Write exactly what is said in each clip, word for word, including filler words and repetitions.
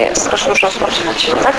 jest. Proszę już rozpoczynać. Tak?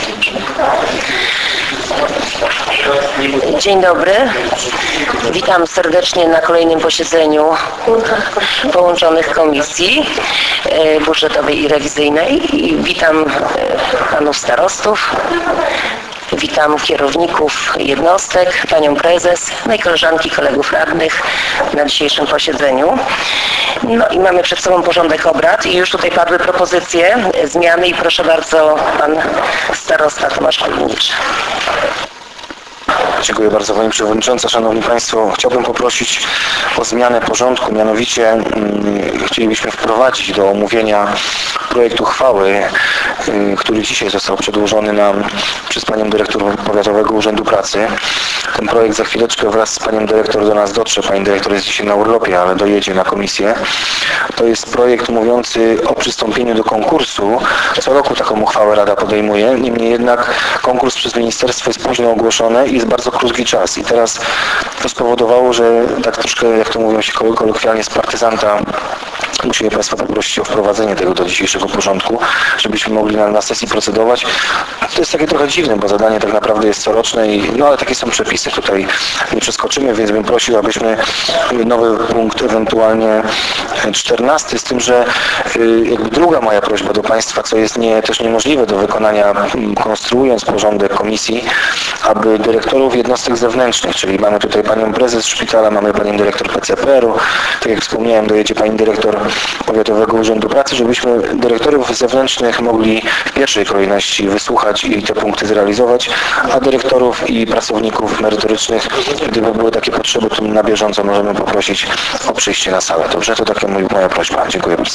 Dzień dobry. Witam serdecznie na kolejnym posiedzeniu połączonych komisji budżetowej i rewizyjnej. I witam panów starostów. Witam kierowników jednostek, panią prezes, no i koleżanki, kolegów radnych na dzisiejszym posiedzeniu. No i mamy przed sobą porządek obrad i już tutaj padły propozycje, zmiany i proszę bardzo, pan starosta Tomasz Kulnicz. Dziękuję bardzo Pani Przewodnicząca. Szanowni Państwo, chciałbym poprosić o zmianę porządku, mianowicie hmm, chcielibyśmy wprowadzić do omówienia projekt uchwały, hmm, który dzisiaj został przedłożony nam przez Panią Dyrektor Powiatowego Urzędu Pracy. Ten projekt za chwileczkę wraz z Panią Dyrektor do nas dotrze. Pani Dyrektor jest dzisiaj na urlopie, ale dojedzie na komisję. To jest projekt mówiący o przystąpieniu do konkursu. Co roku taką uchwałę Rada podejmuje. Niemniej jednak konkurs przez Ministerstwo jest późno ogłoszony i jest bardzo krótki czas. I teraz to spowodowało, że tak troszkę, jak to mówią się kolokwialnie, z partyzanta musimy Państwa poprosić o wprowadzenie tego do dzisiejszego porządku, żebyśmy mogli na, na sesji procedować. To jest takie trochę dziwne, bo zadanie tak naprawdę jest coroczne, i, no ale takie są przepisy. Tutaj nie przeskoczymy, więc bym prosił, abyśmy nowy punkt, ewentualnie czternasty, z tym, że jakby druga moja prośba do Państwa, co jest nie, też niemożliwe do wykonania, konstruując porządek komisji, aby dyrektorów jednostek zewnętrznych, czyli mamy tutaj panią prezes szpitala, mamy panią dyrektor P C P R-u, tak jak wspomniałem, dojedzie pani dyrektor Powiatowego Urzędu Pracy, żebyśmy dyrektorów zewnętrznych mogli w pierwszej kolejności wysłuchać i te punkty zrealizować, a dyrektorów i pracowników merytorycznych, gdyby były takie potrzeby, to na bieżąco możemy poprosić o przyjście na salę. Dobrze? To taka moja prośba. Dziękuję bardzo.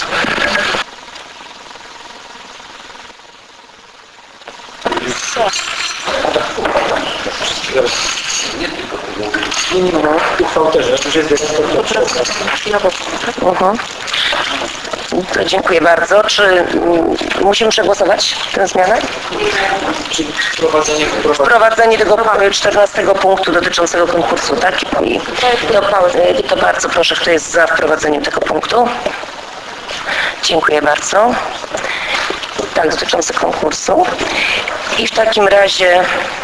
Nie tylko nie, nie, no, uchwał też, już jest uh-huh. To dziękuję bardzo. Czy mm, musimy przegłosować tę zmianę? Czyli wprowadzenie, wprowadzenie tego czternastego punktu dotyczącego konkursu, tak? I to, to bardzo proszę, kto jest za wprowadzeniem tego punktu? Dziękuję bardzo. Tak, dotyczący konkursu. I w takim razie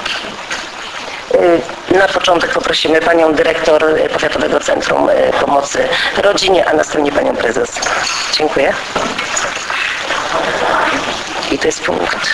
na początek poprosimy panią dyrektor Powiatowego Centrum Pomocy Rodzinie, a następnie panią prezes. Dziękuję. I to jest punkt.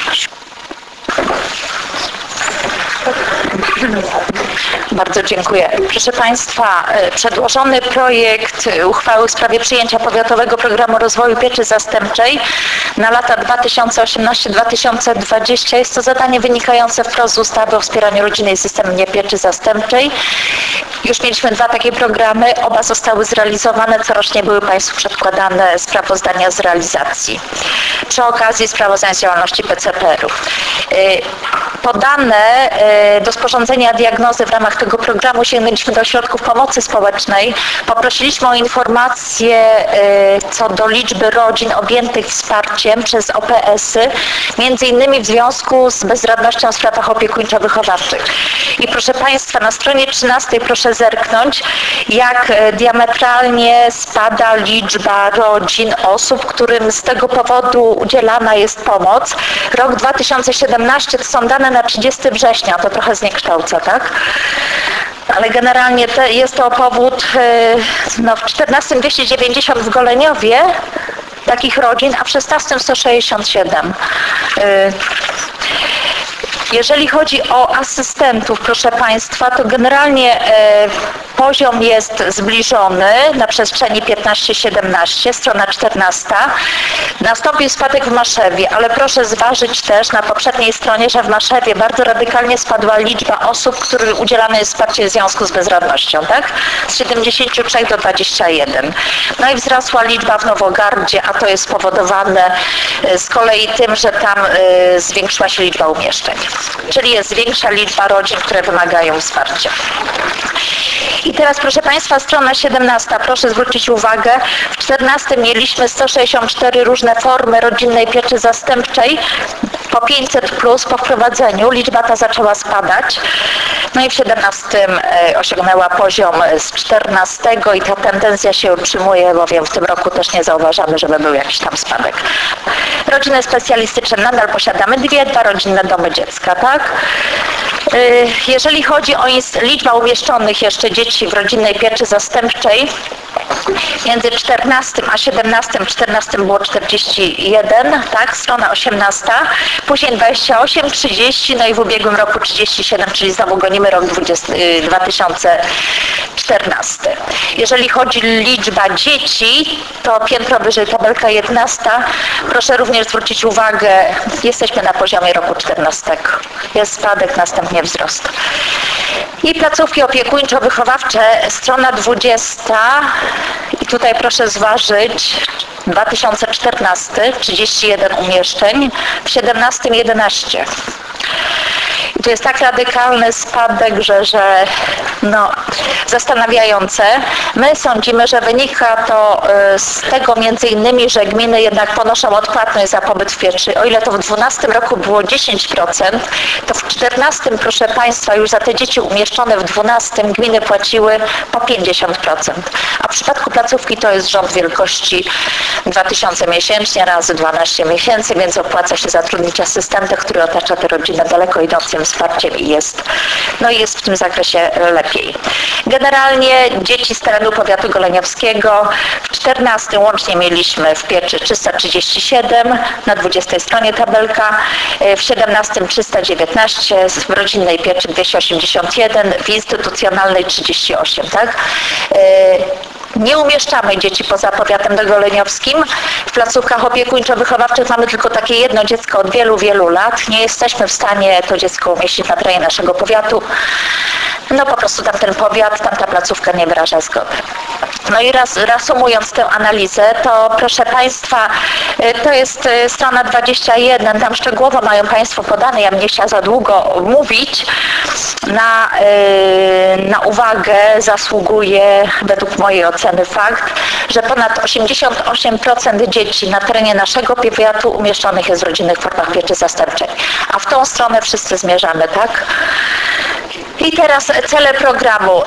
Bardzo dziękuję. Proszę Państwa, przedłożony projekt uchwały w sprawie przyjęcia Powiatowego Programu Rozwoju Pieczy Zastępczej na lata dwa tysiące osiemnasty do dwa tysiące dwudziestego jest to zadanie wynikające wprost z ustawy o wspieraniu rodziny i systemie pieczy zastępczej. Już mieliśmy dwa takie programy, oba zostały zrealizowane, corocznie były Państwu przedkładane sprawozdania z realizacji. Przy okazji sprawozdań z działalności P C P R-u. Podane do sporządzenia diagnozy w ramach tego programu sięgnęliśmy do ośrodków pomocy społecznej. Poprosiliśmy o informacje co do liczby rodzin objętych wsparciem przez O P S-y, między innymi w związku z bezradnością w sprawach opiekuńczo-wychowawczych. I proszę Państwa, na stronie trzynastej proszę zerknąć, jak diametralnie spada liczba rodzin, osób, którym z tego powodu udzielana jest pomoc. Rok dwa tysiące siedemnasty to są dane na trzydziestego września, to trochę zniekształca, tak? Ale generalnie to jest to powód, no w czternastym dwieście dziewięćdziesiąt w Goleniowie takich rodzin, a w szesnastym sto sześćdziesiąt siedem. Jeżeli chodzi o asystentów, proszę Państwa, to generalnie e, poziom jest zbliżony na przestrzeni piętnaście siedemnaście, strona czternasta. Nastąpił spadek w Maszewie, ale proszę zważyć też na poprzedniej stronie, że w Maszewie bardzo radykalnie spadła liczba osób, którym udzielane jest wsparcie w związku z bezradnością, tak? Z siedemdziesięciu trzech do dwudziestu jeden. No i wzrosła liczba w Nowogardzie, a to jest spowodowane z kolei tym, że tam e, zwiększyła się liczba umieszczeń. Czyli jest większa liczba rodzin, które wymagają wsparcia. I teraz proszę Państwa, strona siedemnasta, proszę zwrócić uwagę, w czternastym mieliśmy sto sześćdziesiąt cztery różne formy rodzinnej pieczy zastępczej, Po pięćset plus po wprowadzeniu liczba ta zaczęła spadać. No i w siedemnastym osiągnęła poziom z czternastego i ta tendencja się utrzymuje, bowiem w tym roku też nie zauważamy, żeby był jakiś tam spadek. Rodziny specjalistyczne nadal posiadamy dwie, dwa rodzinne domy dziecka, tak? Jeżeli chodzi o liczbę umieszczonych jeszcze dzieci w rodzinnej pieczy zastępczej, między czternastym a siedemnastym, czternastym było czterdzieści jeden, tak, strona osiemnasta, później dwadzieścia osiem, trzydzieści, no i w ubiegłym roku trzydzieści siedem, czyli znowu gonimy rok dwa tysiące czternasty. Jeżeli chodzi o liczbę dzieci, to piętro wyżej tabelka jedenasta, proszę również zwrócić uwagę, jesteśmy na poziomie roku czternastego. Jest spadek, następnie wzrost. I placówki opiekuńczo-wychowawcze, strona dwudziesta. I tutaj proszę zważyć dwa tysiące czternasty, trzydzieści jeden umieszczeń, w siedemnastym jedenaście. I to jest tak radykalny spadek, że, że no, zastanawiające. My sądzimy, że wynika to z tego między innymi, że gminy jednak ponoszą odpłatność za pobyt w pieczy. O ile to w dwunastym roku było dziesięć procent, to w czternastym, proszę Państwa, już za te dzieci umieszczone w dwunastym gminy płaciły po pięćdziesiąt procent. A w przypadku placówki to jest rząd wielkości dwa tysiące miesięcznie razy dwanaście miesięcy, więc opłaca się zatrudnić asystenta, który otacza tę rodzinę daleko idącym wsparciem i jest, no jest w tym zakresie lepiej. Generalnie dzieci z terenu powiatu goleniowskiego w czternastym łącznie mieliśmy w pieczy trzysta trzydzieści siedem, na dwudziestej stronie tabelka, w siedemnastym trzysta dziewiętnaście, w rodzinnej pieczy dwieście osiemdziesiąt jeden, w instytucjonalnej trzydzieści osiem, tak? Nie umieszczamy dzieci poza powiatem goleniowskim. W placówkach opiekuńczo-wychowawczych mamy tylko takie jedno dziecko od wielu, wielu lat. Nie jesteśmy w stanie to dziecko umieścić na terenie naszego powiatu. No po prostu tamten powiat, tamta placówka nie wyraża zgody. No i raz, reasumując tę analizę, to proszę Państwa, to jest strona dwadzieścia jeden, tam szczegółowo mają Państwo podane, ja bym nie chciała za długo mówić. Na, na uwagę zasługuje według mojej oceny fakt, że ponad osiemdziesiąt osiem procent dzieci na terenie naszego powiatu umieszczonych jest w rodzinnych formach pieczy zastępczej. A w tą stronę wszyscy zmierzamy, tak? I teraz cele programu.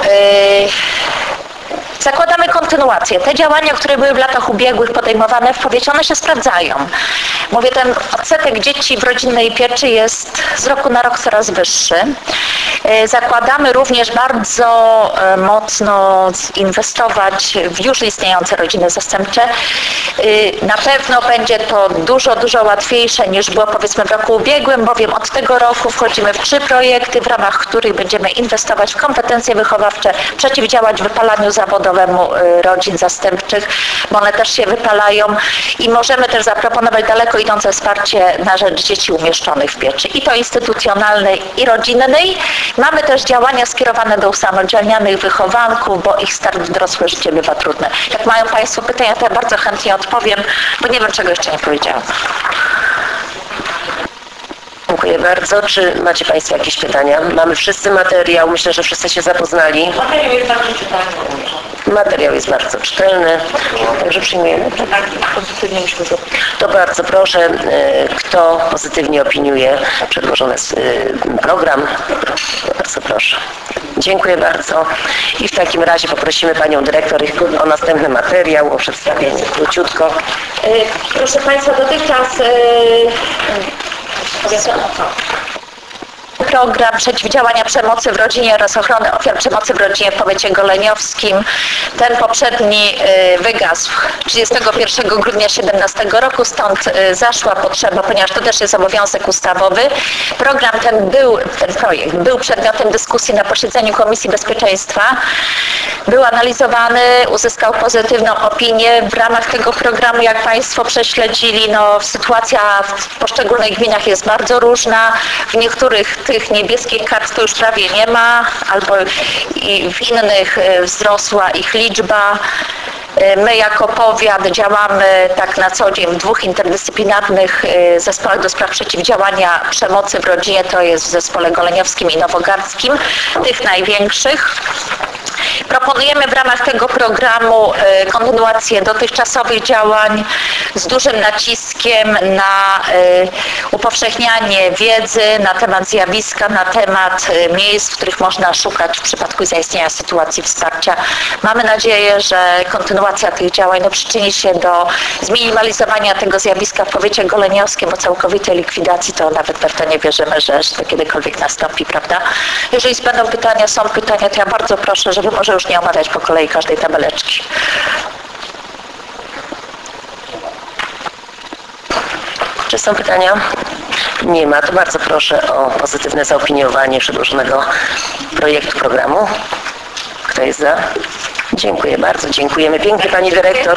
Zakładamy kontynuację. Te działania, które były w latach ubiegłych podejmowane w powiecie, one się sprawdzają. Mówię, ten odsetek dzieci w rodzinnej pieczy jest z roku na rok coraz wyższy. Zakładamy również bardzo mocno inwestować w już istniejące rodziny zastępcze. Na pewno będzie to dużo, dużo łatwiejsze niż było powiedzmy w roku ubiegłym, bowiem od tego roku wchodzimy w trzy projekty, w ramach których będziemy inwestować w kompetencje wychowawcze, przeciwdziałać wypalaniu zawodowemu rodzin zastępczych, bo one też się wypalają i możemy też zaproponować daleko idące wsparcie na rzecz dzieci umieszczonych w pieczy i to instytucjonalnej i rodzinnej. Mamy też działania skierowane do usamodzielnianych wychowanków, bo ich start w dorosłe życie bywa trudne. Jak mają Państwo pytania, to ja bardzo chętnie odpowiem, bo nie wiem, czego jeszcze nie powiedziałam. Dziękuję bardzo. Czy macie Państwo jakieś pytania? Mamy wszyscy materiał. Myślę, że wszyscy się zapoznali. Materiał jest bardzo czytelny. Materiał jest bardzo czytelny. Także przyjmujemy. Tak, pozytywnie myślę, że... To bardzo proszę, kto pozytywnie opiniuje przedłożony program. Bardzo proszę. Dziękuję bardzo. I w takim razie poprosimy Panią Dyrektor o następny materiał, o przedstawienie króciutko. Proszę Państwa, dotychczas program przeciwdziałania przemocy w rodzinie oraz ochrony ofiar przemocy w rodzinie w powiecie goleniowskim. Ten poprzedni wygasł trzydziestego pierwszego grudnia dwa tysiące siedemnastego roku, stąd zaszła potrzeba, ponieważ to też jest obowiązek ustawowy. Program ten był, ten projekt był przedmiotem dyskusji na posiedzeniu Komisji Bezpieczeństwa. Był analizowany, uzyskał pozytywną opinię. W ramach tego programu, jak Państwo prześledzili, no, sytuacja w poszczególnych gminach jest bardzo różna. W niektórych tych niebieskich kart to już prawie nie ma, albo i w innych wzrosła ich liczba. My jako powiat działamy tak na co dzień w dwóch interdyscyplinarnych zespołach do spraw przeciwdziałania przemocy w rodzinie, to jest w zespole goleniowskim i nowogardzkim, tych największych. Proponujemy w ramach tego programu e, kontynuację dotychczasowych działań z dużym naciskiem na e, upowszechnianie wiedzy na temat zjawiska, na temat e, miejsc, w których można szukać w przypadku zaistnienia sytuacji wsparcia. Mamy nadzieję, że kontynuacja tych działań no, przyczyni się do zminimalizowania tego zjawiska w powiecie goleniowskim, o całkowitej likwidacji to nawet w to nie wierzymy, że, że to kiedykolwiek nastąpi, prawda? Jeżeli będą pytania, są pytania, to ja bardzo proszę, żeby może już nie omawiać po kolei każdej tabeleczki. Czy są pytania? Nie ma. To bardzo proszę o pozytywne zaopiniowanie przedłożonego projektu programu. Kto jest za? Dziękuję bardzo. Dziękujemy pięknie Pani Dyrektor.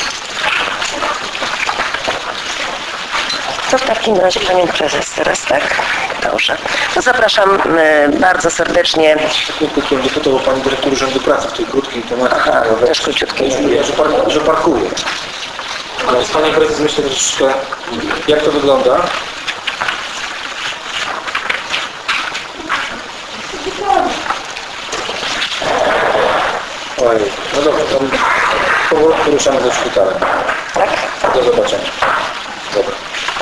To w takim razie Panią Prezes teraz, tak? Dobrze. To zapraszam y, bardzo serdecznie. Tylko deputował Pani Dyrektor Urzędu Pracy w tej krótkim temacie. Aha, też króciutkie. Że, par, że parkuje. Więc Pani Prezes myślę troszeczkę, jak to wygląda? Ojej, no dobra, to powolutku ruszamy do szpitala. Tak? Do zobaczenia. Dobra.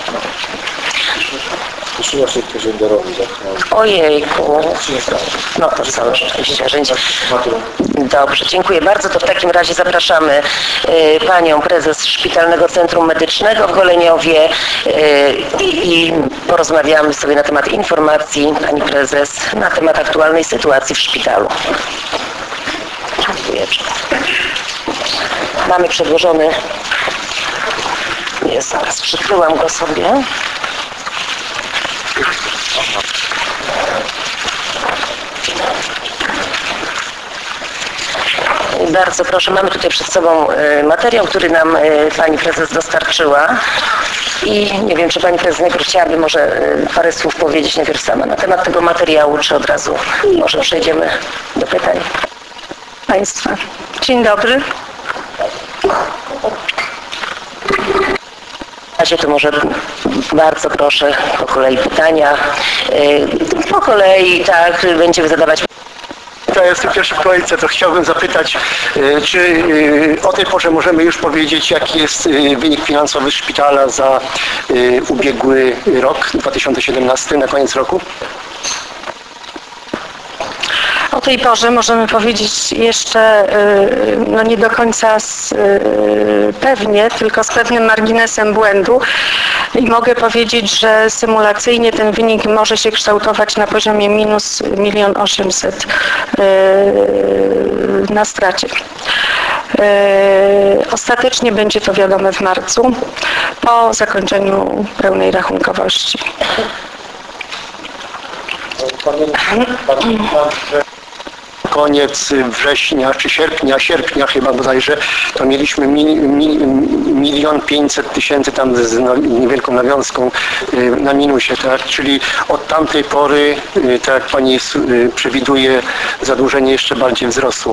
Uszyła się ktoś endorowi, tak? Ojejku. Nic się nie stało. No to całe szczęście. że nie- Matur. Dobrze, dziękuję bardzo. To w takim razie zapraszamy y, Panią Prezes Szpitalnego Centrum Medycznego w Goleniowie y, i porozmawiamy sobie na temat informacji Pani Prezes na temat aktualnej sytuacji w szpitalu. Dziękuję. Mamy przedłożony, nie, zaraz przykryłam go sobie. Bardzo proszę, mamy tutaj przed sobą y, materiał, który nam y, Pani Prezes dostarczyła i nie wiem, czy Pani Prezes najpierw chciałaby może y, parę słów powiedzieć najpierw sama na temat tego materiału, czy od razu może przejdziemy do pytań. Państwa. Dzień dobry. W razie to może bardzo proszę po kolei pytania. Y, po kolei tak będziemy zadawać. Ja jestem pierwszy w kolejce, to chciałbym zapytać, y, czy y, o tej porze możemy już powiedzieć, jaki jest y, wynik finansowy szpitala za y, ubiegły rok, dwa tysiące siedemnasty, na koniec roku? O tej porze możemy powiedzieć jeszcze y, no nie do końca z, y, pewnie, tylko z pewnym marginesem błędu i mogę powiedzieć, że symulacyjnie ten wynik może się kształtować na poziomie minus milion osiemset na stracie. Y, Ostatecznie będzie to wiadome w marcu po zakończeniu pełnej rachunkowości. Pamiętam, że Koniec września czy sierpnia, sierpnia chyba bodajże, to mieliśmy mi, mi, milion pięćset tysięcy tam z no, niewielką nawiązką y, na minusie, tak? Czyli od tamtej pory, y, tak jak Pani y, przewiduje, zadłużenie jeszcze bardziej wzrosło.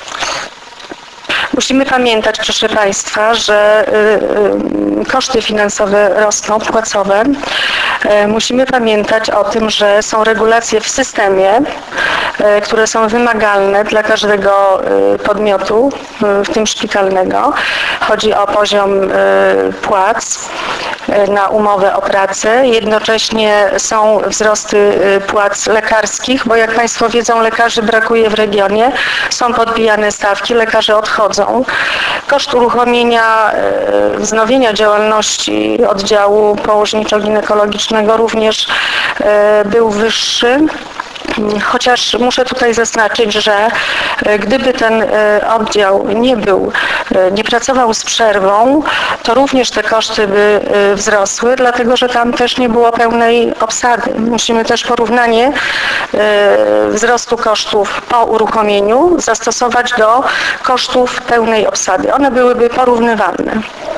Musimy pamiętać, proszę Państwa, że y, y, koszty finansowe rosną, płacowe. Y, musimy pamiętać o tym, że są regulacje w systemie, y, które są wymagalne dla każdego y, podmiotu, y, w tym szpitalnego. Chodzi o poziom y, płac y, na umowę o pracę. Jednocześnie są wzrosty y, płac lekarskich, bo jak Państwo wiedzą, lekarzy brakuje w regionie. Są podbijane stawki, lekarze odchodzą. Koszt uruchomienia, e, wznowienia działalności oddziału położniczo-ginekologicznego również e, był wyższy. Chociaż muszę tutaj zaznaczyć, że gdyby ten oddział nie był, nie pracował z przerwą, to również te koszty by wzrosły, dlatego że tam też nie było pełnej obsady. Musimy też porównanie wzrostu kosztów po uruchomieniu zastosować do kosztów pełnej obsady. One byłyby porównywalne.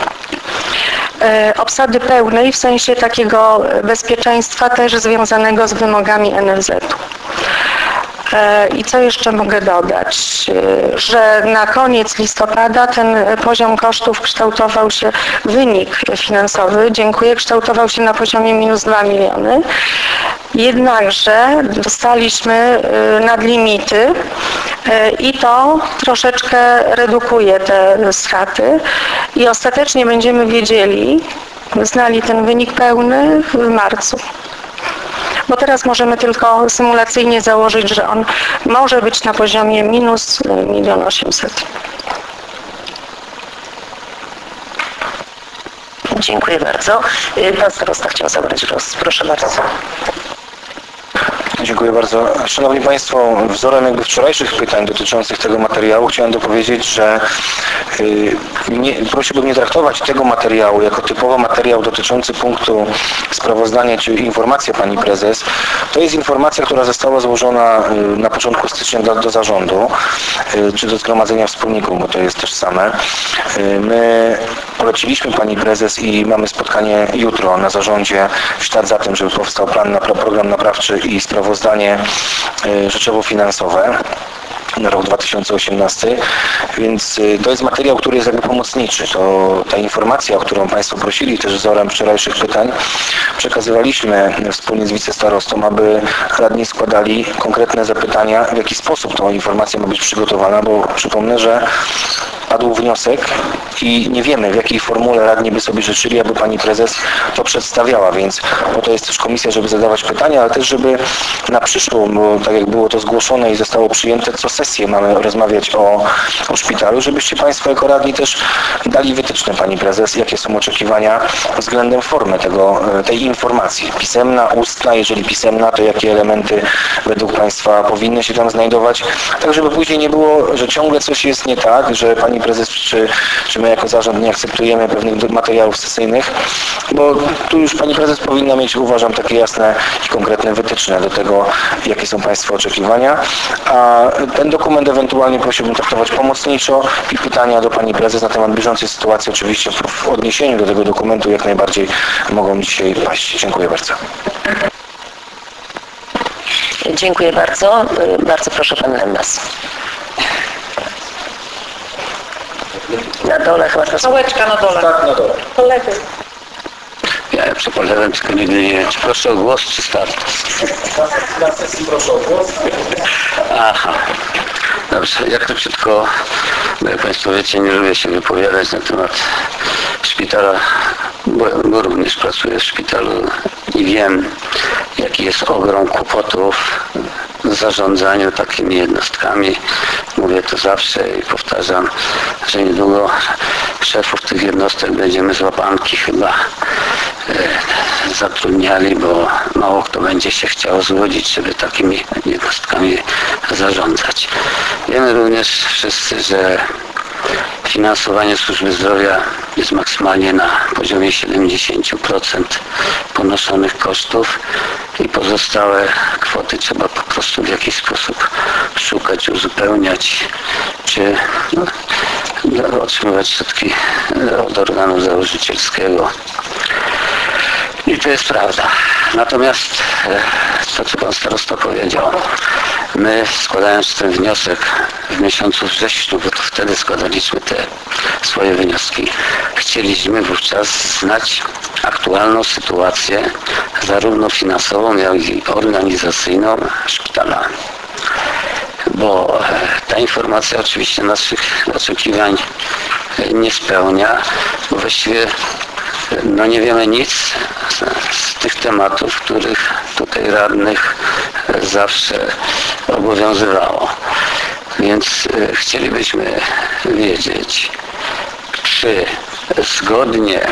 Obsady pełnej w sensie takiego bezpieczeństwa też związanego z wymogami N F Z-u. I co jeszcze mogę dodać, że na koniec listopada ten poziom kosztów kształtował się, wynik finansowy, dziękuję, kształtował się na poziomie minus dwa miliony. Jednakże dostaliśmy nadlimity i to troszeczkę redukuje te straty i ostatecznie będziemy wiedzieli, znali ten wynik pełny w marcu. Bo teraz możemy tylko symulacyjnie założyć, że on może być na poziomie minus milion osiemset. Dziękuję bardzo. Pan starosta chciał zabrać głos. Proszę bardzo. Dziękuję bardzo. Szanowni Państwo, wzorem jakby wczorajszych pytań dotyczących tego materiału chciałem dopowiedzieć, że yy, nie, prosiłbym nie traktować tego materiału jako typowo materiał dotyczący punktu sprawozdania czy informacja Pani Prezes. To jest informacja, która została złożona yy, na początku stycznia do, do zarządu, yy, czy do zgromadzenia wspólników, bo to jest też same. Yy, my poleciliśmy Pani Prezes i mamy spotkanie jutro na zarządzie w ślad za tym, żeby powstał plan na program naprawczy i sprawozdanie rzeczowo-finansowe na rok dwa tysiące osiemnasty, więc to jest materiał, który jest jakby pomocniczy. To ta informacja, o którą Państwo prosili, też wzorem wczorajszych pytań, przekazywaliśmy wspólnie z wicestarostą, aby radni składali konkretne zapytania, w jaki sposób ta informacja ma być przygotowana, bo przypomnę, że padł wniosek i nie wiemy, w jakiej formule radni by sobie życzyli, aby Pani Prezes to przedstawiała, więc po to jest też komisja, żeby zadawać pytania, ale też, żeby na przyszłą, bo tak jak było to zgłoszone i zostało przyjęte, co sesję mamy rozmawiać o, o szpitalu, żebyście Państwo jako radni też dali wytyczne Pani Prezes, jakie są oczekiwania względem formy tego, tej informacji. Pisemna, ustna, jeżeli pisemna, to jakie elementy według Państwa powinny się tam znajdować, tak żeby później nie było, że ciągle coś jest nie tak, że Pani Prezes czy, czy my jako zarząd nie akceptujemy pewnych materiałów sesyjnych, bo tu już Pani Prezes powinna mieć, uważam, takie jasne i konkretne wytyczne do tego, jakie są Państwa oczekiwania, a ten dokument ewentualnie prosiłbym traktować pomocniczo i pytania do Pani Prezes na temat bieżącej sytuacji oczywiście w odniesieniu do tego dokumentu jak najbardziej mogą dzisiaj paść. Dziękuję bardzo. Dziękuję bardzo. Bardzo proszę Pan Lemnas. Na dole chyba to Pałeczka na dole. Tak, na dole. To lepiej. Ja przepraszam, tylko nie wiem, czy proszę o głos, czy start? Na sesji proszę o głos. Aha. Dobrze, jak króciutko, bo jak Państwo wiecie, nie lubię się wypowiadać na temat szpitala, bo, bo również pracuję w szpitalu i wiem, jaki jest ogrom kłopotów w zarządzaniu takimi jednostkami. Mówię to zawsze i powtarzam, że niedługo szefów tych jednostek będziemy z łapanki chyba e, zatrudniali, bo mało kto będzie się chciał zgodzić, żeby takimi jednostkami zarządzać. Wiemy również wszyscy, że finansowanie służby zdrowia jest maksymalnie na poziomie siedemdziesiąt procent ponoszonych kosztów i pozostałe kwoty trzeba po prostu w jakiś sposób szukać, uzupełniać, czy no, otrzymywać środki od organu założycielskiego. I to jest prawda. Natomiast to, co Pan Starosta powiedział, my składając ten wniosek w miesiącu wrześniu, bo to wtedy składaliśmy te swoje wnioski, chcieliśmy wówczas znać aktualną sytuację zarówno finansową, jak i organizacyjną szpitala. Bo ta informacja oczywiście naszych oczekiwań nie spełnia, bo właściwie no nie wiemy nic z, z tych tematów, których tutaj radnych zawsze obowiązywało. Więc y, chcielibyśmy wiedzieć, czy zgodnie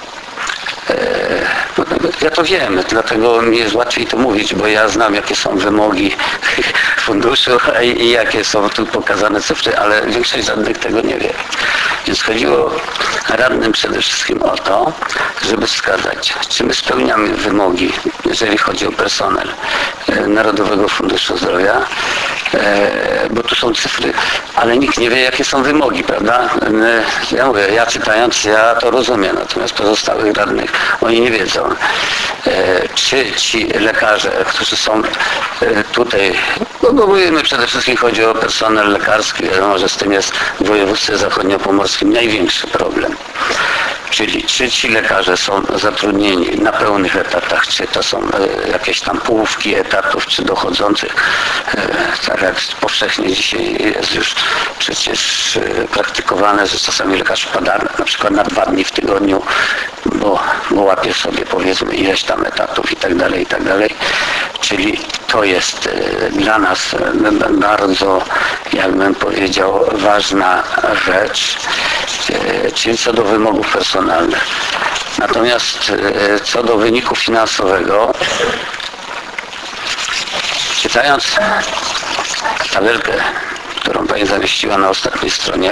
ja to wiem, dlatego mi jest łatwiej to mówić, bo ja znam, jakie są wymogi funduszu i jakie są tu pokazane cyfry, ale większość radnych tego nie wie. Więc chodziło radnym przede wszystkim o to, żeby wskazać, czy my spełniamy wymogi, jeżeli chodzi o personel Narodowego Funduszu Zdrowia, bo tu są cyfry, ale nikt nie wie, jakie są wymogi, prawda? Ja mówię, ja czytając, ja to rozumiem, natomiast pozostałych radnych, oni nie wiedzą. Czy ci lekarze, którzy są tutaj, bo mówimy przede wszystkim chodzi o personel lekarski, wiadomo, że z tym jest w województwie zachodniopomorskim największy problem. Czyli czy ci lekarze są zatrudnieni na pełnych etatach, czy to są jakieś tam połówki etatów, czy dochodzących, tak jak powszechnie dzisiaj jest już przecież praktykowane, że czasami lekarz wpada na przykład na dwa dni w tygodniu, bo, bo łapie sobie powiedzmy ileś tam etatów i tak dalej, i tak dalej. Czyli to jest dla nas bardzo, jakbym powiedział, ważna rzecz, czyli co do wymogów personalnych. Natomiast co do wyniku finansowego, czytając tabelkę, którą Pani zamieściła na ostatniej stronie,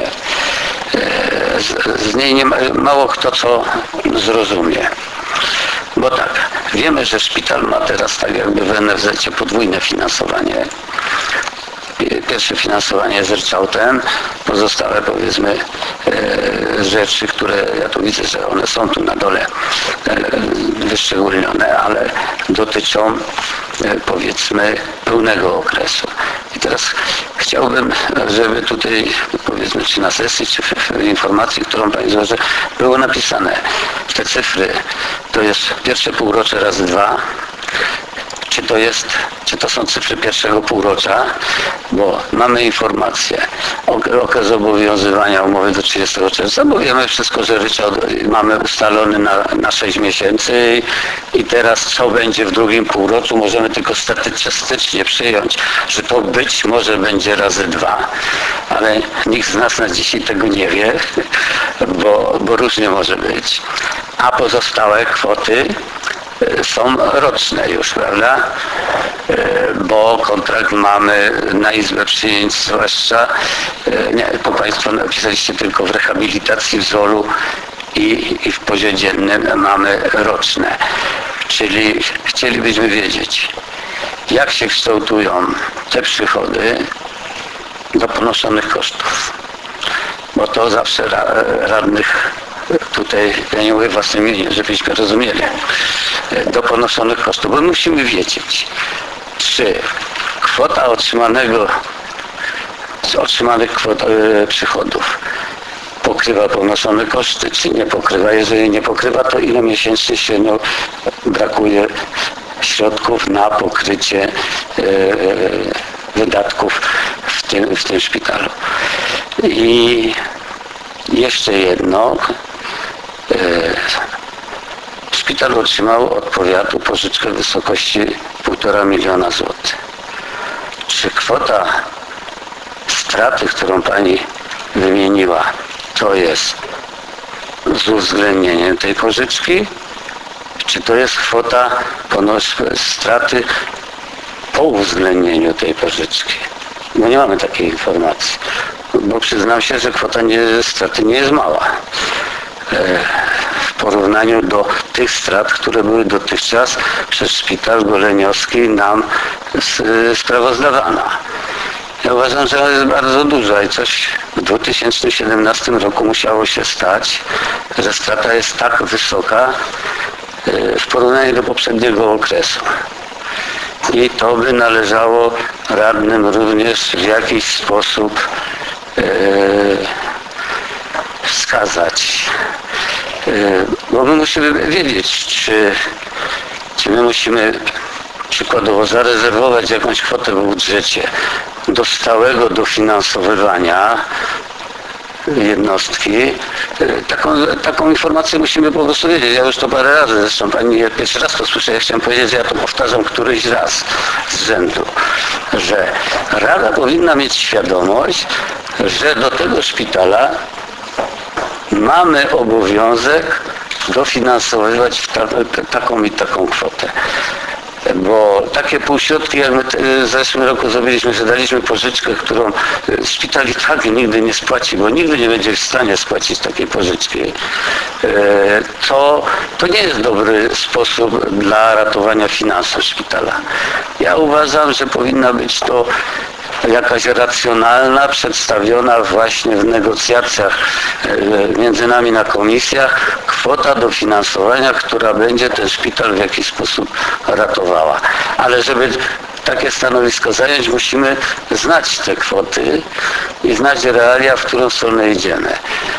z, z niej nie ma, mało kto co zrozumie. Bo tak, wiemy, że szpital ma teraz tak jakby w N F Z-cie podwójne finansowanie. Pierwsze finansowanie jest ryczałtem, pozostałe powiedzmy e, rzeczy, które ja tu widzę, że one są tu na dole e, wyszczególnione, ale dotyczą e, powiedzmy pełnego okresu. I teraz chciałbym, żeby tutaj powiedzmy czy na sesji, czy w, w informacji, którą Pani złoży, było napisane te cyfry. To jest pierwsze półrocze razy dwa. Czy to jest, czy to są cyfry pierwszego półrocza, bo mamy informację o okres obowiązywania umowy do trzydziestego czerwca, bo wiemy wszystko, że ryczałt mamy ustalony na, na sześć miesięcy i teraz co będzie w drugim półroczu, możemy tylko statystycznie przyjąć, że to być może będzie razy dwa, ale nikt z nas na dzisiaj tego nie wie, bo, bo różnie może być. A pozostałe kwoty są roczne już, prawda? Bo kontrakt mamy na Izbę Przyjęć, zwłaszcza, nie, to Państwo napisaliście tylko w rehabilitacji w Zolu i, i w porządku dziennym mamy roczne. Czyli chcielibyśmy wiedzieć, jak się kształtują te przychody do ponoszonych kosztów. Bo to zawsze ra, radnych tutaj, ja nie mówię własnym imieniu, żebyśmy rozumieli, do ponoszonych kosztów, bo musimy wiedzieć, czy kwota otrzymanego, otrzymanych kwot, e, przychodów pokrywa ponoszone koszty, czy nie pokrywa. Jeżeli nie pokrywa, to ile miesięcznie średnio brakuje środków na pokrycie e, wydatków w tym, w tym szpitalu. I jeszcze jedno. Szpital otrzymał od powiatu pożyczkę w wysokości półtora miliona złotych. Czy kwota straty, którą Pani wymieniła, to jest z uwzględnieniem tej pożyczki, czy to jest kwota ponos- straty po uwzględnieniu tej pożyczki? Bo nie mamy takiej informacji. Bo przyznam się, że kwota nie, straty nie jest mała w porównaniu do tych strat, które były dotychczas przez szpital goleniowski nam sprawozdawana. Ja uważam, że ona jest bardzo duża i coś w dwa tysiące siedemnastym roku musiało się stać, że strata jest tak wysoka w porównaniu do poprzedniego okresu. I to by należało radnym również w jakiś sposób Yy, wskazać. Yy, bo my musimy wiedzieć, czy, czy my musimy przykładowo zarezerwować jakąś kwotę w budżecie do stałego dofinansowywania jednostki. Taką, taką informację musimy po prostu wiedzieć. Ja już to parę razy, zresztą Pani pierwszy raz to słyszę, ja chciałem powiedzieć, że ja to powtarzam któryś raz z rzędu, że Rada powinna mieć świadomość, że do tego szpitala mamy obowiązek dofinansowywać w ta, taką i taką kwotę. Bo takie półśrodki, jak my w zeszłym roku zrobiliśmy, że daliśmy pożyczkę, którą szpital i tak nigdy nie spłaci, bo nigdy nie będzie w stanie spłacić takiej pożyczki, to, to nie jest dobry sposób dla ratowania finansów szpitala. Ja uważam, że powinna być to jakaś racjonalna, przedstawiona właśnie w negocjacjach między nami na komisjach kwota dofinansowania, która będzie ten szpital w jakiś sposób ratowała. Ale żeby takie stanowisko zająć, musimy znać te kwoty i znać realia, w którą stronę idziemy.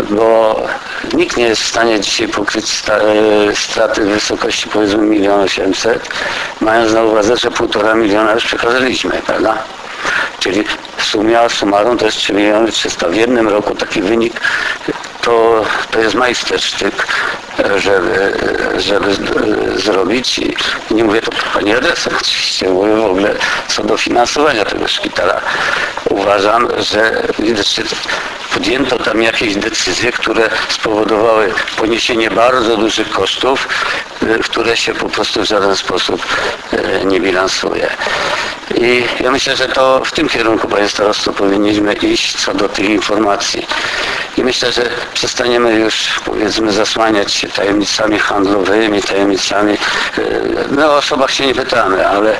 bo nikt nie jest w stanie dzisiaj pokryć sta, straty w wysokości powiedzmy milion osiemset, mając na uwadze, że półtora miliona już przekazaliśmy, prawda? Czyli summa summarum to jest trzy miliony trzysta. W jednym roku taki wynik to, to jest majstersztyk, żeby, żeby zrobić. I nie mówię to pani adresem oczywiście, mówię w ogóle co do finansowania tego szpitala. Uważam, że widocznie podjęto tam jakieś decyzje, które spowodowały poniesienie bardzo dużych kosztów, które się po prostu w żaden sposób nie bilansuje. I ja myślę, że to w tym kierunku, panie starosto, powinniśmy iść co do tych informacji. I myślę, że przestaniemy już, powiedzmy, zasłaniać się tajemnicami handlowymi, tajemnicami. My o osobach się nie pytamy, ale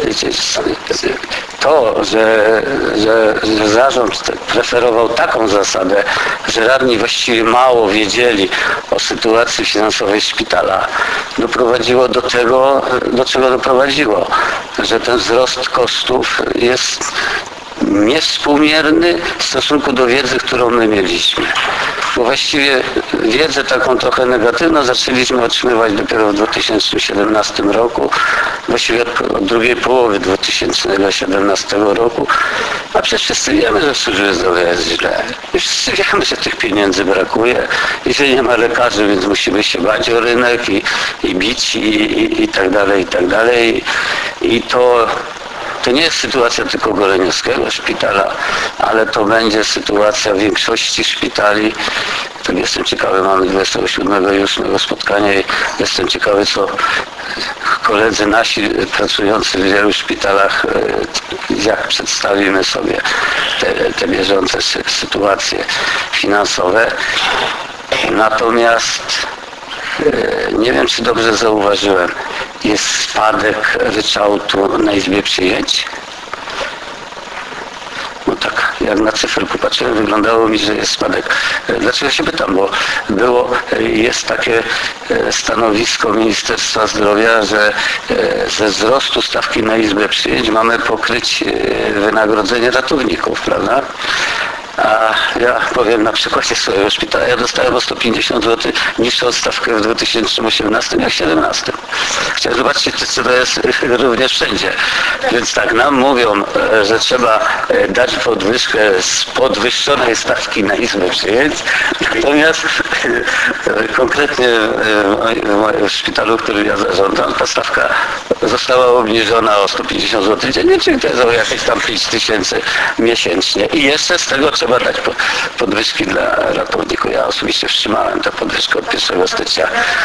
to, że, że, że zarząd preferował taką zasadę, że radni właściwie mało wiedzieli o sytuacji finansowej szpitala, doprowadziło do tego, do czego doprowadziło, że ten wzrost kosztów jest niewspółmierny w stosunku do wiedzy, którą my mieliśmy. Bo właściwie wiedzę taką trochę negatywną zaczęliśmy otrzymywać dopiero w dwa tysiące siedemnastym roku, właściwie od, od drugiej połowy dwa tysiące siedemnastego roku, a przecież wszyscy wiemy, że w służbie zdrowia jest źle. I wszyscy wiemy, że tych pieniędzy brakuje i że nie ma lekarzy, więc musimy się bać o rynek i, i bić i, i, i tak dalej, i tak dalej. I to To nie jest sytuacja tylko goleniowskiego szpitala, ale to będzie sytuacja większości szpitali. Tak jestem ciekawy, mamy dwudziestego siódmego i ósmego spotkanie i jestem ciekawy, co koledzy nasi pracujący w wielu szpitalach, jak przedstawimy sobie te, te bieżące sytuacje finansowe. Natomiast nie wiem, czy dobrze zauważyłem, jest spadek ryczałtu na izbie przyjęć. No tak, jak na cyferku patrzyłem, wyglądało mi, że jest spadek. Dlaczego się pytam? Bo było, jest takie stanowisko Ministerstwa Zdrowia, że ze wzrostu stawki na izbę przyjęć mamy pokryć wynagrodzenie ratowników, prawda? A ja powiem na przykładzie swojego szpitala, ja dostałem o sto pięćdziesiąt złotych niższą stawkę w dwa tysiące osiemnastym jak w dwa tysiące siedemnastym. Chciałem zobaczyć, czy to jest również wszędzie. Więc tak, nam mówią, że trzeba dać podwyżkę z podwyższonej stawki na izbę przyjęć. Natomiast konkretnie w szpitalu, który ja zarządzam, ta stawka została obniżona o sto pięćdziesiąt złotych dziennie, czyli to jest o jakieś tam pięć tysięcy miesięcznie. I jeszcze z tego trzeba dać podwyżki dla ratowników. Ja osobiście wstrzymałem tę podwyżkę od pierwszego stycznia.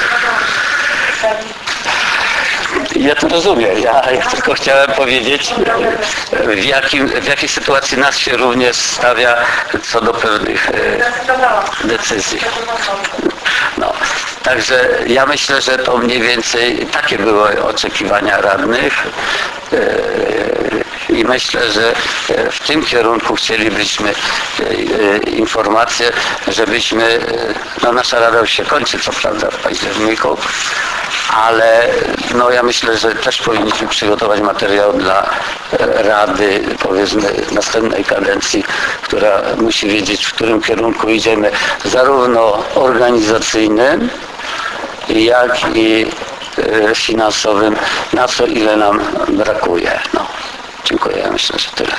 Ja to rozumiem. Ja, ja tylko chciałem powiedzieć, w, jakim, w jakiej sytuacji nas się również stawia co do pewnych e, decyzji. No. Także ja myślę, że to mniej więcej takie były oczekiwania radnych. E, I myślę, że w tym kierunku chcielibyśmy informacje, żebyśmy, no nasza rada już się kończy, co prawda w październiku, ale no ja myślę, że też powinniśmy przygotować materiał dla rady, powiedzmy, następnej kadencji, która musi wiedzieć, w którym kierunku idziemy, zarówno organizacyjnym, jak i finansowym, na co ile nam brakuje. No. Dziękuję, ja myślę, że tyle.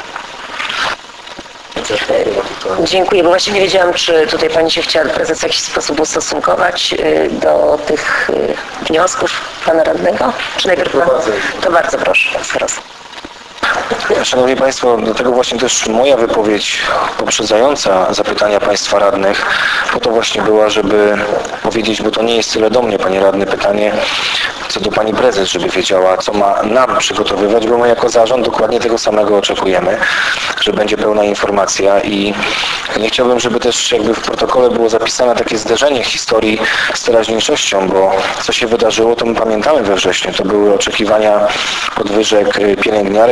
Dziękuję, bo właśnie nie wiedziałam, czy tutaj Pani się chciała, prezes, w jakiś sposób ustosunkować do tych wniosków Pana Radnego? Czy najpierw Pan? To bardzo proszę, teraz. Szanowni Państwo, do tego właśnie też moja wypowiedź poprzedzająca zapytania Państwa radnych po to właśnie była, żeby powiedzieć, bo to nie jest tyle do mnie, Panie Radny, pytanie co do Pani Prezes, żeby wiedziała, co ma nam przygotowywać, bo my jako zarząd dokładnie tego samego oczekujemy, że będzie pełna informacja i nie chciałbym, żeby też jakby w protokole było zapisane takie zderzenie historii z teraźniejszością, bo co się wydarzyło, to my pamiętamy we wrześniu, to były oczekiwania podwyżek pielęgniarek, oczekiwania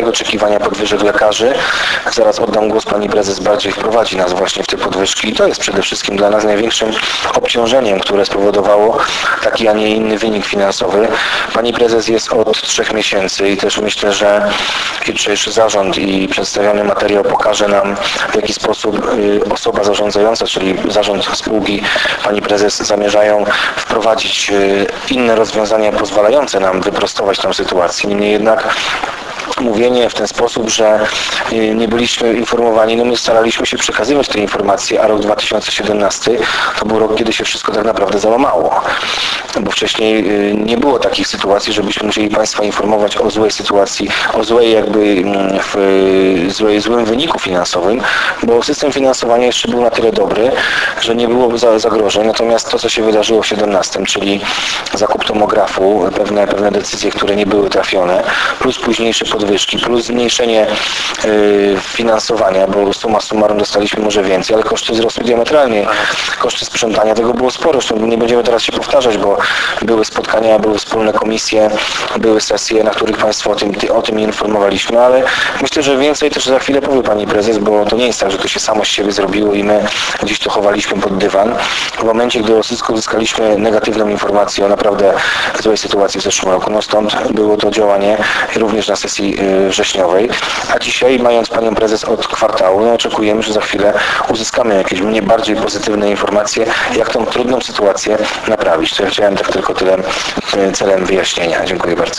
oczekiwania podwyżek lekarzy. Zaraz oddam głos pani prezes, bardziej wprowadzi nas właśnie w te podwyżki. I to jest przede wszystkim dla nas największym obciążeniem, które spowodowało taki, a nie inny wynik finansowy. Pani prezes jest od trzech miesięcy i też myślę, że jutrzejszy zarząd i przedstawiony materiał pokaże nam, w jaki sposób osoba zarządzająca, czyli zarząd spółki, pani prezes zamierzają wprowadzić inne rozwiązania pozwalające nam wyprostować tę sytuację. Niemniej jednak mówienie w ten sposób, że nie byliśmy informowani, no my staraliśmy się przekazywać te informacje, a rok dwa tysiące siedemnasty to był rok, kiedy się wszystko tak naprawdę załamało. Bo wcześniej nie było takich sytuacji, żebyśmy musieli Państwa informować o złej sytuacji, o złej jakby w złej, złym wyniku finansowym, bo system finansowania jeszcze był na tyle dobry, że nie było zagrożeń. Natomiast to, co się wydarzyło w siedemnastym, czyli zakup tomografu, pewne, pewne decyzje, które nie były trafione, plus późniejsze podwyżki, plus zmniejszenie y, finansowania, bo summa summarum dostaliśmy może więcej, ale koszty wzrosły diametralnie. Koszty sprzątania tego było sporo, zresztą nie będziemy teraz się powtarzać, bo były spotkania, były wspólne komisje, były sesje, na których Państwo o tym, o tym informowaliśmy, ale myślę, że więcej też za chwilę powie Pani Prezes, bo to nie jest tak, że to się samo z siebie zrobiło i my gdzieś to chowaliśmy pod dywan. W momencie, gdy uzyskaliśmy negatywną informację o naprawdę złej sytuacji w zeszłym roku, no stąd było to działanie również na sesji wrześniowej, a dzisiaj, mając Panią Prezes od kwartału, no oczekujemy, że za chwilę uzyskamy jakieś mniej bardziej pozytywne informacje, jak tą trudną sytuację naprawić. To ja chciałem tak tylko tyle celem wyjaśnienia. Dziękuję bardzo.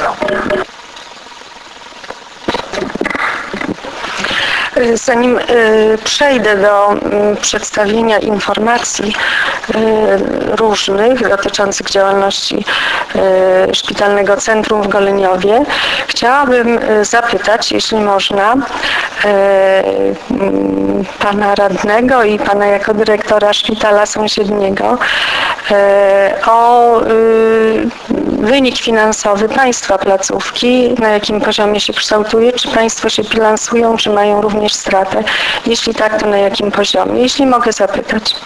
Zanim przejdę do przedstawienia informacji różnych dotyczących działalności Szpitalnego Centrum w Goleniowie, chciałabym zapytać, jeśli można, pana radnego i pana jako dyrektora szpitala sąsiedniego o wynik finansowy państwa placówki, na jakim poziomie się kształtuje, czy państwo się bilansują, czy mają również stratę. Jeśli tak, to na jakim poziomie? Jeśli mogę zapytać.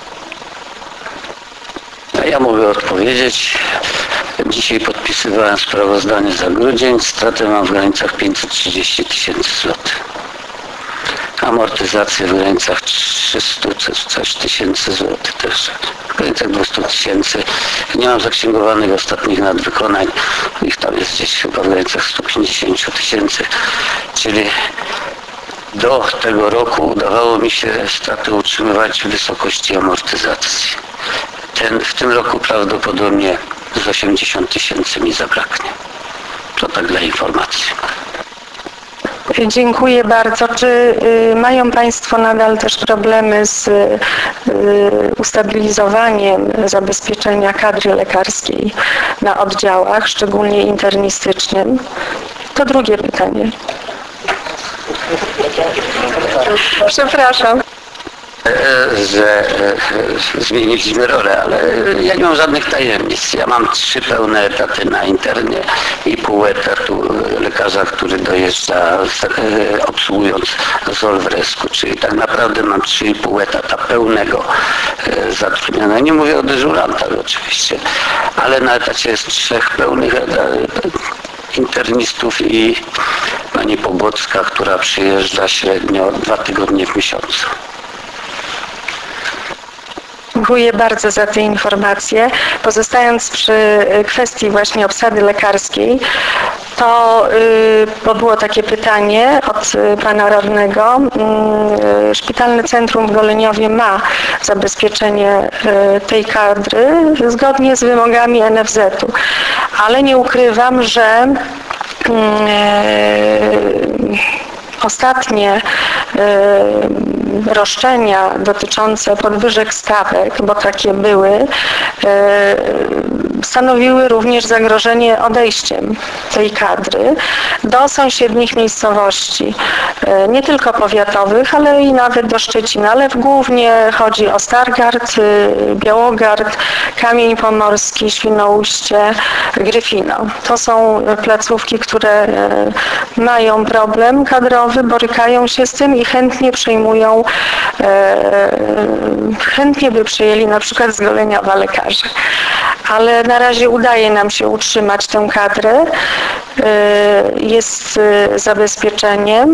Ja mogę odpowiedzieć. Dzisiaj podpisywałem sprawozdanie za grudzień. Stratę mam w granicach pięćset trzydzieści tysięcy złotych. Amortyzacje w granicach trzysta coś tysięcy złotych też. W granicach dwieście tysięcy. Nie mam zaksięgowanych ostatnich nadwykonań. Ich tam jest gdzieś chyba w granicach sto pięćdziesiąt tysięcy. Czyli do tego roku udawało mi się straty utrzymywać w wysokości amortyzacji. Ten, w tym roku prawdopodobnie z osiemdziesiąt tysięcy mi zabraknie. To tak dla informacji. Dziękuję bardzo. Czy y, mają Państwo nadal też problemy z y, ustabilizowaniem zabezpieczenia kadry lekarskiej na oddziałach, szczególnie internistycznym? To drugie pytanie. Przepraszam. Że zmieniliśmy rolę, ale ja nie mam żadnych tajemnic. Ja mam trzy pełne etaty na internie i pół etatu lekarza, który dojeżdża obsługując Zolwresku, czyli tak naprawdę mam trzy i pół etata pełnego zatrudnienia. Nie mówię o dyżurantach oczywiście, ale na etacie jest trzech pełnych internistów i pani Pobłocka, która przyjeżdża średnio dwa tygodnie w miesiącu. Dziękuję bardzo za te informacje. Pozostając przy kwestii właśnie obsady lekarskiej, to bo było takie pytanie od pana radnego. Szpitalne Centrum w Goleniowie ma zabezpieczenie tej kadry zgodnie z wymogami N F Z-u, ale nie ukrywam, że ostatnie roszczenia dotyczące podwyżek stawek, bo takie były, stanowiły również zagrożenie odejściem tej kadry do sąsiednich miejscowości, nie tylko powiatowych, ale i nawet do Szczecina, ale głównie chodzi o Stargard, Białogard, Kamień Pomorski, Świnoujście, Gryfino. To są placówki, które mają problem kadrowy, borykają się z tym i chętnie przyjmują, chętnie by przyjęli na przykład z Goleniowa lekarzy. Ale na razie udaje nam się utrzymać tę kadrę. jest zabezpieczenie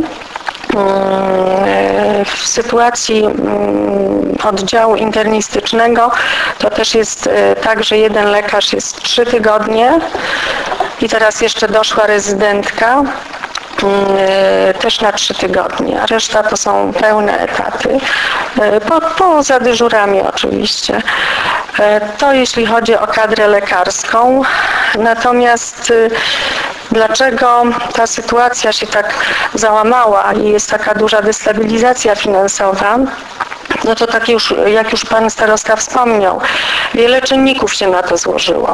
w sytuacji oddziału internistycznego. To też jest tak, że jeden lekarz jest trzy tygodnie i teraz jeszcze doszła rezydentka też na trzy tygodnie, a reszta to są pełne etaty, po, poza dyżurami oczywiście. To jeśli chodzi o kadrę lekarską. Natomiast dlaczego ta sytuacja się tak załamała i jest taka duża destabilizacja finansowa? No to tak już, jak już pan starosta wspomniał, wiele czynników się na to złożyło.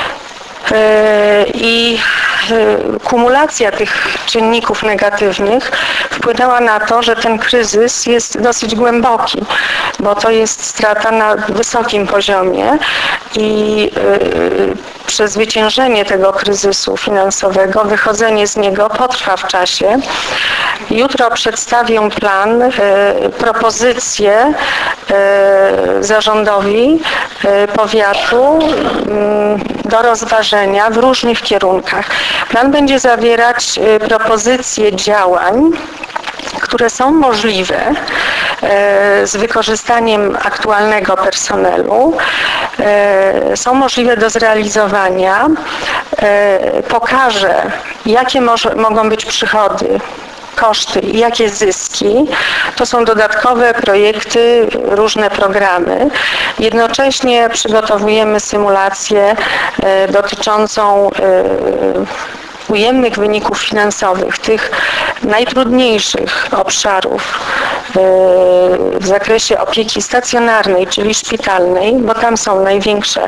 I kumulacja tych czynników negatywnych wpłynęła na to, że ten kryzys jest dosyć głęboki, bo to jest strata na wysokim poziomie i przezwyciężenie tego kryzysu finansowego, wychodzenie z niego potrwa w czasie. Jutro przedstawię plan, propozycje zarządowi powiatu do rozważenia w różnych kierunkach. Plan będzie zawierać propozycje działań, które są możliwe z wykorzystaniem aktualnego personelu, są możliwe do zrealizowania, pokaże, jakie może, mogą być przychody, koszty i jakie zyski. To są dodatkowe projekty, różne programy. Jednocześnie przygotowujemy symulację dotyczącą ujemnych wyników finansowych, tych najtrudniejszych obszarów w zakresie opieki stacjonarnej, czyli szpitalnej, bo tam są największe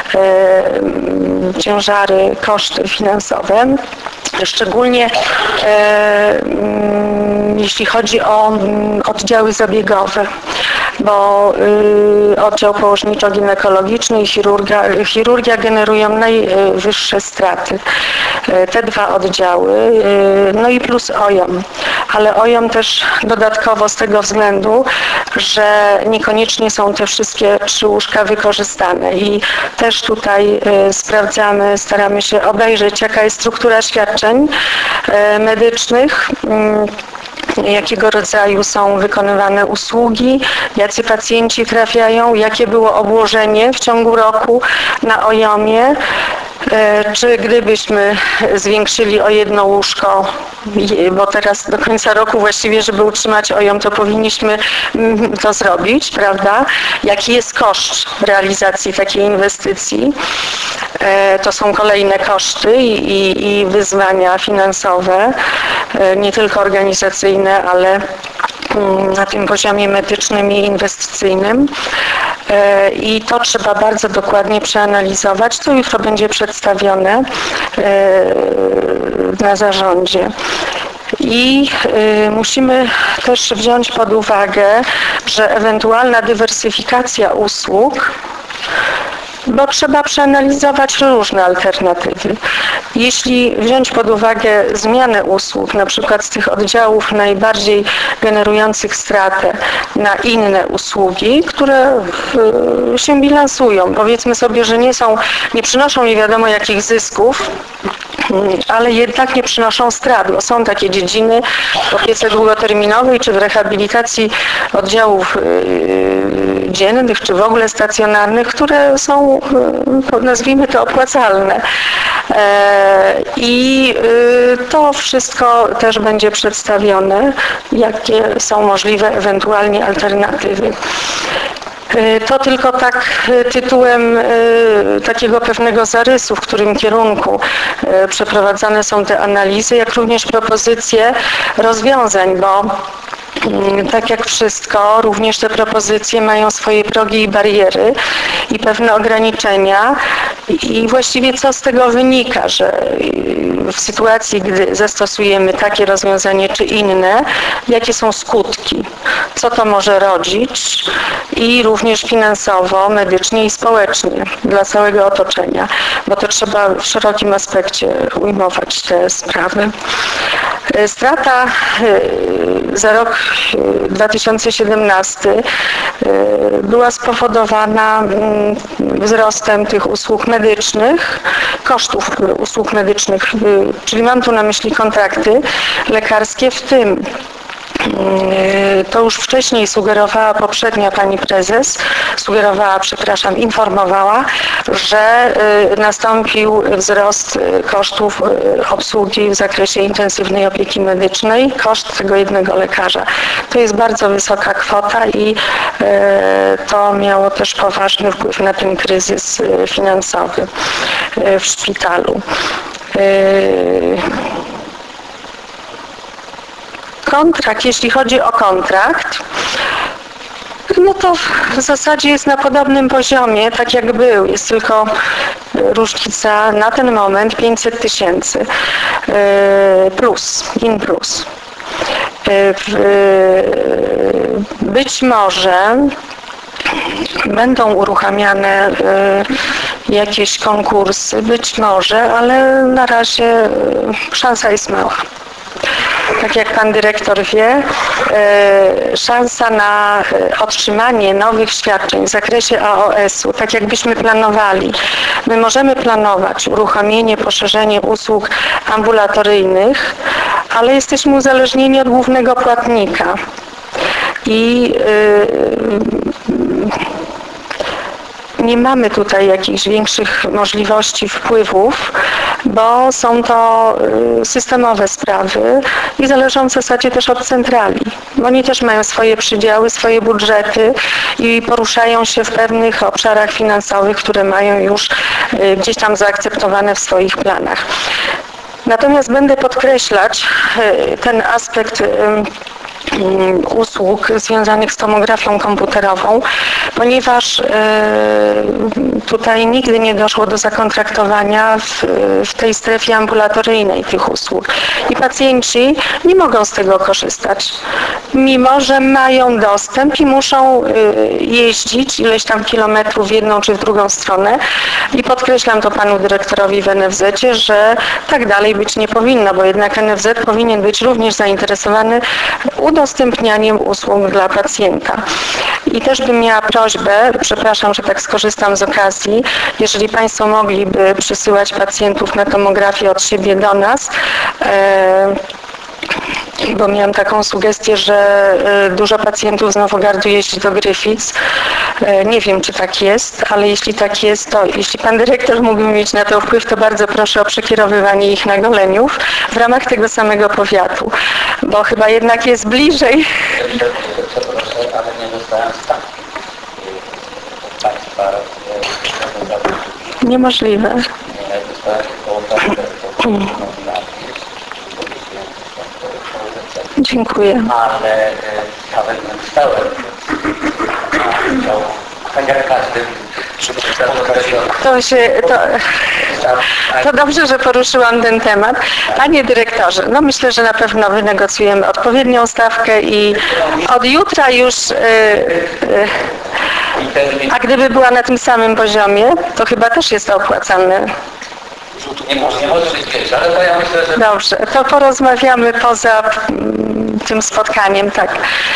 ciężary, koszty finansowe. Szczególnie e, jeśli chodzi o oddziały zabiegowe, bo y, oddział położniczo-ginekologiczny i chirurgia, chirurgia generują najwyższe straty. Te dwa oddziały, no i plus O I O M, ale O I O M też dodatkowo z tego względu, że niekoniecznie są te wszystkie trzy łóżka wykorzystane i też tutaj sprawdzamy, staramy się obejrzeć, jaka jest struktura świadczeń medycznych, jakiego rodzaju są wykonywane usługi, jacy pacjenci trafiają, jakie było obłożenie w ciągu roku na O I O M ie. Czy gdybyśmy zwiększyli o jedno łóżko, bo teraz do końca roku właściwie, żeby utrzymać O I O M, to powinniśmy to zrobić, prawda? Jaki jest koszt realizacji takiej inwestycji? To są kolejne koszty i, i, i wyzwania finansowe, nie tylko organizacyjne, ale na tym poziomie medycznym i inwestycyjnym. I to trzeba bardzo dokładnie przeanalizować. To jutro będzie przedstawione na zarządzie. I musimy też wziąć pod uwagę, że ewentualna dywersyfikacja usług, bo trzeba przeanalizować różne alternatywy. Jeśli wziąć pod uwagę zmianę usług, na przykład z tych oddziałów najbardziej generujących stratę na inne usługi, które się bilansują, powiedzmy sobie, że nie są, nie przynoszą nie wiadomo jakich zysków, ale jednak nie przynoszą strat, bo są takie dziedziny w opiece długoterminowej czy w rehabilitacji oddziałów dziennych czy w ogóle stacjonarnych, które są, nazwijmy to, opłacalne. I to wszystko też będzie przedstawione, jakie są możliwe ewentualnie alternatywy. To tylko tak tytułem takiego pewnego zarysu, w którym kierunku przeprowadzane są te analizy, jak również propozycje rozwiązań, bo tak jak wszystko, również te propozycje mają swoje progi i bariery i pewne ograniczenia i właściwie co z tego wynika, że w sytuacji, gdy zastosujemy takie rozwiązanie czy inne, jakie są skutki, co to może rodzić i również finansowo, medycznie i społecznie dla całego otoczenia, bo to trzeba w szerokim aspekcie ujmować te sprawy. Strata za rok dwa tysiące siedemnasty była spowodowana wzrostem tych usług medycznych, kosztów usług medycznych, czyli mam tu na myśli kontrakty lekarskie, w tym to już wcześniej sugerowała poprzednia pani prezes, sugerowała, przepraszam, informowała, że nastąpił wzrost kosztów obsługi w zakresie intensywnej opieki medycznej, koszt tego jednego lekarza. To jest bardzo wysoka kwota i to miało też poważny wpływ na ten kryzys finansowy w szpitalu. Kontrakt, jeśli chodzi o kontrakt, no to w zasadzie jest na podobnym poziomie, tak jak był. Jest tylko różnica na ten moment pięćset tysięcy plus, in plus. Być może będą uruchamiane jakieś konkursy, być może, ale na razie szansa jest mała. Tak jak pan dyrektor wie, szansa na otrzymanie nowych świadczeń w zakresie A O S-u, tak jakbyśmy planowali, my możemy planować uruchomienie, poszerzenie usług ambulatoryjnych, ale jesteśmy uzależnieni od głównego płatnika. I nie mamy tutaj jakichś większych możliwości wpływów, bo są to systemowe sprawy i zależą w zasadzie też od centrali. Oni też mają swoje przydziały, swoje budżety i poruszają się w pewnych obszarach finansowych, które mają już gdzieś tam zaakceptowane w swoich planach. Natomiast będę podkreślać ten aspekt usług związanych z tomografią komputerową, ponieważ tutaj nigdy nie doszło do zakontraktowania w, w tej strefie ambulatoryjnej tych usług i pacjenci nie mogą z tego korzystać, mimo że mają dostęp i muszą jeździć ileś tam kilometrów w jedną czy w drugą stronę i podkreślam to panu dyrektorowi w N F Z-cie, że tak dalej być nie powinno, bo jednak N F Z powinien być również zainteresowany udostępnianiem usług dla pacjenta. I też bym miała prośbę, przepraszam, że tak skorzystam z okazji, jeżeli państwo mogliby przysyłać pacjentów na tomografię od siebie do nas, e, bo miałam taką sugestię, że dużo pacjentów z Nowogardu jeździ do Gryfic. Nie wiem, czy tak jest, ale jeśli tak jest, to jeśli pan dyrektor mógłby mieć na to wpływ, to bardzo proszę o przekierowywanie ich na Goleniów w ramach tego samego powiatu, bo chyba jednak jest bliżej. Ale nie dostałem stawki państwa. Niemożliwe. Nie dostałem około Dziękuję. ale kawę dostałem. Tak jak każdy. To, się, to, to dobrze, że poruszyłam ten temat. Panie dyrektorze, no myślę, że na pewno wynegocjujemy odpowiednią stawkę i od jutra już, yy, yy, a gdyby była na tym samym poziomie, to chyba też jest to opłacalne. Nie może, nie może być więcej, ale to ja myślę, że... Dobrze, to porozmawiamy poza tym spotkaniem, tak.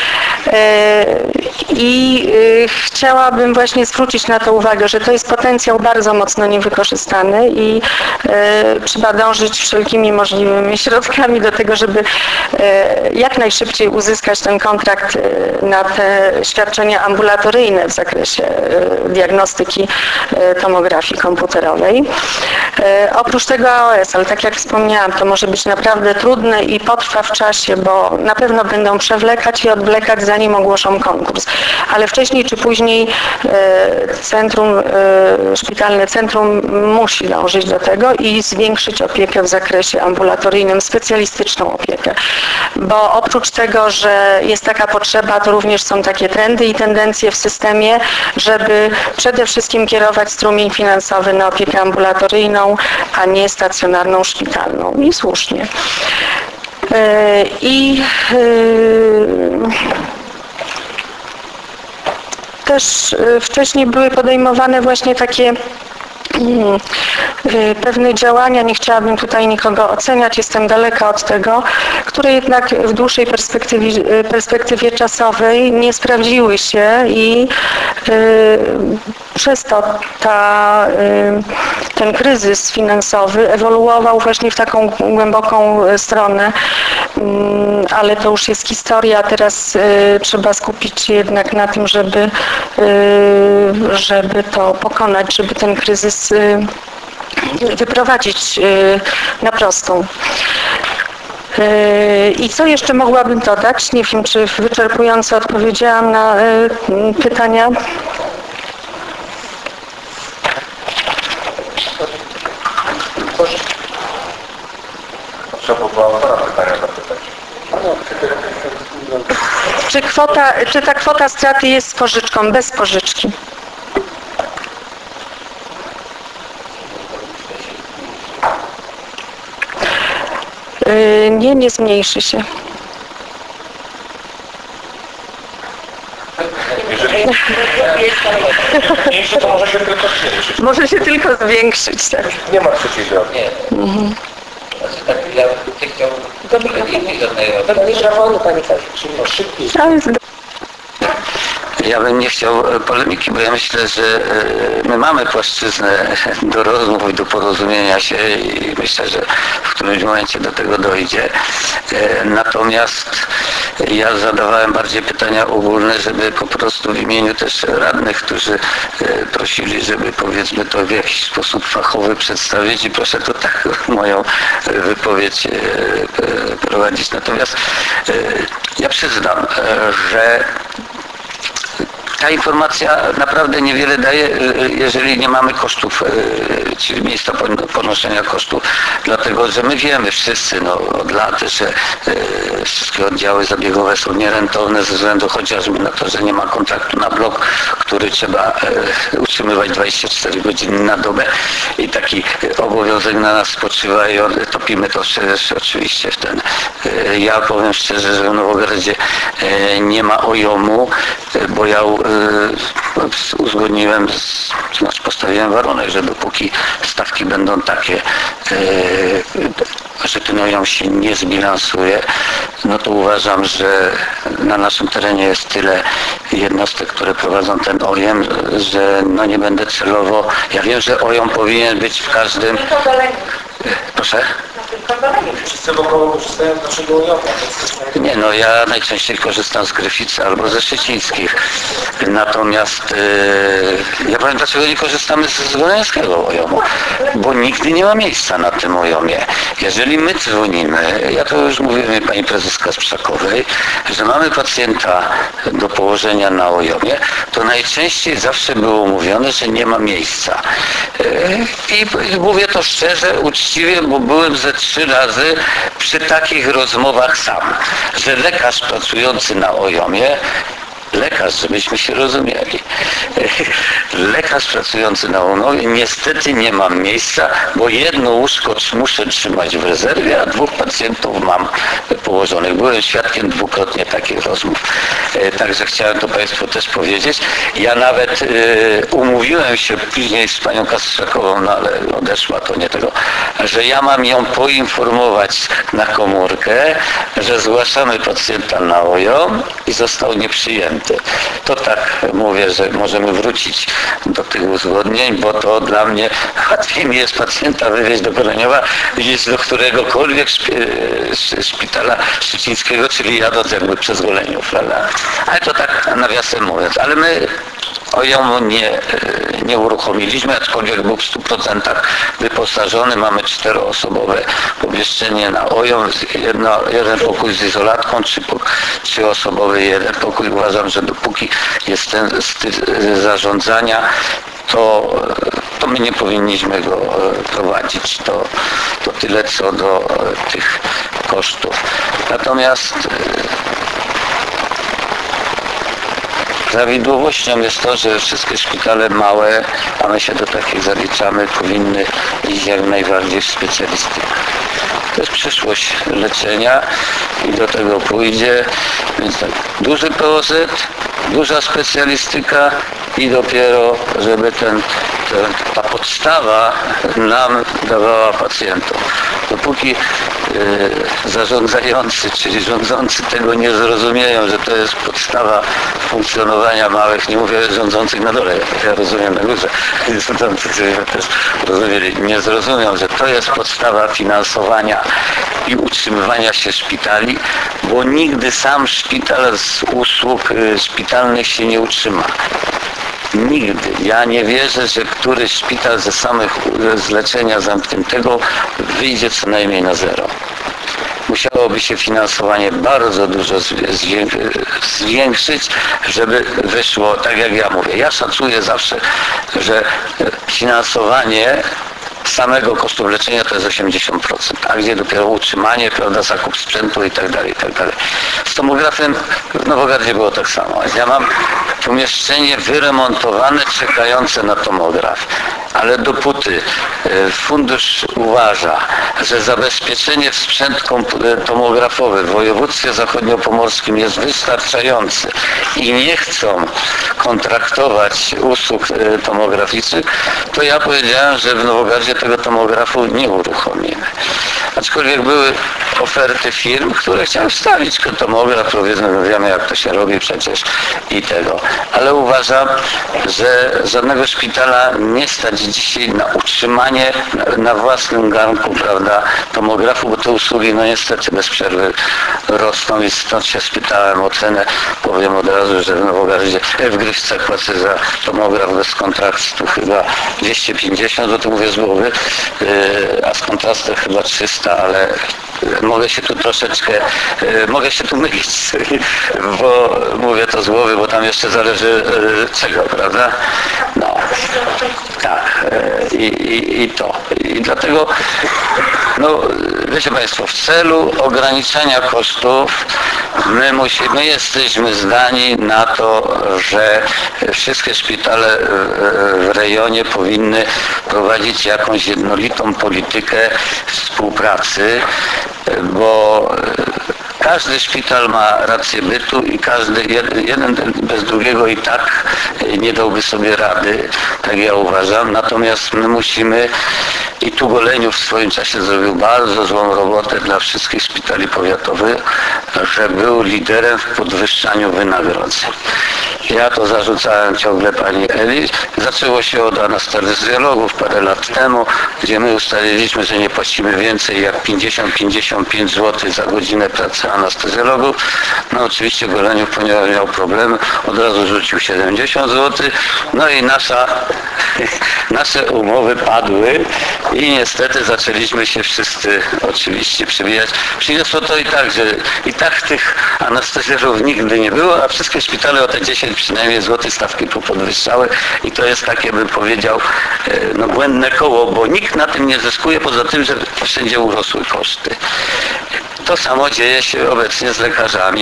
I chciałabym właśnie zwrócić na to uwagę, że to jest potencjał bardzo mocno niewykorzystany i trzeba dążyć wszelkimi możliwymi środkami do tego, żeby jak najszybciej uzyskać ten kontrakt na te świadczenia ambulatoryjne w zakresie diagnostyki tomografii komputerowej. Oprócz tego A O S, ale tak jak wspomniałam, to może być naprawdę trudne i potrwa w czasie, bo na pewno będą przewlekać i odwlekać, zanim ogłoszą konkurs. Ale wcześniej czy później centrum, szpitalne centrum musi dążyć do tego i zwiększyć opiekę w zakresie ambulatoryjnym, specjalistyczną opiekę. Bo oprócz tego, że jest taka potrzeba, to również są takie trendy i tendencje w systemie, żeby przede wszystkim kierować strumień finansowy na opiekę ambulatoryjną, a nie stacjonarną, szpitalną. I słusznie. I też wcześniej były podejmowane właśnie takie pewne działania, nie chciałabym tutaj nikogo oceniać, jestem daleka od tego, które jednak w dłuższej perspektywie, perspektywie czasowej nie sprawdziły się i y, przez to ta, y, ten kryzys finansowy ewoluował właśnie w taką głęboką stronę, y, ale to już jest historia, teraz y, trzeba skupić się jednak na tym, żeby, y, żeby to pokonać, żeby ten kryzys wyprowadzić na prostą. I co jeszcze mogłabym dodać? Nie wiem, czy wyczerpująco odpowiedziałam na pytania. Trzeba było autora pytania zapytać. Czy, kwota, czy ta kwota straty jest z pożyczką, bez pożyczki? Nie, nie zmniejszy się. Jeżeli mniejsze, to może się tylko zwiększyć. Może się tylko zwiększyć, tak. Nie ma trzeciej drogi. Mhm. Tak, ja bym chciał... Panie Żawonu, Panie Kasiu. Szybciej. Ja bym nie chciał polemiki, bo ja myślę, że my mamy płaszczyznę do rozmów i do porozumienia się i myślę, że w którymś momencie do tego dojdzie. Natomiast ja zadawałem bardziej pytania ogólne, żeby po prostu w imieniu też radnych, którzy prosili, żeby powiedzmy to w jakiś sposób fachowy przedstawić i proszę to tak moją wypowiedź prowadzić. Natomiast ja przyznam, że ta informacja naprawdę niewiele daje, jeżeli nie mamy kosztów, czyli miejsca ponoszenia kosztów. Dlatego, że my wiemy wszyscy no, od lat, że wszystkie oddziały zabiegowe są nierentowne ze względu chociażby na to, że nie ma kontraktu na blok, który trzeba utrzymywać dwadzieścia cztery godziny na dobę i taki obowiązek na nas spoczywa i topimy to oczywiście w ten. Ja powiem szczerze, że w Nowogrodzie nie ma ojomu, bo ja uzgodniłem, z, znaczy postawiłem warunek, że dopóki stawki będą takie, że ten ojom się nie zbilansuje, no to uważam, że na naszym terenie jest tyle jednostek, które prowadzą ten ojem, że no nie będę celowo, ja wiem, że ojom powinien być w każdym... Proszę? Wszyscy wokoło korzystają z naszego ojomu. Nie, no ja najczęściej korzystam z Gryficy albo ze Szczecińskich. Natomiast yy, ja powiem, dlaczego nie korzystamy z Zwoleńskiego ojomu. Bo nigdy nie ma miejsca na tym ojomie. Jeżeli my dzwonimy, ja to już mówiłem pani prezeska z Przakowej, że mamy pacjenta do położenia na ojomie, to najczęściej zawsze było mówione, że nie ma miejsca. Yy, I mówię to szczerze, uczciwie, bo byłem ze trzy razy przy takich rozmowach sam, że lekarz pracujący na ojomie, lekarz, żebyśmy się rozumieli, lekarz pracujący na ojomie, niestety nie mam miejsca, bo jedno łóżko muszę trzymać w rezerwie, a dwóch pacjentów mam położonych. Byłem świadkiem dwukrotnie takich rozmów. Także chciałem to Państwu też powiedzieć. Ja nawet umówiłem się później z panią Kastrzakową, no ale odeszła, to nie tego, że ja mam ją poinformować na komórkę, że zgłaszamy pacjenta na ojom i został nieprzyjęty. To tak mówię, że możemy wrócić do tych uzgodnień, bo to dla mnie łatwiej mi jest pacjenta wywieźć do Goleniowa niż do któregokolwiek szpitala szczecińskiego, czyli jadąc jakby przez Goleniów. Ale to tak nawiasem mówiąc. Ale my ojomu nie, nie uruchomiliśmy, aczkolwiek był w stu procentach wyposażony. Mamy czteroosobowe pomieszczenie na ojom, jedno, jeden pokój z izolatką, trzy, trzyosobowy jeden pokój. Uważam, że dopóki jest ten styl zarządzania, to, to my nie powinniśmy go prowadzić. To, to tyle co do tych kosztów. Natomiast prawidłowością jest to, że wszystkie szpitale małe, a my się do takich zaliczamy, powinny iść jak najbardziej w specjalistykę. To jest przyszłość leczenia i do tego pójdzie. Więc tak, duży P O Z, duża specjalistyka i dopiero, żeby ten, ten, ta podstawa nam dawała pacjentom. Dopóki yy, zarządzający, czyli rządzący tego nie zrozumieją, że to jest podstawa funkcjonowania małych, nie mówię rządzących na dole, ja rozumiem na górze, rządzący też rozumieli, nie zrozumią, że to jest podstawa finansowania i utrzymywania się szpitali, bo nigdy sam szpital z usług y, szpitalnych się nie utrzyma. Nigdy. Ja nie wierzę, że któryś szpital ze samych z leczenia zamkniętego wyjdzie co najmniej na zero. Musiałoby się finansowanie bardzo dużo zwiększyć, żeby wyszło, tak jak ja mówię. Ja szacuję zawsze, że finansowanie samego kosztu leczenia to jest osiemdziesiąt procent, a gdzie dopiero utrzymanie, prawda, zakup sprzętu i tak dalej, i tak dalej. Z tomografem w Nowogardzie było tak samo. Ja mam pomieszczenie wyremontowane, czekające na tomograf, ale dopóty fundusz uważa, że zabezpieczenie w sprzęt tomografowy w województwie zachodniopomorskim jest wystarczający i nie chcą kontraktować usług tomograficznych, to ja powiedziałem, że w Nowogardzie tego tomografu nie uruchomimy. Aczkolwiek były oferty firm, które chciały wstawić tomograf, powiedzmy, wiemy jak to się robi przecież i tego. Ale uważam, że żadnego szpitala nie stać dzisiaj na utrzymanie na, na własnym garnku, prawda, tomografu, bo te usługi no niestety bez przerwy rosną i stąd się spytałem o cenę. Powiem od razu, że w Nowogardzie, w Gryfcach płacę za tomograf bez kontraktu chyba dwieście pięćdziesiąt złotych, mówię z głowy, a z kontrastem chyba trzysta, ale mogę się tu troszeczkę, mogę się tu mylić, bo mówię to z głowy, bo tam jeszcze zależy czego, prawda? No, tak, i, i, i to. I dlatego, no, wiecie Państwo, w celu ograniczania kosztów my musimy, my jesteśmy zdani na to, że wszystkie szpitale w rejonie powinny prowadzić jakąś jednolitą politykę współpracy, bo każdy szpital ma rację bytu i każdy, jeden bez drugiego i tak nie dałby sobie rady, tak ja uważam. Natomiast my musimy, i tu Goleniów w swoim czasie zrobił bardzo złą robotę dla wszystkich szpitali powiatowych, że był liderem w podwyższaniu wynagrodzeń. Ja to zarzucałem ciągle pani Eli. Zaczęło się od anestezjologów parę lat temu, gdzie my ustaliliśmy, że nie płacimy więcej jak pięćdziesiąt do pięćdziesięciu pięciu złotych za godzinę pracy anestezjologów. No oczywiście Goleniów, ponieważ miał problemy, od razu rzucił siedemdziesiąt złotych. No i nasza, nasze umowy padły i niestety zaczęliśmy się wszyscy oczywiście przybijać. Przyniosło to i tak, że i tak tych anestezjologów nigdy nie było, a wszystkie szpitale o te dziesięć przynajmniej złotych stawki tu podwyższały i to jest takie, bym powiedział, no błędne koło, bo nikt na tym nie zyskuje, poza tym, że wszędzie urosły koszty. To samo dzieje się obecnie z lekarzami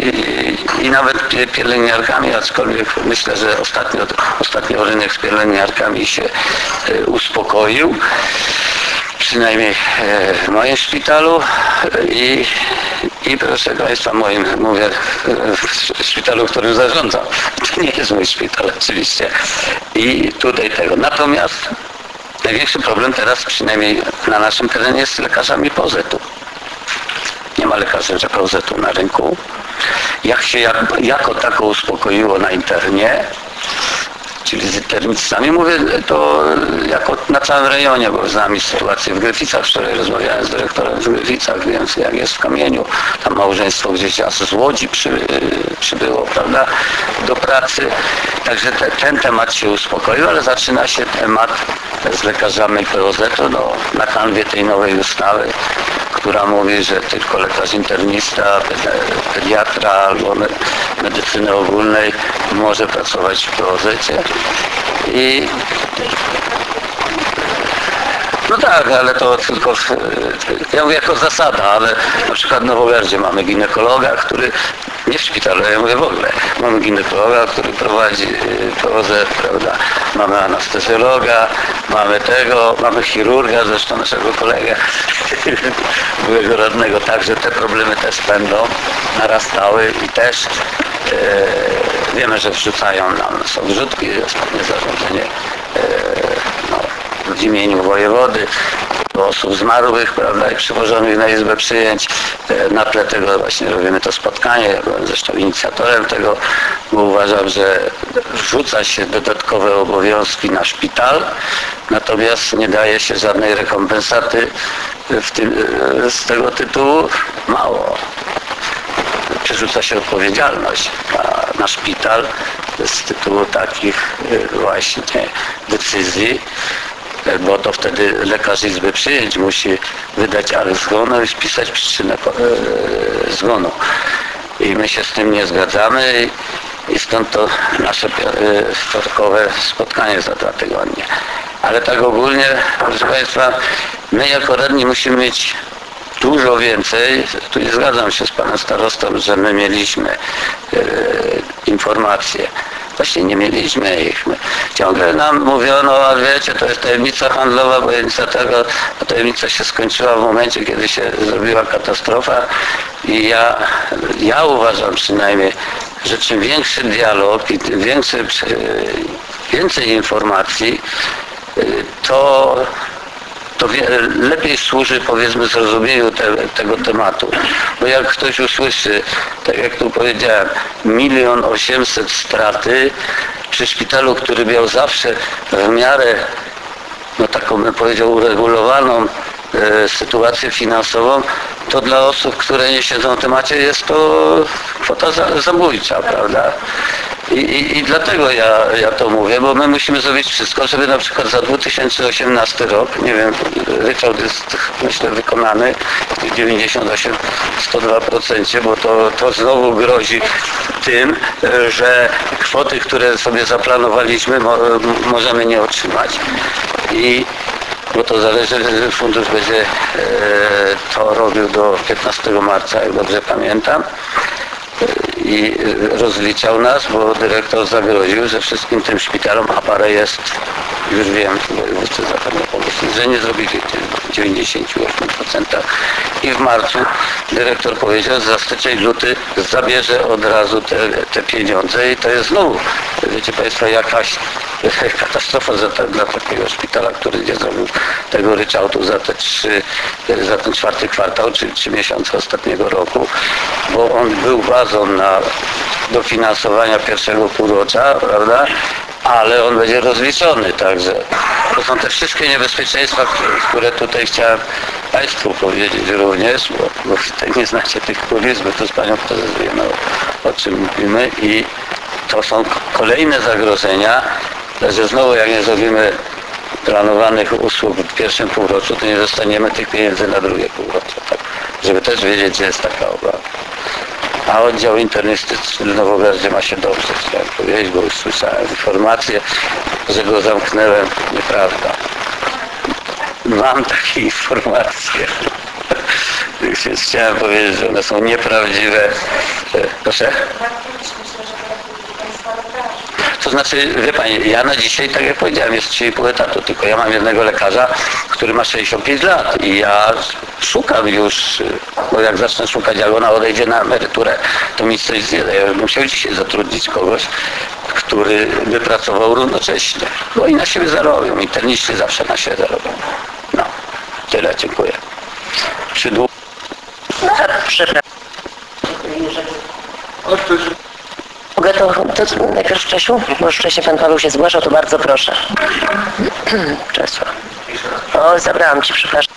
i, i nawet pielęgniarkami, aczkolwiek myślę, że ostatnio, ostatnio rynek z pielęgniarkami się uspokoił. Przynajmniej w moim szpitalu i, i proszę Państwa, moim, mówię, w szpitalu, którym zarządzam. To nie jest mój szpital oczywiście. I tutaj tego. Natomiast największy problem teraz, przynajmniej na naszym terenie, jest z lekarzami P O Z u. Nie ma lekarzy P O Z u na rynku. Jak się jak, jako tako uspokoiło na internie, czyli z internistami, mówię to jako na całym rejonie, bo znam sytuację w Gryficach, wczoraj rozmawiałem z dyrektorem w Gryficach, więc jak jest w Kamieniu, tam małżeństwo gdzieś z Łodzi przy, przybyło, prawda, do pracy. Także te, ten temat się uspokoił, ale zaczyna się temat z lekarzami P O Z u, no, na kanwie tej nowej ustawy, która mówi, że tylko lekarz internista, pediatra albo medycyny ogólnej może pracować w P O Z cie. I no tak, ale to tylko, ja mówię jako zasada, ale na przykład w Nowogardzie mamy ginekologa, który, nie w szpitalu, ja mówię w ogóle, mamy ginekologa, który prowadzi P O Z, prawda, mamy anestezjologa, mamy tego, mamy chirurga, zresztą naszego kolegę, byłego radnego, także te problemy też będą narastały i też e, wiemy, że wrzucają nam, są wrzutki, jest pewne zarządzenie no, w imieniu wojewody, do osób zmarłych, prawda, i przywożonych na Izbę Przyjęć. Na tle tego właśnie robimy to spotkanie. Ja byłem zresztą inicjatorem tego, bo uważam, że wrzuca się dodatkowe obowiązki na szpital, natomiast nie daje się żadnej rekompensaty w tym, z tego tytułu. Mało. Przerzuca się odpowiedzialność na, na szpital z tytułu takich właśnie decyzji, bo to wtedy lekarz Izby Przyjęć musi wydać akt zgonu i spisać przyczynę zgonu. I my się z tym nie zgadzamy i stąd to nasze wtorkowe spotkanie za dwa tygodnie. Ale tak ogólnie, proszę Państwa, my jako radni musimy mieć dużo więcej. Tu nie zgadzam się z Panem Starostą, że my mieliśmy e, informacje. Właśnie nie mieliśmy ich. My ciągle nam mówiono, a wiecie, to jest tajemnica handlowa, bo tajemnica tego, a tajemnica się skończyła w momencie, kiedy się zrobiła katastrofa i ja, ja uważam przynajmniej, że czym większy dialog i tym większy, więcej informacji, to to wie, lepiej służy, powiedzmy, zrozumieniu te, tego tematu. Bo jak ktoś usłyszy, tak jak tu powiedziałem, milion osiemset straty przy szpitalu, który miał zawsze w miarę, no taką bym powiedział, uregulowaną e, sytuację finansową, to dla osób, które nie siedzą w temacie, jest to kwota za, zabójcza, prawda? I, i, I dlatego ja, ja to mówię, bo my musimy zrobić wszystko, żeby na przykład za dwa tysiące osiemnasty rok, nie wiem, ryczałt jest myślę wykonany w dziewięćdziesiąt osiem do stu dwóch procent, bo to, to znowu grozi tym, że kwoty, które sobie zaplanowaliśmy, mo, możemy nie otrzymać. I bo to zależy, że fundusz będzie e, to robił do piętnastego marca, jak dobrze pamiętam. I rozliczał nas, bo dyrektor zagroził, że wszystkim tym szpitalom, a parę jest, już wiem, wojewódzcy zapewne pomyśleli, że nie zrobili w dziewięćdziesięciu ośmiu procentach. I w marcu dyrektor powiedział, że za styczeń, luty zabierze od razu te, te pieniądze i to jest znowu, wiecie Państwo, jakaś katastrofa za ta, dla takiego szpitala, który nie zrobił tego ryczałtu za te trzy, za ten czwarty kwartał, czy trzy miesiące ostatniego roku, bo on był bazą na dofinansowania pierwszego półrocza, prawda? Ale on będzie rozliczony, także to są te wszystkie niebezpieczeństwa, które tutaj chciałem Państwu powiedzieć również, bo, bo nie znacie tych kulis, bo tu z Panią Prezes wiemy, o, o czym mówimy i to są kolejne zagrożenia, że znowu jak nie zrobimy planowanych usług w pierwszym półroczu, to nie dostaniemy tych pieniędzy na drugie półrocze, tak? Żeby też wiedzieć, że jest taka obawa. A oddział internistyczny w Nowogardzie ma się dobrze, chciałem powiedzieć, bo już słyszałem informację, że go zamknąłem. Nieprawda. Mam takie informacje. Więc chciałem powiedzieć, że one są nieprawdziwe. Proszę? To znaczy, wie Pani, ja na dzisiaj, tak jak powiedziałem, jest trzy i pół etatu, tylko ja mam jednego lekarza, który ma sześćdziesiąt pięć lat i ja szukam już, bo jak zacznę szukać, jak ona odejdzie na emeryturę, to mi coś nie da. Ja bym musiał dzisiaj zatrudnić kogoś, który by pracował równocześnie, bo i na siebie zarobią, interniści zawsze na siebie zarobią. No, tyle, dziękuję. Przydłu... Przepraszam. Mogę to, to najpierw Czesiu, bo już wcześniej Pan Paweł się zgłaszał, to bardzo proszę. Czesław. O, zabrałam Ci, przepraszam.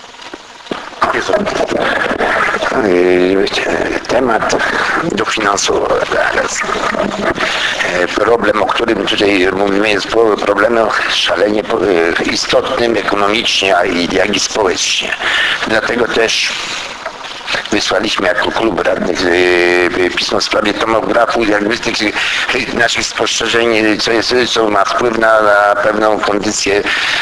Temat dofinansowania. Problem, o którym tutaj mówimy, jest problemem szalenie istotnym ekonomicznie, jak i społecznie. Dlatego też wysłaliśmy jako klub radnych pismo w sprawie tomografu, jakby z tych naszych spostrzeżeń, co, jest, co ma wpływ na, na pewną kondycję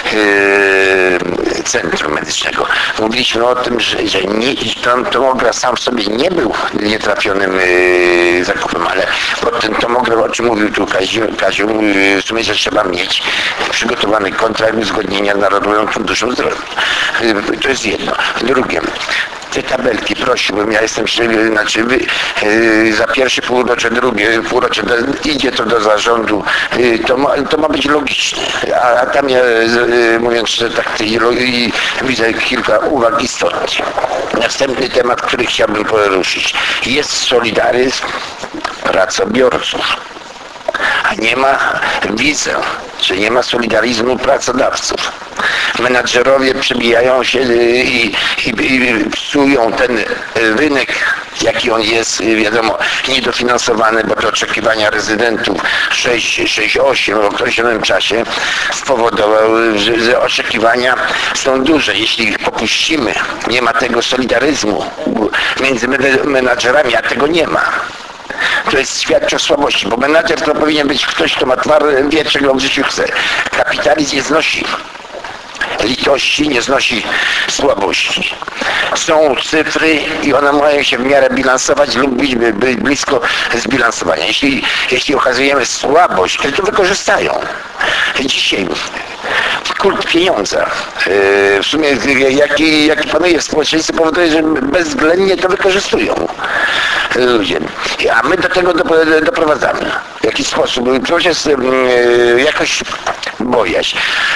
yy, centrum medycznego. Mówiliśmy o tym, że, że nie, tomograf sam w sobie nie był nietrafionym yy, zakupem, ale bo ten tomograf, o czym mówił tu Kaziu, Kaziu w sumie, że trzeba mieć przygotowany kontrakt uzgodnienia z Narodowym Funduszem Zdrowia. Yy, to jest jedno. Drugie. te tabelki prosiłbym, ja jestem, znaczy yy, za pierwsze półrocze, drugie półrocze do, idzie to do zarządu, yy, to, ma, to ma być logiczne, a, a tam ja yy, mówiąc, że tak yy, widzę kilka uwag istotnych. Następny temat, który chciałbym poruszyć. Jest solidaryzm pracobiorców, a nie ma, widzę, że nie ma solidaryzmu pracodawców. Menadżerowie przebijają się i, i, i psują ten rynek, jaki on jest, wiadomo, niedofinansowany, bo te oczekiwania rezydentów sześć, sześć, osiem w określonym czasie spowodowały, że, że oczekiwania są duże. Jeśli ich popuścimy, nie ma tego solidaryzmu między menadżerami, a tego nie ma. To jest świadczy o słabości, bo menadżer to powinien być ktoś, kto ma twar, wie, czego w życiu chce. Kapitalizm nie znosi litości, nie znosi słabości. Są cyfry i one mają się w miarę bilansować lub być blisko zbilansowania. Jeśli, jeśli okazujemy słabość, to to wykorzystają. Dzisiaj kult pieniądza, w sumie jaki, jaki panuje w społeczeństwie, powoduje, że bezwzględnie to wykorzystują ludzie. A my do tego doprowadzamy. W jaki sposób? Przecież jakoś bojaźń.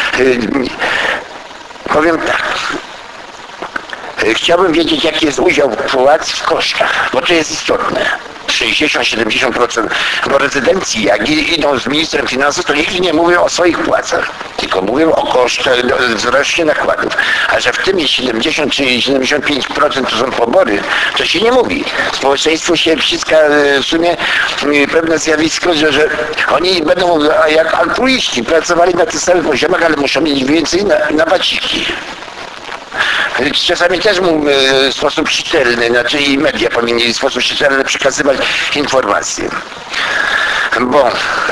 Powiem tak. Chciałbym wiedzieć, jaki jest udział płac w kosztach, bo to jest istotne. sześćdziesiąt do siedemdziesięciu procent, bo rezydencji, jak idą z ministrem finansów, to nigdy nie mówią o swoich płacach, tylko mówią o kosztach, wzroście nakładów. A że w tym jest siedemdziesiąt czy siedemdziesiąt pięć procent to są pobory, to się nie mówi. Społeczeństwu się wciska w sumie pewne zjawisko, że, że oni będą jak altruiści, pracowali na tych samych poziomach, ale muszą mieć więcej na, na waciki. Czasami też mówię w sposób czytelny, znaczy i media powinni w sposób czytelny przekazywać informacje. Bo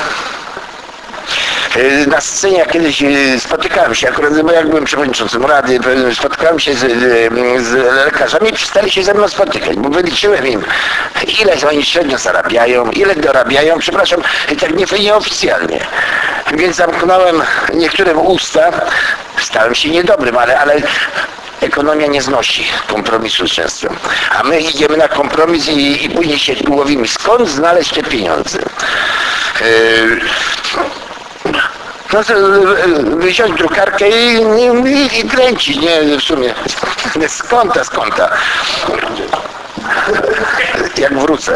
na scenie jak kiedyś spotykałem się, akurat jak byłem przewodniczącym Rady, spotykałem się z, z lekarzami i przestali się ze mną spotykać, bo wyliczyłem im, ile oni średnio zarabiają, ile dorabiają, przepraszam, tak nie, nieoficjalnie. Więc zamknąłem niektórym usta, stałem się niedobrym, ale, ale ekonomia nie znosi kompromisu często. A my idziemy na kompromis i, i później się łowimy. Skąd znaleźć te pieniądze? Yy, no, wziąć drukarkę i, i, i kręcić, nie, w sumie. Z kąta, z kąta. Jak wrócę.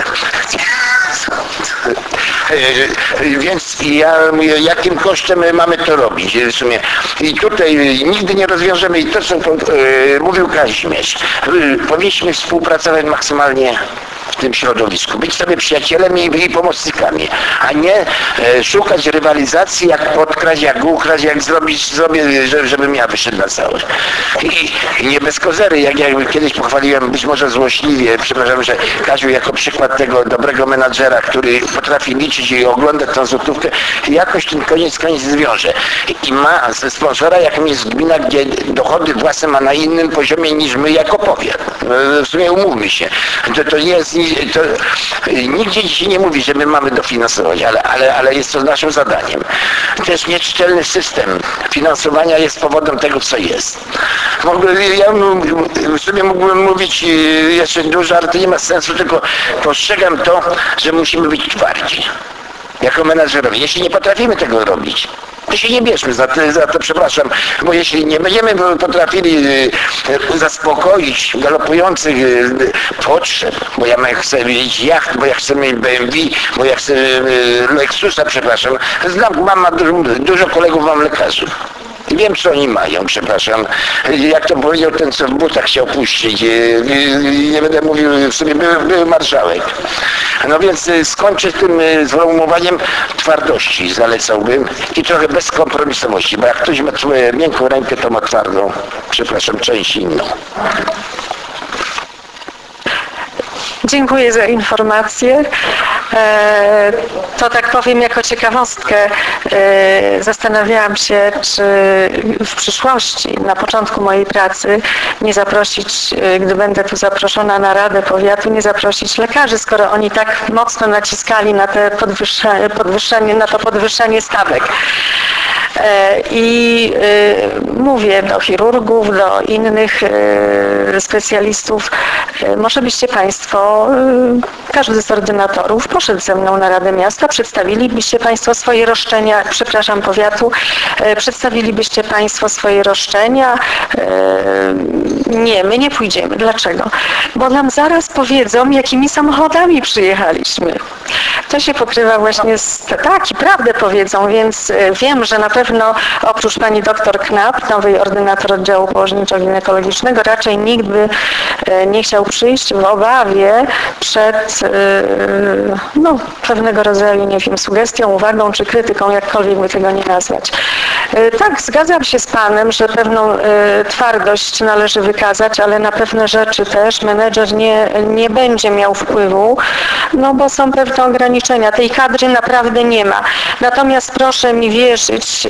Więc ja mówię, jakim kosztem mamy to robić w sumie. I tutaj nigdy nie rozwiążemy, i to co e, mówił Kazimierz, powinniśmy współpracować maksymalnie w tym środowisku, być sobie przyjacielem i, i pomocnikami, a nie e, szukać rywalizacji, jak podkraść, jak ukraść, jak zrobić sobie, żeby, żebym ja wyszedł na całość. I, i nie bez kozery, jak ja kiedyś pochwaliłem, być może złośliwie, przepraszam, że Kaziu jako przykład tego dobrego menadżera, który potrafi liczyć i oglądać tą złotówkę, jakoś ten koniec koniec zwiąże. I ma ze sponsora, jakim jest gmina, gdzie dochody własne ma na innym poziomie niż my jako powiat. W sumie umówmy się. To, to nie jest, to, nigdzie dzisiaj nie mówi, że my mamy dofinansować, ale, ale, ale jest to naszym zadaniem. Też niecztelny system finansowania jest powodem tego, co jest. Mogę, ja w sumie mógłbym mówić jeszcze dużo, ale to nie ma sensu, tylko postrzegam to, że musimy być twardzi jako menadżerowie. Jeśli nie potrafimy tego robić, to się nie bierzmy za to, za to, przepraszam, bo jeśli nie będziemy potrafili zaspokoić galopujących potrzeb, bo ja chcę mieć jacht, bo ja chcę mieć B M W, bo ja chcę Lexusa, przepraszam, znam, mam dużo, dużo kolegów, mam lekarzów. Wiem, co oni mają, przepraszam. Jak to powiedział ten, co w butach chciał puścić. Nie będę mówił, w sumie były, były marszałek. No więc skończę tym złomowaniem twardości, zalecałbym, i trochę bezkompromisowości, bo jak ktoś ma swoją miękką rękę, to ma twardą, przepraszam, część inną. Dziękuję za informację. E, To tak powiem jako ciekawostkę, e, zastanawiałam się, czy w przyszłości, na początku mojej pracy, nie zaprosić, e, gdy będę tu zaproszona na Radę Powiatu, nie zaprosić lekarzy, skoro oni tak mocno naciskali na, te podwyższenie, podwyższenie, na to podwyższenie stawek. E, I e, mówię do chirurgów, do innych e, specjalistów, e, może byście Państwo, e, każdy z ordynatorów poszedł ze mną na Radę Miasta, przedstawilibyście Państwo swoje roszczenia, przepraszam, powiatu, e, przedstawilibyście Państwo swoje roszczenia. E, nie, my nie pójdziemy. Dlaczego? Bo nam zaraz powiedzą, jakimi samochodami przyjechaliśmy. To się pokrywa właśnie z... Tak, i prawdę powiedzą, więc e, wiem, że na pewno oprócz pani doktor Knap, nowej ordynator oddziału położniczo-ginekologicznego, raczej nikt by e, nie chciał przyjść w obawie przed e, no, pewnego rodzaju, nie wiem, sugestią, uwagą czy krytyką, jakkolwiek by tego nie nazwać. E, tak, zgadzam się z panem, że pewną e, twardość należy wykazać, ale na pewne rzeczy też menedżer nie, nie będzie miał wpływu, no bo są pewne ograniczenia. Tej kadry naprawdę nie ma. Natomiast proszę mi wierzyć,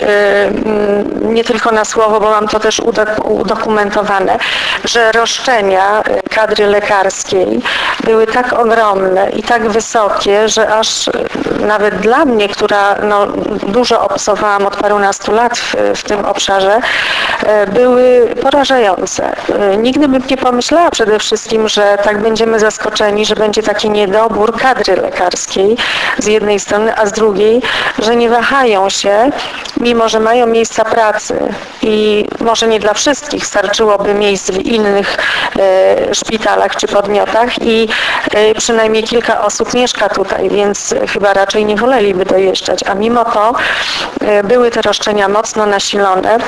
nie tylko na słowo, bo mam to też udokumentowane, że roszczenia kadry lekarskiej były tak ogromne i tak wysokie, że aż nawet dla mnie, która no, dużo obcowałam od parunastu lat w, w tym obszarze, były porażające. Nigdy bym nie pomyślała przede wszystkim, że tak będziemy zaskoczeni, że będzie taki niedobór kadry lekarskiej z jednej strony, a z drugiej, że nie wahają się, mimo że mają miejsca pracy i może nie dla wszystkich starczyłoby miejsc w innych e, szpitalach czy podmiotach i e, przynajmniej kilka osób mieszka tutaj, więc chyba raczej nie woleliby dojeżdżać, a mimo to e, były te roszczenia mocno nasilone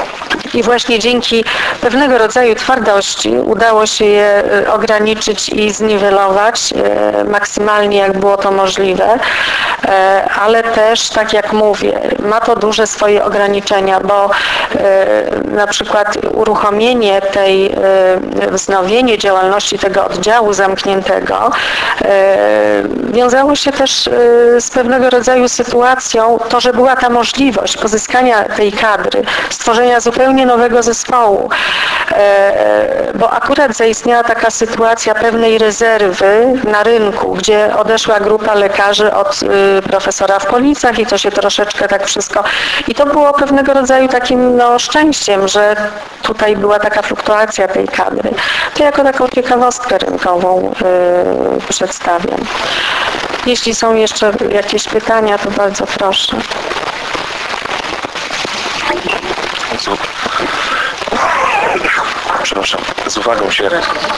i właśnie dzięki pewnego rodzaju twardości udało się je ograniczyć i zniwelować e, maksymalnie, jak było to możliwe, e, ale też, tak jak mówię, ma to duże swoje ograniczenia, bo e, na przykład uruchomienie tej, e, wznowienie działalności tego oddziału zamkniętego e, wiązało się też e, z pewnego rodzaju sytuacją, to, że była ta możliwość pozyskania tej kadry, stworzenia zupełnie nowego zespołu, e, bo akurat zaistniała taka sytuacja pewnej rezerwy na rynku, gdzie odeszła grupa lekarzy od y, profesora w Policach i to się troszeczkę tak wszystko... I to było pewnego rodzaju takim no, szczęściem, że tutaj była taka fluktuacja tej kadry. To jako taką ciekawostkę rynkową y, przedstawiam. Jeśli są jeszcze jakieś pytania, to bardzo proszę. Przepraszam, z uwagą się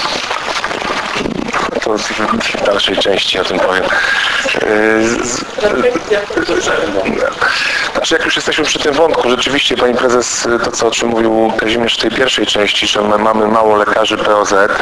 to w dalszej części o tym powiem. Znaczy, jak już jesteśmy przy tym wątku, rzeczywiście Pani Prezes, to co o czym mówił Kazimierz w tej pierwszej części, że my mamy mało lekarzy P O Z.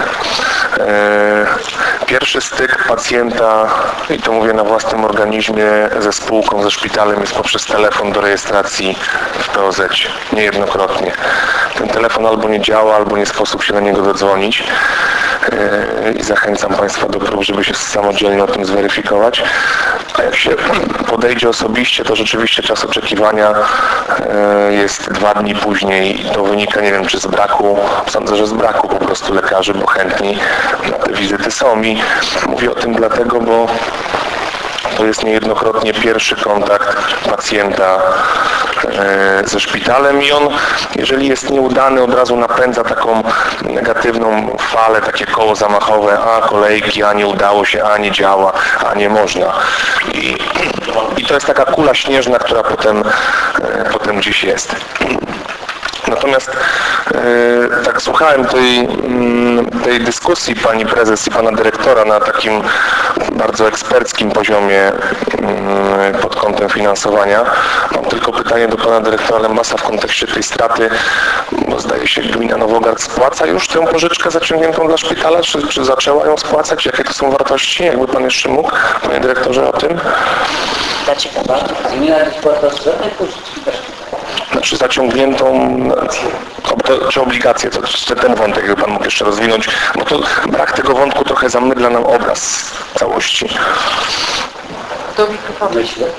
Pierwszy styk pacjenta, i to mówię na własnym organizmie, ze spółką, ze szpitalem jest poprzez telefon do rejestracji w P O Z-cie, niejednokrotnie. Ten telefon albo nie działa, albo nie sposób się na niego dodzwonić i zachęcam Państwa do prób, żeby się samodzielnie o tym zweryfikować. A jak się podejdzie osobiście, to rzeczywiście czas oczekiwania jest dwa dni później. To wynika, nie wiem, czy z braku, sądzę, że z braku po prostu lekarzy, bo chętni na te wizyty są. I mówię o tym dlatego, bo to jest niejednokrotnie pierwszy kontakt pacjenta ze szpitalem i on, jeżeli jest nieudany, od razu napędza taką negatywną falę, takie koło zamachowe, a kolejki, a nie udało się, a nie działa, a nie można. I, i to jest taka kula śnieżna, która potem, potem gdzieś jest. Natomiast e, tak słuchałem tej, tej dyskusji pani prezes i pana dyrektora na takim bardzo eksperckim poziomie pod kątem finansowania. Mam tylko pytanie do pana dyrektora Lembasa w kontekście tej straty, bo zdaje się gmina Nowogard spłaca już tę pożyczkę zaciągniętą dla szpitala, czy, czy zaczęła ją spłacać? Jakie to są wartości? Jakby pan jeszcze mógł, panie dyrektorze, o tym? Gmina nie spłaca żadnej pożyczki dla szpitala. Znaczy zaciągniętą, czy obligacje, to, czy ten wątek, jakby Pan mógł jeszcze rozwinąć, bo to brak tego wątku trochę zamydla nam obraz całości. Do mikrofonu.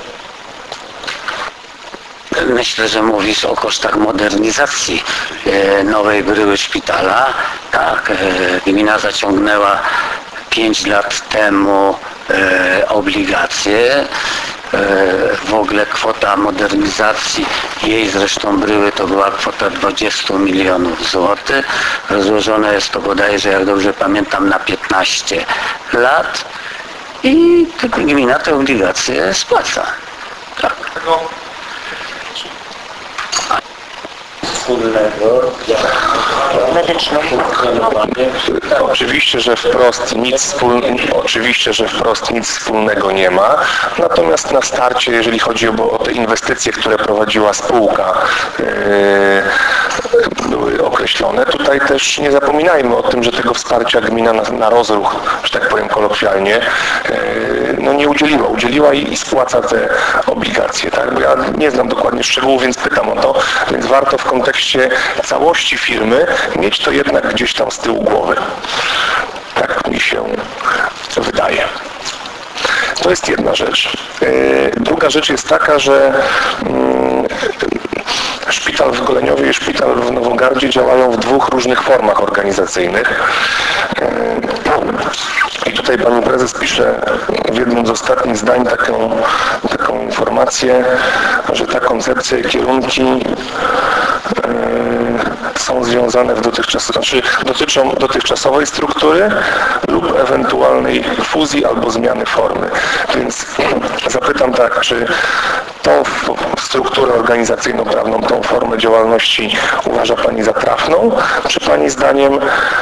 Myślę, że mówisz o kosztach modernizacji e, nowej bryły szpitala. Tak, e, gmina zaciągnęła pięć lat temu e, obligacje. E, w ogóle kwota modernizacji jej zresztą bryły to była kwota dwadzieścia milionów złotych. Rozłożone jest to bodajże, jak dobrze pamiętam, na piętnaście lat i gmina te obligacje spłaca. Tak. Wspólnego Medyczną. Oczywiście, że wprost nic wspólnego, oczywiście, że wprost nic wspólnego nie ma. Natomiast na starcie, jeżeli chodzi o, o te inwestycje, które prowadziła spółka, yy, były określone. Tutaj też nie zapominajmy o tym, że tego wsparcia gmina na, na rozruch, że tak powiem kolokwialnie, yy, no nie udzieliła. Udzieliła i, i spłaca te obligacje, tak? Bo ja nie znam dokładnie szczegółów, więc pytam o to. Więc warto w kontekście całości firmy mieć to jednak gdzieś tam z tyłu głowy. Tak mi się wydaje. To jest jedna rzecz. Druga rzecz jest taka, że szpital w Goleniowie i szpital w Nowogardzie działają w dwóch różnych formach organizacyjnych. I tutaj pani prezes pisze w jednym z ostatnich zdań taką, taką informację, że ta koncepcja i kierunki są związane w dotychczas, znaczy dotyczą dotychczasowej struktury lub ewentualnej fuzji albo zmiany formy. Więc zapytam tak, czy tą strukturę organizacyjno-prawną, tą formę działalności uważa pani za trafną, czy pani zdaniem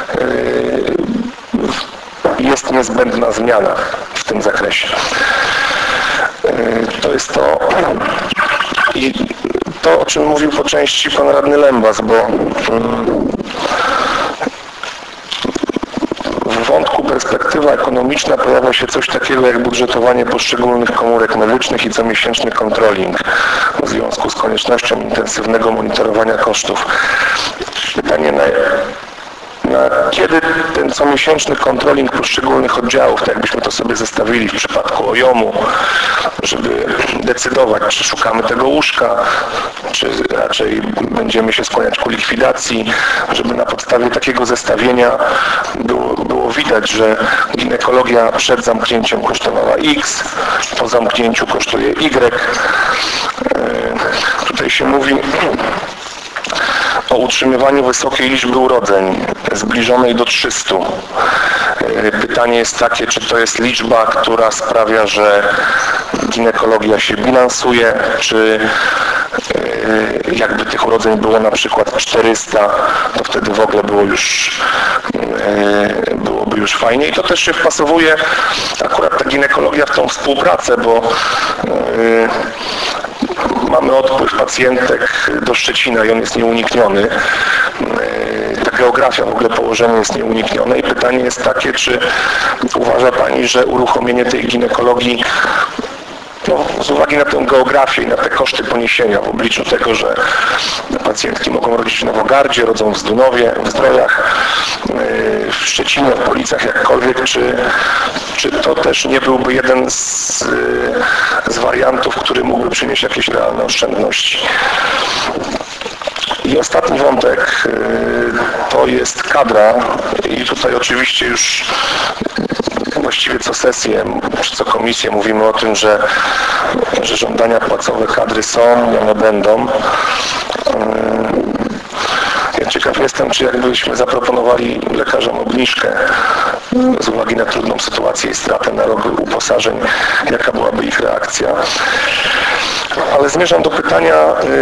yy, jest niezbędna zmiana w tym zakresie? Yy, to jest to i to, o czym mówił po części pan radny Lembas, bo w wątku perspektywa ekonomiczna pojawia się coś takiego jak budżetowanie poszczególnych komórek medycznych i comiesięczny kontroling w związku z koniecznością intensywnego monitorowania kosztów. Pytanie, na, na kiedy ten comiesięczny kontroling poszczególnych oddziałów, tak jakbyśmy to sobie zestawili w przypadku O J O M-u, żeby decydować, czy szukamy tego łóżka, czy raczej będziemy się skłaniać ku likwidacji, żeby na podstawie takiego zestawienia było, było widać, że ginekologia przed zamknięciem kosztowała X, po zamknięciu kosztuje Y. Tutaj się mówi o utrzymywaniu wysokiej liczby urodzeń, zbliżonej do trzystu. Pytanie jest takie, czy to jest liczba, która sprawia, że ginekologia się bilansuje, czy jakby tych urodzeń było na przykład czterysta, to wtedy w ogóle było już, byłoby już fajnie. I to też się wpasowuje akurat ta ginekologia w tą współpracę, bo mamy odpływ pacjentek do Szczecina i on jest nieunikniony. Ta geografia, w ogóle położenie jest nieuniknione i pytanie jest takie, czy uważa pani, że uruchomienie tej ginekologii no, z uwagi na tę geografię i na te koszty poniesienia w obliczu tego, że pacjentki mogą rodzić w Nowogardzie, rodzą w Zdunowie, w Zdrojach, w Szczecinie, w Policach, jakkolwiek, czy, czy to też nie byłby jeden z, z wariantów, który mógłby przynieść jakieś realne oszczędności. I ostatni wątek to jest kadra i tutaj oczywiście już właściwie co sesję, czy co komisję mówimy o tym, że, że żądania płacowe kadry są, one będą. Ja ciekaw jestem, czy jakbyśmy zaproponowali lekarzom obniżkę z uwagi na trudną sytuację i stratę na rok uposażeń, jaka byłaby ich reakcja. Ale zmierzam do pytania,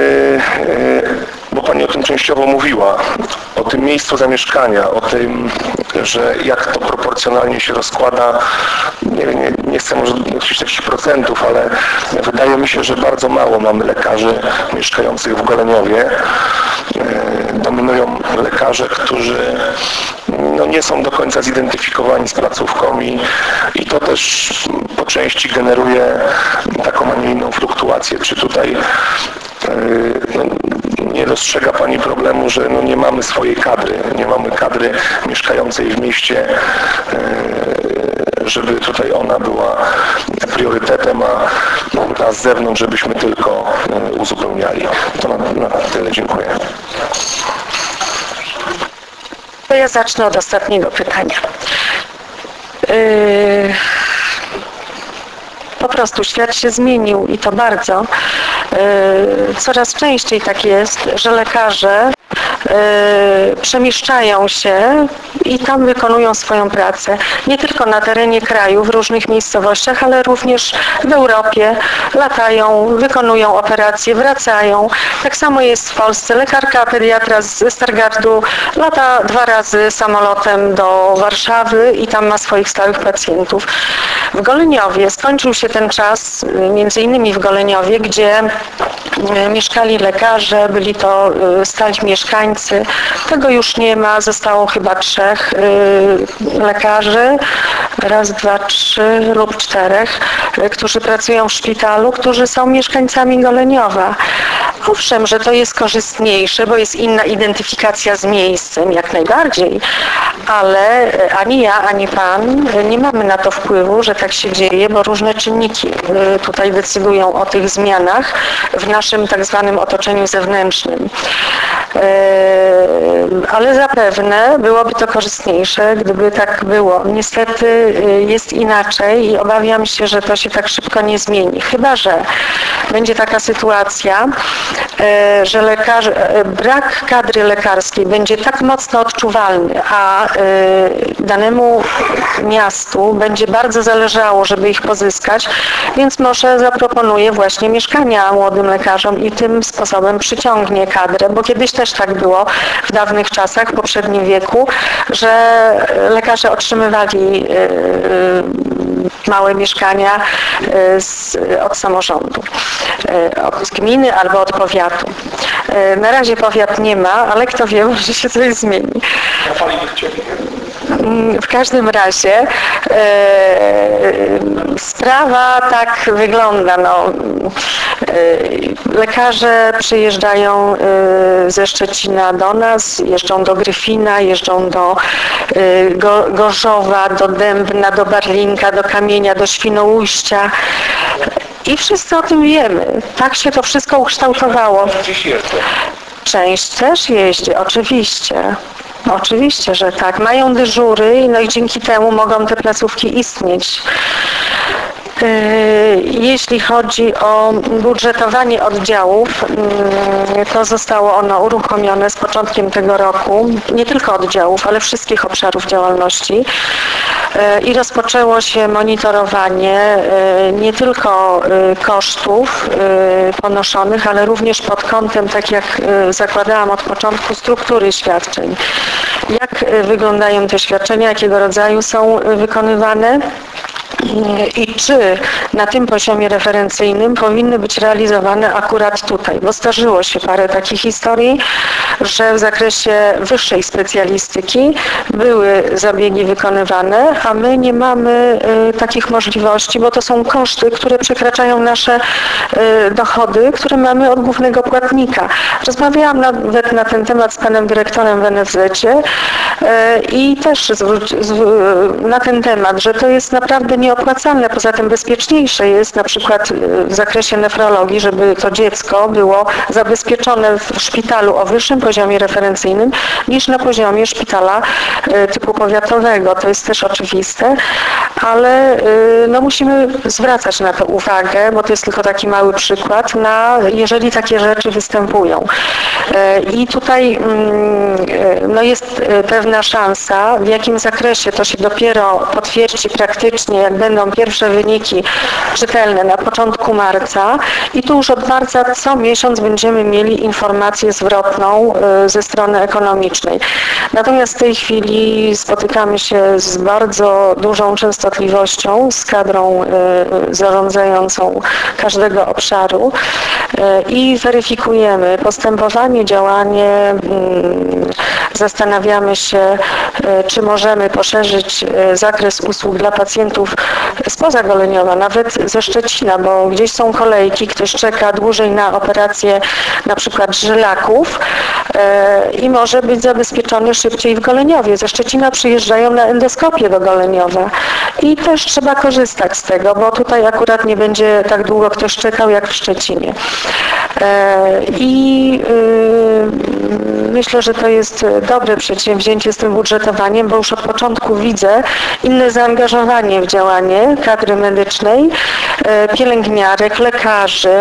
bo pani o tym częściowo mówiła, o tym miejscu zamieszkania, o tym, że jak to proporcjonalnie się rozkłada, nie, nie, nie chcę może dotyczyć jakichś procentów, ale wydaje mi się, że bardzo mało mamy lekarzy mieszkających w Goleniowie. Dominują lekarze, którzy no, nie są do końca zidentyfikowani z placówką i, i to też po części generuje taką, a nie inną fluktuację. Czy tutaj no, nie dostrzega pani problemu, że no, nie mamy swojej kadry, nie mamy kadry mieszkającej w mieście, żeby tutaj ona była priorytetem, a, a z zewnątrz, żebyśmy tylko uzupełniali. To na, na tyle. Dziękuję. To ja zacznę od ostatniego pytania. Yy... Po prostu świat się zmienił i to bardzo. Coraz częściej tak jest, że lekarze przemieszczają się i tam wykonują swoją pracę. Nie tylko na terenie kraju, w różnych miejscowościach, ale również w Europie. Latają, wykonują operacje, wracają. Tak samo jest w Polsce. Lekarka, pediatra ze Stargardu lata dwa razy samolotem do Warszawy i tam ma swoich stałych pacjentów. W Goleniowie skończył się ten czas, między innymi w Goleniowie, gdzie mieszkali lekarze, byli to stali mieszkańcy. Tego już nie ma, zostało chyba trzech lekarzy, raz, dwa, trzy lub czterech, którzy pracują w szpitalu, którzy są mieszkańcami Goleniowa. Owszem, że to jest korzystniejsze, bo jest inna identyfikacja z miejscem, jak najbardziej, ale ani ja, ani Pan nie mamy na to wpływu, że tak się dzieje, bo różne czynniki tutaj decydują o tych zmianach w naszym tak zwanym otoczeniu zewnętrznym. Ale zapewne byłoby to korzystniejsze, gdyby tak było. Niestety jest inaczej i obawiam się, że to się tak szybko nie zmieni. Chyba że będzie taka sytuacja, że lekarz, brak kadry lekarskiej będzie tak mocno odczuwalny, a danemu miastu będzie bardzo zależało, żeby ich pozyskać, więc może zaproponuje właśnie mieszkania młodym lekarzom i tym sposobem przyciągnie kadrę, bo kiedyś też tak było w dawnych czasach, w poprzednim wieku, że lekarze otrzymywali małe mieszkania z, od samorządu, od gminy albo od powiatu. Na razie powiat nie ma, ale kto wie, może się coś zmieni. W każdym razie e, sprawa tak wygląda. No, e, lekarze przyjeżdżają e, ze Szczecina do nas, jeżdżą do Gryfina, jeżdżą do e, Go, Gorzowa, do Dębna, do Barlinka, do Kamienia, do Świnoujścia. I wszyscy o tym wiemy. Tak się to wszystko ukształtowało. Część też jeździ, oczywiście. Oczywiście, że tak. Mają dyżury, no i dzięki temu mogą te placówki istnieć. Jeśli chodzi o budżetowanie oddziałów, to zostało ono uruchomione z początkiem tego roku, nie tylko oddziałów, ale wszystkich obszarów działalności i rozpoczęło się monitorowanie nie tylko kosztów ponoszonych, ale również pod kątem, tak jak zakładałam od początku, struktury świadczeń. Jak wyglądają te świadczenia, jakiego rodzaju są wykonywane? I czy na tym poziomie referencyjnym powinny być realizowane akurat tutaj, bo zdarzyło się parę takich historii, że w zakresie wyższej specjalistyki były zabiegi wykonywane, a my nie mamy y, takich możliwości, bo to są koszty, które przekraczają nasze y, dochody, które mamy od głównego płatnika. Rozmawiałam nawet na ten temat z panem dyrektorem w en ef zecie y, i też zwróć, z, na ten temat, że to jest naprawdę nieopłacalne, poza tym bezpieczniejsze jest na przykład w zakresie nefrologii, żeby to dziecko było zabezpieczone w szpitalu o wyższym poziomie referencyjnym niż na poziomie szpitala typu powiatowego. To jest też oczywiste, ale no, musimy zwracać na to uwagę, bo to jest tylko taki mały przykład, na, jeżeli takie rzeczy występują. I tutaj no, jest pewna szansa, w jakim zakresie to się dopiero potwierdzi praktycznie, jak będą pierwsze wyniki czytelne na początku marca i tu już od marca co miesiąc będziemy mieli informację zwrotną ze strony ekonomicznej. Natomiast w tej chwili spotykamy się z bardzo dużą częstotliwością z kadrą zarządzającą każdego obszaru i weryfikujemy postępowanie, działanie Zastanawiamy się, czy możemy poszerzyć zakres usług dla pacjentów spoza Goleniowa, nawet ze Szczecina, bo gdzieś są kolejki, ktoś czeka dłużej na operację na przykład żylaków i może być zabezpieczony szybciej w Goleniowie. Ze Szczecina przyjeżdżają na endoskopię do Goleniowa i też trzeba korzystać z tego, bo tutaj akurat nie będzie tak długo ktoś czekał jak w Szczecinie. I myślę, że to jest dobre przedsięwzięcie z tym budżetowaniem, bo już od początku widzę inne zaangażowanie w działanie kadry medycznej, pielęgniarek, lekarzy.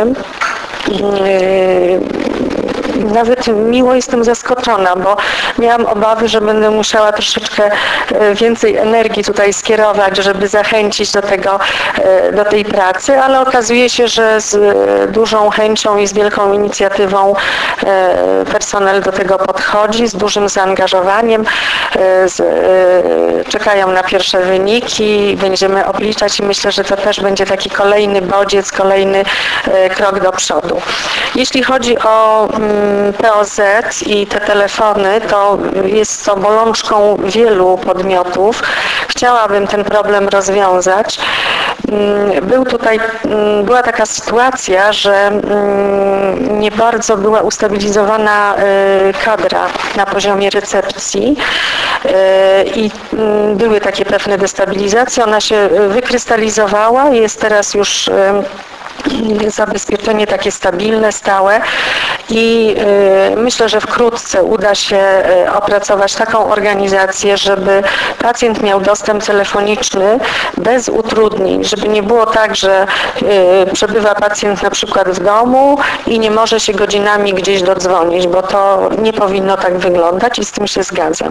Nawet miło jestem zaskoczona, bo miałam obawy, że będę musiała troszeczkę więcej energii tutaj skierować, żeby zachęcić do tego, do tej pracy, ale okazuje się, że z dużą chęcią i z wielką inicjatywą personel do tego podchodzi, z dużym zaangażowaniem, z, czekają na pierwsze wyniki, będziemy obliczać i myślę, że to też będzie taki kolejny bodziec, kolejny krok do przodu. Jeśli chodzi o P O Z i te telefony, to jest to bolączką wielu podmiotów. Chciałabym ten problem rozwiązać. Był tutaj, była taka sytuacja, że nie bardzo była ustabilizowana kadra na poziomie recepcji i były takie pewne destabilizacje. Ona się wykrystalizowała i jest teraz już zabezpieczenie takie stabilne, stałe i y, myślę, że wkrótce uda się y, opracować taką organizację, żeby pacjent miał dostęp telefoniczny bez utrudnień, żeby nie było tak, że y, przebywa pacjent na przykład w domu i nie może się godzinami gdzieś dodzwonić, bo to nie powinno tak wyglądać i z tym się zgadzam.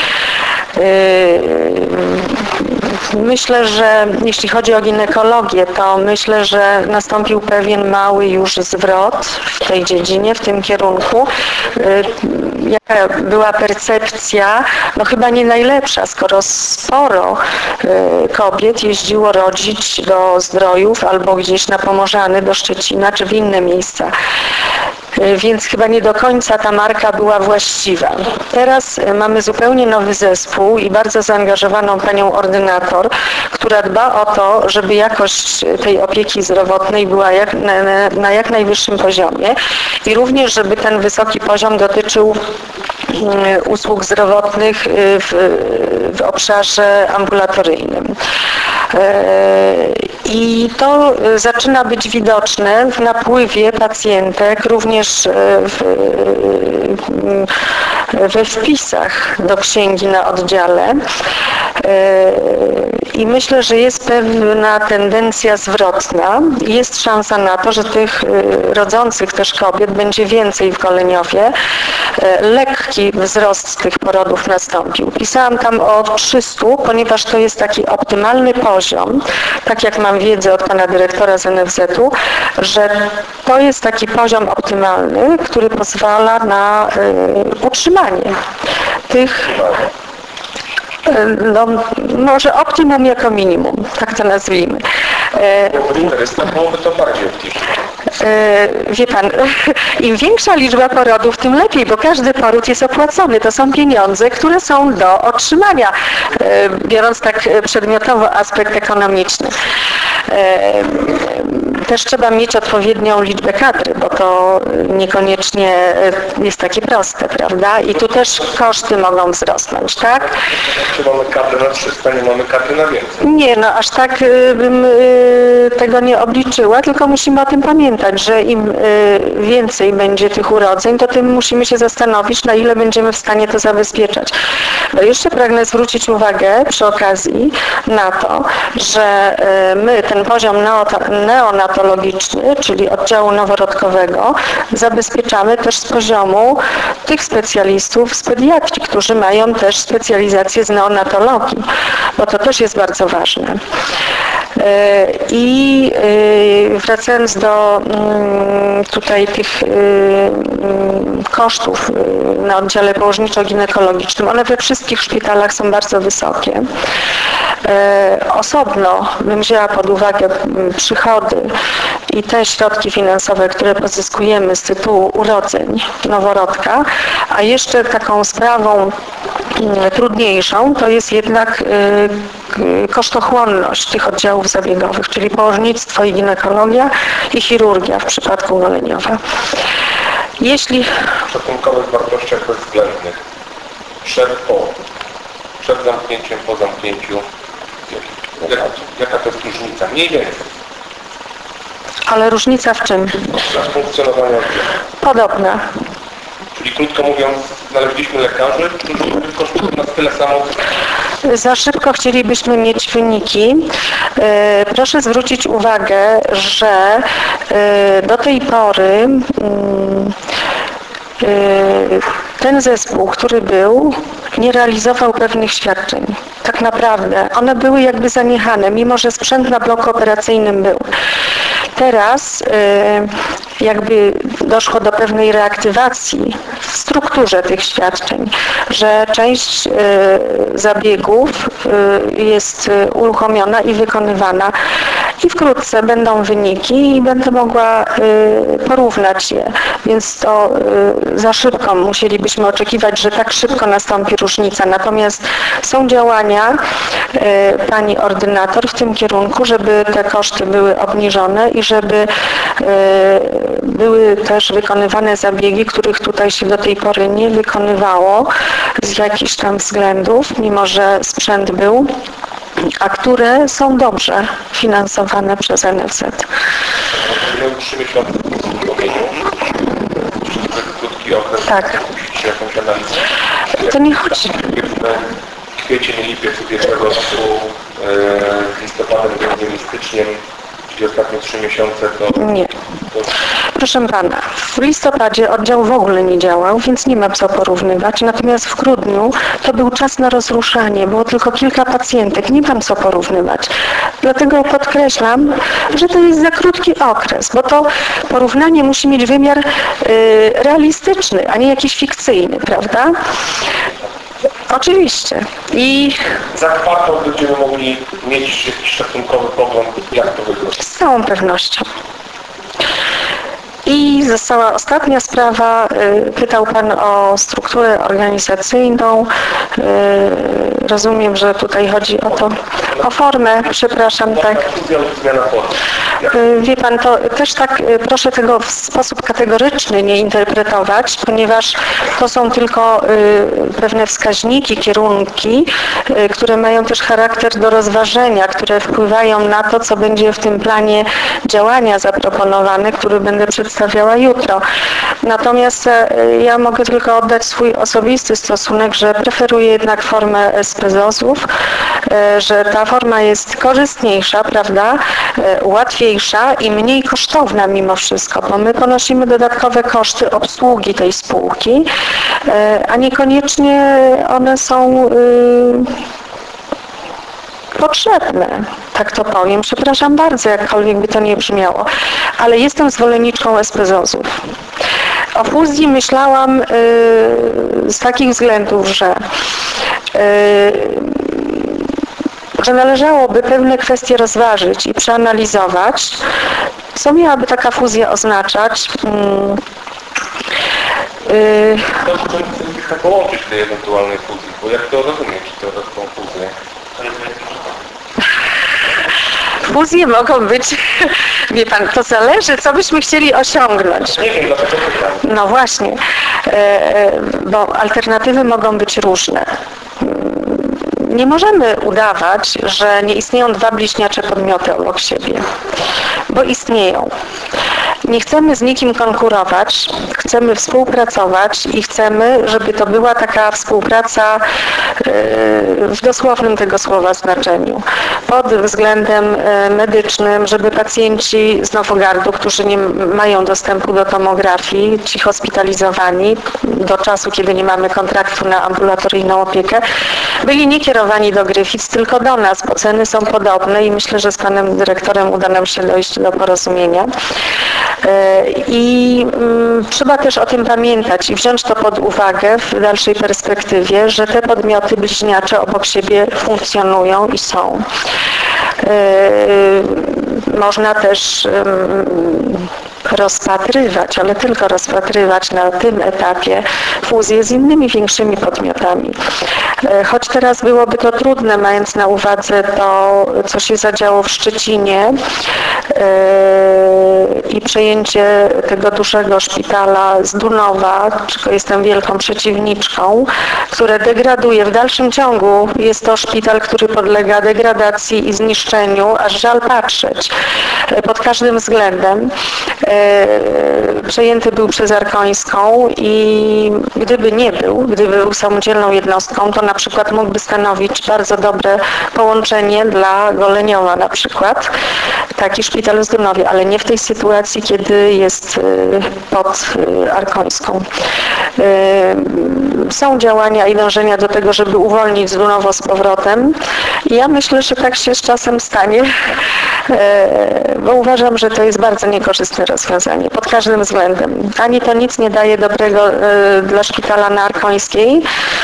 Myślę, że jeśli chodzi o ginekologię, to myślę, że nastąpił pewien mały już zwrot w tej dziedzinie, w tym kierunku. Jaka była percepcja? No chyba nie najlepsza, skoro sporo kobiet jeździło rodzić do Zdrojów albo gdzieś na Pomorzany, do Szczecina czy w inne miejsca. Więc chyba nie do końca ta marka była właściwa. Teraz mamy zupełnie nowy zespół i bardzo zaangażowaną panią ordynator, która dba o to, żeby jakość tej opieki zdrowotnej była jak, na, na jak najwyższym poziomie i również, żeby ten wysoki poziom dotyczył usług zdrowotnych w, w obszarze ambulatoryjnym. I to zaczyna być widoczne w napływie pacjentek, również w, we wpisach do księgi na oddziale. I myślę, że jest pewna tendencja zwrotna. Jest szansa na to, że tych rodzących też kobiet będzie więcej w Goleniowie. Lekki wzrost tych porodów nastąpił. Pisałam tam o trzystu, ponieważ to jest taki optymalny poziom, tak jak mam wiedzę od pana dyrektora z N F Z u, że to jest taki poziom optymalny, który pozwala na y, utrzymanie tych, no, może optimum jako minimum, tak to nazwijmy. Interes na połowę to bardziej optycznie. Wie pan, im większa liczba porodów, tym lepiej, bo każdy poród jest opłacony. To są pieniądze, które są do otrzymania, biorąc tak przedmiotowo aspekt ekonomiczny. Też trzeba mieć odpowiednią liczbę kadry, bo to niekoniecznie jest takie proste, prawda? I tu też koszty mogą wzrosnąć, tak? Czy mamy kadrę na trzysta, nie mamy kadry na więcej? Nie, no aż tak bym tego nie obliczyła, tylko musimy o tym pamiętać, że im więcej będzie tych urodzeń, to tym musimy się zastanowić, na ile będziemy w stanie to zabezpieczać. No jeszcze pragnę zwrócić uwagę przy okazji na to, że my ten poziom neonatologiczny, czyli oddziału noworodkowego, zabezpieczamy też z poziomu tych specjalistów z pediatrii, którzy mają też specjalizację z neonatologii, bo to też jest bardzo ważne. I wracając do tutaj tych kosztów na oddziale położniczo-ginekologicznym, one we wszystkich szpitalach są bardzo wysokie. Osobno bym wzięła pod uwagę przychody i te środki finansowe, które pozyskujemy z tytułu urodzeń noworodka, a jeszcze taką sprawą trudniejszą to jest jednak kosztochłonność tych oddziałów zabiegowych, czyli położnictwo i ginekologia i chirurgia w przypadku goleniowa. Jeśli... W szacunkowych wartościach bezwzględnych, przed, po, przed zamknięciem, po zamknięciu, jaka, jaka to jest różnica? Mniej więcej. Ale różnica w czym? W funkcjonowaniu oddziału. Podobna. Czyli krótko mówiąc, znaleźliśmy lekarzy, którzy kosztują nas tyle samo. Za szybko chcielibyśmy mieć wyniki. Proszę zwrócić uwagę, że do tej pory ten zespół, który był, nie realizował pewnych świadczeń. Tak naprawdę. One były jakby zaniechane, mimo że sprzęt na bloku operacyjnym był. Teraz jakby doszło do pewnej reaktywacji w strukturze tych świadczeń, że część zabiegów jest uruchomiona i wykonywana i wkrótce będą wyniki i będę mogła porównać je. Więc to za szybko musielibyśmy oczekiwać, że tak szybko nastąpi różnica. Natomiast są działania pani ordynator w tym kierunku, żeby te koszty były obniżone i żeby były też wykonywane zabiegi, których tutaj się do tej pory nie wykonywało z jakichś tam względów, mimo że sprzęt był, a które są dobrze finansowane przez N F Z. trzy miesiące w pomieniu. Krótki okres. Tak. Musicie jakąś analizę. To nie chodzi. Kwiecień, lipiec ubiegłego roku, z listopadem, grudniem i styczniem, czyli ostatnie trzy miesiące, to... Nie. To... Proszę pana, w listopadzie oddział w ogóle nie działał, więc nie ma co porównywać. Natomiast w grudniu to był czas na rozruszanie, było tylko kilka pacjentek, nie mam co porównywać. Dlatego podkreślam, że to jest za krótki okres, bo to porównanie musi mieć wymiar y, realistyczny, a nie jakiś fikcyjny, prawda? Oczywiście. I za kwartał będziemy mogli mieć jakiś szacunkowy pogląd, jak to wygląda. Z całą pewnością. I została ostatnia sprawa. Pytał Pan o strukturę organizacyjną. Rozumiem, że tutaj chodzi o to, o formę, przepraszam, tak. Wie Pan, to też tak proszę tego w sposób kategoryczny nie interpretować, ponieważ to są tylko pewne wskaźniki, kierunki, które mają też charakter do rozważenia, które wpływają na to, co będzie w tym planie działania zaproponowane, który będę przedstawiała jutro. Natomiast ja mogę tylko oddać swój osobisty stosunek, że preferuję jednak formę S P Z O S-ów, że ta forma jest korzystniejsza, prawda, łatwiejsza i mniej kosztowna mimo wszystko, bo my ponosimy dodatkowe koszty obsługi tej spółki, a niekoniecznie one są potrzebne, tak to powiem. Przepraszam bardzo, jakkolwiek by to nie brzmiało, ale jestem zwolenniczką S P Z O S-ów. O fuzji myślałam y, z takich względów, że, y, że należałoby pewne kwestie rozważyć i przeanalizować, co miałaby taka fuzja oznaczać. Y, y, Jak połączyć tej ewentualnej fuzji, bo jak to rozumieć, to tą fuzję? Fuzje mogą być, wie Pan, to zależy, co byśmy chcieli osiągnąć. Nie wiem, dlaczego pytam. No właśnie, bo alternatywy mogą być różne. Nie możemy udawać, że nie istnieją dwa bliźniacze podmioty obok siebie, bo istnieją. Nie chcemy z nikim konkurować, chcemy współpracować i chcemy, żeby to była taka współpraca w dosłownym tego słowa znaczeniu. Pod względem medycznym, żeby pacjenci z Nowogardu, którzy nie mają dostępu do tomografii, ci hospitalizowani do czasu, kiedy nie mamy kontraktu na ambulatoryjną opiekę, byli nie kierowani do Gryfic, tylko do nas, bo ceny są podobne i myślę, że z panem dyrektorem uda nam się dojść do porozumienia. I trzeba też o tym pamiętać i wziąć to pod uwagę w dalszej perspektywie, że te podmioty bliźniacze obok siebie funkcjonują i są. Można też rozpatrywać, ale tylko rozpatrywać na tym etapie fuzję z innymi większymi podmiotami. Choć teraz byłoby to trudne, mając na uwadze to, co się zadziało w Szczecinie i przejęcie tego dużego szpitala z Dunowa, czego jestem wielką przeciwniczką, które degraduje. W dalszym ciągu jest to szpital, który podlega degradacji i zniszczeniu, aż żal patrzeć pod każdym względem. Przejęty był przez Arkońską i gdyby nie był, gdyby był samodzielną jednostką, to na przykład mógłby stanowić bardzo dobre połączenie dla Goleniowa na przykład, taki szpital w Dunowie, ale nie w tej sytuacji, kiedy jest pod Arkońską. Są działania i dążenia do tego, żeby uwolnić Dunowo z powrotem i ja myślę, że tak się z czasem stanie, bo uważam, że to jest bardzo niekorzystne rozwiązanie pod każdym względem. Ani to nic nie daje dobrego dla szpitala na Arkońskiej,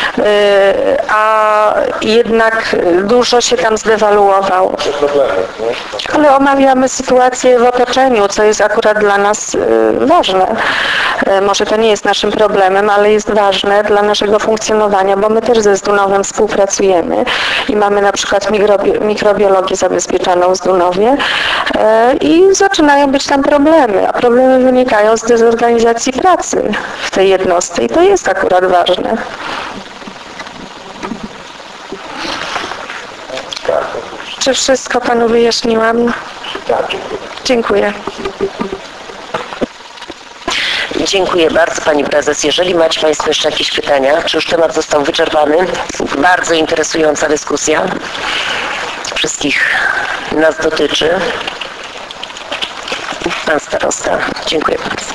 a jednak dużo się tam zdewaluowało. Ale omawiamy sytuację w otoczeniu, co jest akurat dla nas ważne. Może to nie jest naszym problemem, ale jest ważne dla naszego funkcjonowania, bo my też ze Zdunowem współpracujemy i mamy na przykład mikrobi mikrobiologię zabezpieczoną w Zdunowie i zaczynają być tam problemy, a problemy wynikają z dezorganizacji pracy w tej jednostce i to jest akurat ważne. Czy wszystko panu wyjaśniłam? Dziękuję. Dziękuję bardzo Pani Prezes. Jeżeli macie Państwo jeszcze jakieś pytania, czy już temat został wyczerpany? Bardzo interesująca dyskusja. Wszystkich nas dotyczy. Pan Starosta. Dziękuję bardzo.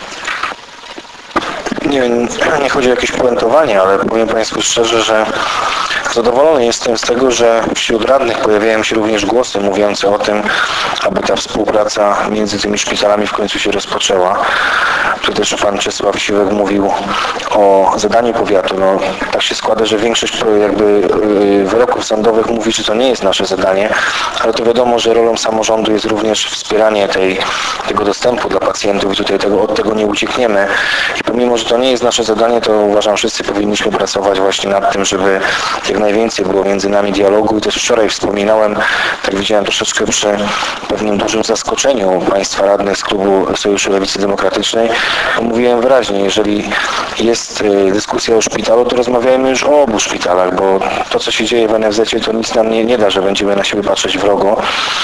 Nie, nie chodzi o jakieś puentowanie, ale powiem Państwu szczerze, że zadowolony jestem z tego, że wśród radnych pojawiają się również głosy mówiące o tym, aby ta współpraca między tymi szpitalami w końcu się rozpoczęła. Tu też pan Czesław Siwek mówił o zadaniu powiatu. No, tak się składa, że większość jakby wyroków sądowych mówi, że to nie jest nasze zadanie, ale to wiadomo, że rolą samorządu jest również wspieranie tej, tego dostępu dla pacjentów i tutaj tego, od tego nie uciekniemy. I pomimo, że to nie jest nasze zadanie, to uważam, wszyscy powinniśmy pracować właśnie nad tym, żeby jak najwięcej było między nami dialogu. I też wczoraj wspominałem, tak widziałem troszeczkę przy pewnym dużym zaskoczeniu państwa radnych z klubu Sojuszu Lewicy Demokratycznej, mówiłem wyraźnie, jeżeli jest dyskusja o szpitalu, to rozmawiajmy już o obu szpitalach, bo to, co się dzieje w en ef zecie, to nic nam nie, nie da, że będziemy na siebie patrzeć wrogo.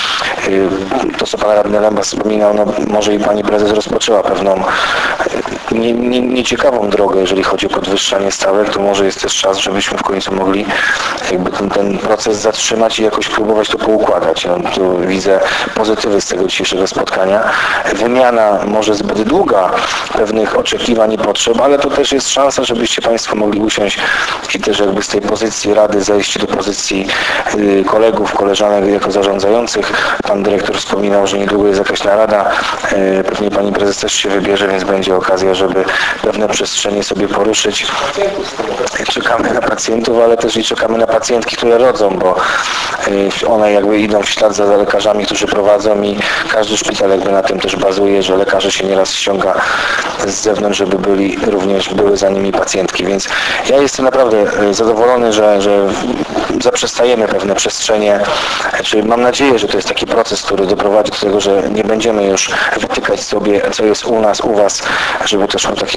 To, co pan radny Lęba wspominał, no może i pani prezes rozpoczęła pewną nie, nie, nieciekawą drogę, jeżeli chodzi o podwyższanie stawek, to może jest też czas, żebyśmy w końcu mogli jakby ten, ten proces zatrzymać i jakoś próbować to poukładać. No, tu widzę pozytywy z tego dzisiejszego spotkania. Wymiana może zbyt długa pewnych oczekiwań i potrzeb, ale to też jest szansa, żebyście Państwo mogli usiąść i też jakby z tej pozycji Rady zejść do pozycji y, kolegów, koleżanek jako zarządzających. Pan dyrektor wspominał, że niedługo jest jakaś narada. Y, pewnie Pani Prezes też się wybierze, więc będzie okazja, żeby pewne przestrzenie sobie poruszyć. Czekamy na pacjentów, ale też i czekamy na pacjentki, które rodzą, bo y, one jakby idą w ślad za lekarzami, którzy prowadzą i każdy szpital jakby na tym też bazuje, że lekarze się nieraz ściąga z zewnątrz, żeby byli również były za nimi pacjentki, więc ja jestem naprawdę zadowolony, że, że zaprzestajemy pewne przestrzenie, czyli mam nadzieję, że to jest taki proces, który doprowadzi do tego, że nie będziemy już wytykać sobie, co jest u nas, u Was, żeby to szło w takim kierunku,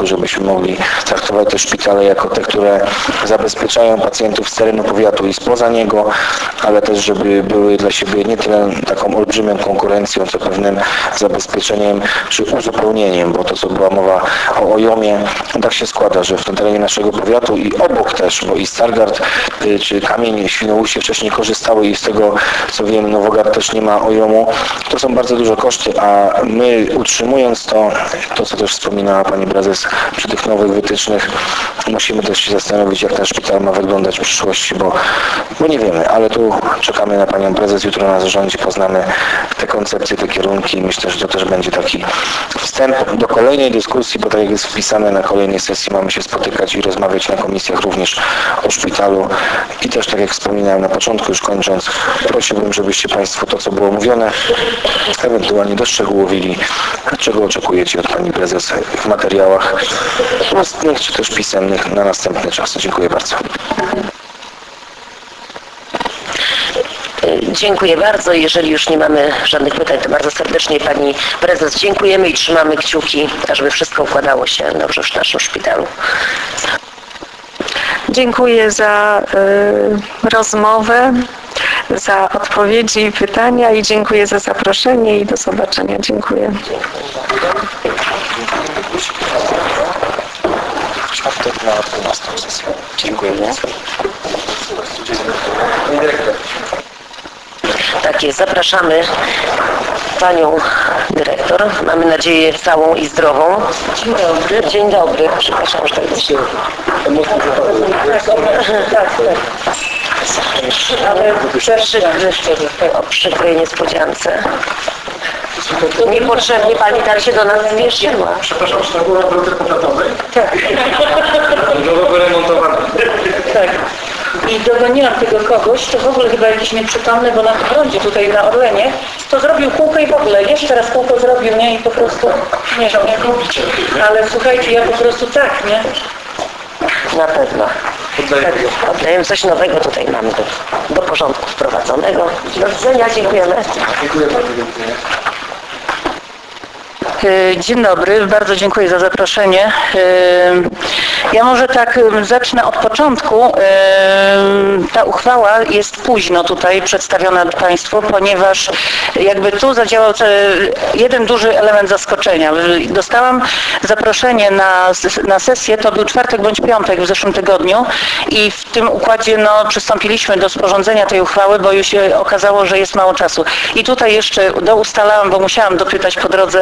powiatu, żebyśmy mogli traktować te szpitale jako te, które zabezpieczają pacjentów z terenu powiatu i spoza niego, ale też żeby były dla siebie nie tyle taką olbrzymią konkurencją, co pewnym zabezpieczeniem czy uzupełnieniem, bo to co była mowa o Ojomie, tak się składa, że w tym terenie naszego powiatu i obok też, bo i Stargard czy Kamień, Świnoujście wcześniej korzystały i z tego co wiem Nowogard też nie ma Ojomu, to są bardzo duże koszty, a my utrzymując to, to co też wspominała Pani Prezes przy tych nowych wytycznych, musimy też się zastanowić, jak ten szpital ma wyglądać w przyszłości, bo, bo nie wiemy, ale tu czekamy na Panią Prezes, jutro na zarządzie poznamy te koncepcje, te kierunki i myślę, że to też będzie taki wstęp do kolejnej dyskusji, bo tak jak jest wpisane na kolejnej sesji mamy się spotykać i rozmawiać na komisjach również o szpitalu i też tak jak wspominałem na początku, już kończąc, prosiłbym, żebyście Państwo to, co było mówione, ewentualnie doszczegółowili, czego oczekujecie od Pani Prezes w materiałach ustnych czy też pisemnych na następny czas. Dziękuję bardzo. Dziękuję bardzo. Jeżeli już nie mamy żadnych pytań, to bardzo serdecznie Pani Prezes dziękujemy i trzymamy kciuki, żeby wszystko układało się dobrze w naszym szpitalu. Dziękuję za y, rozmowę, za odpowiedzi i pytania i dziękuję za zaproszenie i do zobaczenia. Dziękuję. Czwartek na dwunastą sesję. Dziękuję bardzo. Tak jest, zapraszamy Panią Dyrektor. Mamy nadzieję całą i zdrową. Dzień dobry. Dzień dobry. Przepraszam, że tak się... Tak, tak. Ale przykry, o przykrej niespodziance. Niepotrzebnie Pani tak się do nas zwieszyła. Przepraszam, czy to było na drodze powiatowej? Tak. Nowo wyremontowane. Tak. I dogoniłam tego kogoś, to w ogóle chyba jakiś nieprzytomny, bo na rondzie tutaj na Orlenie, to zrobił kółko i w ogóle, jeszcze raz kółko zrobił, nie? I po prostu, nie, nie, ale słuchajcie, ja po prostu tak, nie? Na pewno. Tak, oddajemy coś nowego, tutaj mamy do, do porządku wprowadzonego. Do widzenia, dziękujemy. Dziękuję bardzo, dziękuję. Dzień dobry, bardzo dziękuję za zaproszenie. Ja może tak zacznę od początku. Ta uchwała jest późno tutaj przedstawiona Państwu, ponieważ jakby tu zadziałał jeden duży element zaskoczenia. Dostałam zaproszenie na, na sesję, to był czwartek bądź piątek w zeszłym tygodniu i w tym układzie no, przystąpiliśmy do sporządzenia tej uchwały, bo już się okazało, że jest mało czasu. I tutaj jeszcze doustalałam, bo musiałam dopytać po drodze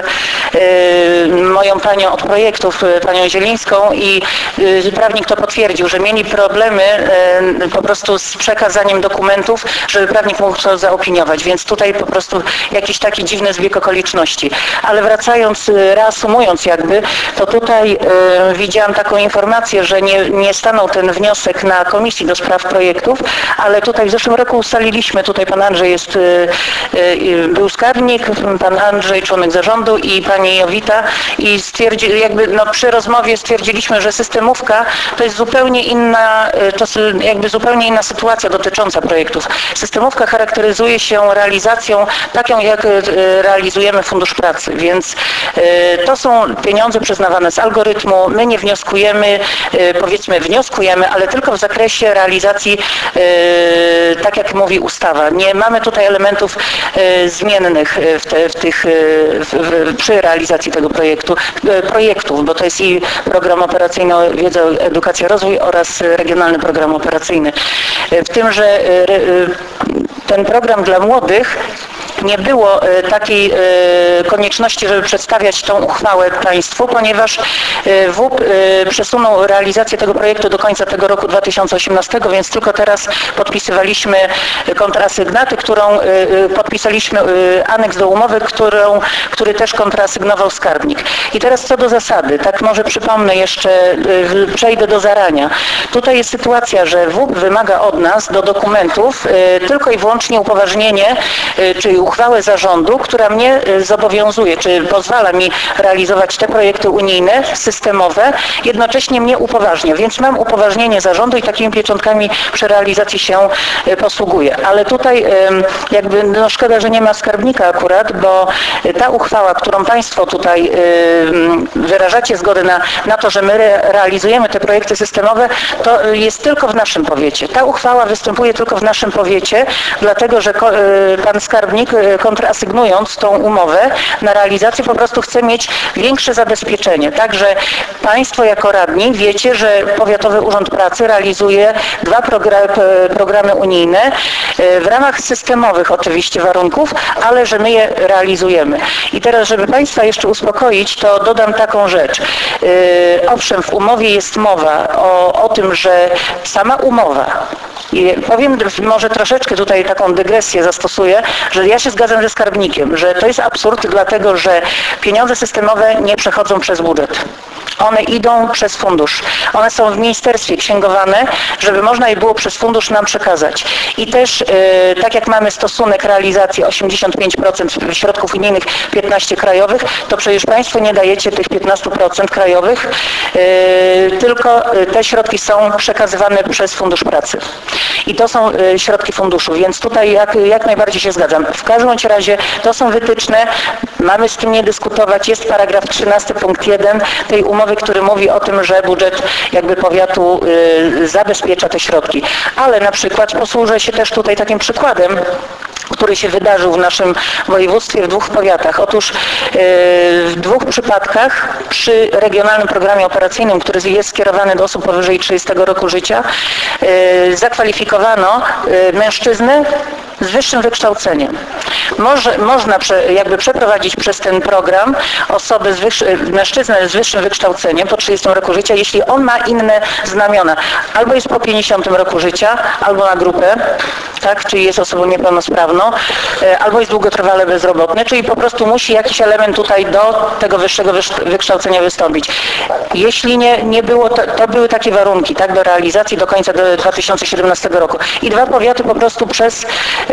moją panią od projektów, panią Zielińską i prawnik to potwierdził, że mieli problemy po prostu z przekazaniem dokumentów, żeby prawnik mógł to zaopiniować, więc tutaj po prostu jakiś taki dziwny zbieg okoliczności. Ale wracając, reasumując jakby, to tutaj widziałam taką informację, że nie, nie stanął ten wniosek na Komisji do Spraw Projektów, ale tutaj w zeszłym roku ustaliliśmy, tutaj pan Andrzej jest, był skarbnik, pan Andrzej członek zarządu i pani Jowita i stwierdzi, jakby no przy rozmowie stwierdziliśmy, że systemówka to jest zupełnie inna, to jakby zupełnie inna sytuacja dotycząca projektów. Systemówka charakteryzuje się realizacją taką, jak realizujemy Fundusz Pracy, więc to są pieniądze przyznawane z algorytmu, my nie wnioskujemy, powiedzmy wnioskujemy, ale tylko w zakresie realizacji, tak jak mówi ustawa. Nie mamy tutaj elementów zmiennych w, te, w tych, w, w, przy realizacji tego projektu, projektów, bo to jest i program operacyjny Wiedza, Edukacja, Rozwój oraz regionalny program operacyjny. W tym, że ten program dla młodych nie było takiej konieczności, żeby przedstawiać tą uchwałę Państwu, ponieważ W U P przesunął realizację tego projektu do końca tego roku dwa tysiące osiemnastego, więc tylko teraz podpisywaliśmy kontrasygnaty, którą podpisaliśmy aneks do umowy, którą, który też kontrasygnował skarbnik. I teraz co do zasady, tak może przypomnę jeszcze, przejdę do zarania. Tutaj jest sytuacja, że W U P wymaga od nas do dokumentów tylko i wyłącznie upoważnienie, czyli uchwałę uchwałę zarządu, która mnie zobowiązuje, czy pozwala mi realizować te projekty unijne, systemowe, jednocześnie mnie upoważnia, więc mam upoważnienie zarządu i takimi pieczątkami przy realizacji się posługuję. Ale tutaj jakby no szkoda, że nie ma skarbnika akurat, bo ta uchwała, którą Państwo tutaj wyrażacie zgodę na, na to, że my re, realizujemy te projekty systemowe, to jest tylko w naszym powiecie. Ta uchwała występuje tylko w naszym powiecie, dlatego że pan skarbnik kontrasygnując tą umowę na realizację po prostu chce mieć większe zabezpieczenie. Także Państwo jako radni wiecie, że Powiatowy Urząd Pracy realizuje dwa programy, programy unijne w ramach systemowych oczywiście warunków, ale że my je realizujemy. I teraz, żeby Państwa jeszcze uspokoić, to dodam taką rzecz. Yy, owszem, w umowie jest mowa o, o tym, że sama umowa, i powiem może troszeczkę tutaj taką dygresję zastosuję, że ja się zgadzam ze skarbnikiem, że to jest absurd, dlatego że pieniądze systemowe nie przechodzą przez budżet. One idą przez fundusz. One są w ministerstwie księgowane, żeby można je było przez fundusz nam przekazać. I też yy, tak jak mamy stosunek realizacji osiemdziesiąt pięć procent środków unijnych, piętnaście krajowych, to przecież Państwo nie dajecie tych piętnaście procent krajowych, yy, tylko te środki są przekazywane przez Fundusz Pracy. I to są yy, środki funduszu, więc tutaj jak, jak najbardziej się zgadzam. W każdym bądź razie to są wytyczne, mamy z tym nie dyskutować, jest paragraf trzynasty punkt jeden tej umowy, który mówi o tym, że budżet jakby powiatu y, zabezpiecza te środki. Ale na przykład posłużę się też tutaj takim przykładem, który się wydarzył w naszym województwie w dwóch powiatach. Otóż yy, w dwóch przypadkach przy regionalnym programie operacyjnym, który jest skierowany do osób powyżej trzydziestego roku życia, yy, zakwalifikowano yy, mężczyznę z wyższym wykształceniem. Może, można prze, jakby przeprowadzić przez ten program osobę z wyższy, mężczyznę z wyższym wykształceniem po trzydziestym roku życia, jeśli on ma inne znamiona. Albo jest po pięćdziesiątym roku życia, albo na grupę, tak, czyli jest osobą niepełnosprawną, albo jest długotrwale bezrobotny, czyli po prostu musi jakiś element tutaj do tego wyższego wykształcenia wystąpić. Jeśli nie, nie było, to, to były takie warunki, tak, do realizacji do końca do dwa tysiące siedemnastego roku. I dwa powiaty po prostu przez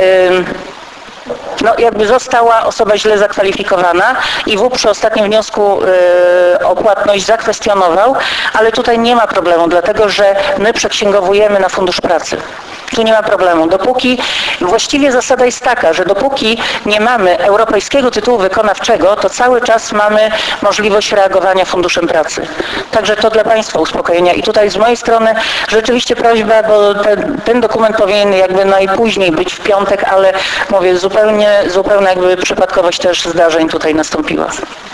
no jakby została osoba źle zakwalifikowana i W U P przy ostatnim wniosku yy, o płatność zakwestionował, ale tutaj nie ma problemu, dlatego że my przeksięgowujemy na Fundusz Pracy. Tu nie ma problemu. Dopóki, właściwie zasada jest taka, że dopóki nie mamy europejskiego tytułu wykonawczego, to cały czas mamy możliwość reagowania Funduszem Pracy. Także to dla Państwa uspokojenia. I tutaj z mojej strony rzeczywiście prośba, bo ten, ten dokument powinien jakby najpóźniej być w piątek, ale mówię, zupełnie, zupełnie jakby przypadkowość też zdarzeń tutaj nastąpiła.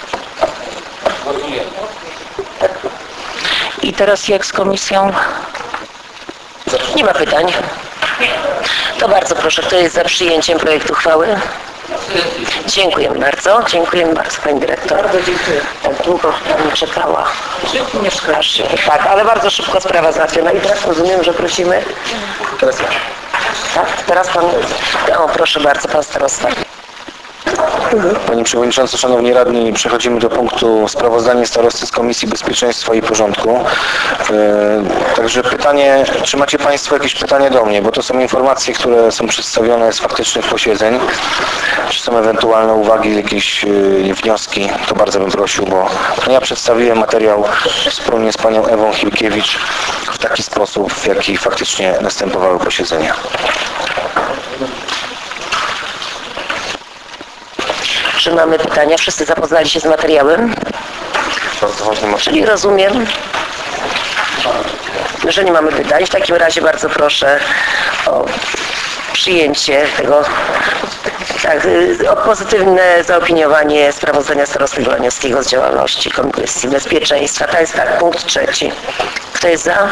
I teraz jak z komisją? Nie ma pytań. To bardzo proszę, kto jest za przyjęciem projektu uchwały? Dziękuję bardzo. Dziękuję bardzo Pani Dyrektor. Bardzo dziękuję. Tak długo Pani czekała. Nie szkodzi. Tak, ale bardzo szybko sprawa załatwiona. I teraz rozumiem, że prosimy. Teraz ja. Tak, teraz Pan. O, proszę bardzo, Pan Starosta. Panie Przewodniczący, Szanowni Radni, przechodzimy do punktu sprawozdanie starosty z Komisji Bezpieczeństwa i Porządku. E, także pytanie, czy macie Państwo jakieś pytanie do mnie, bo to są informacje, które są przedstawione z faktycznych posiedzeń. Czy są ewentualne uwagi, jakieś e, wnioski, to bardzo bym prosił, bo ja przedstawiłem materiał wspólnie z Panią Ewą Chilkiewicz w taki sposób, w jaki faktycznie następowały posiedzenia. Czy mamy pytania? Wszyscy zapoznali się z materiałem? Czyli rozumiem, że nie mamy pytań. W takim razie bardzo proszę o przyjęcie tego, tak, o pozytywne zaopiniowanie sprawozdania starosty Goleniowskiego z działalności Komisji Bezpieczeństwa. To jest tak, punkt trzeci. Kto jest za?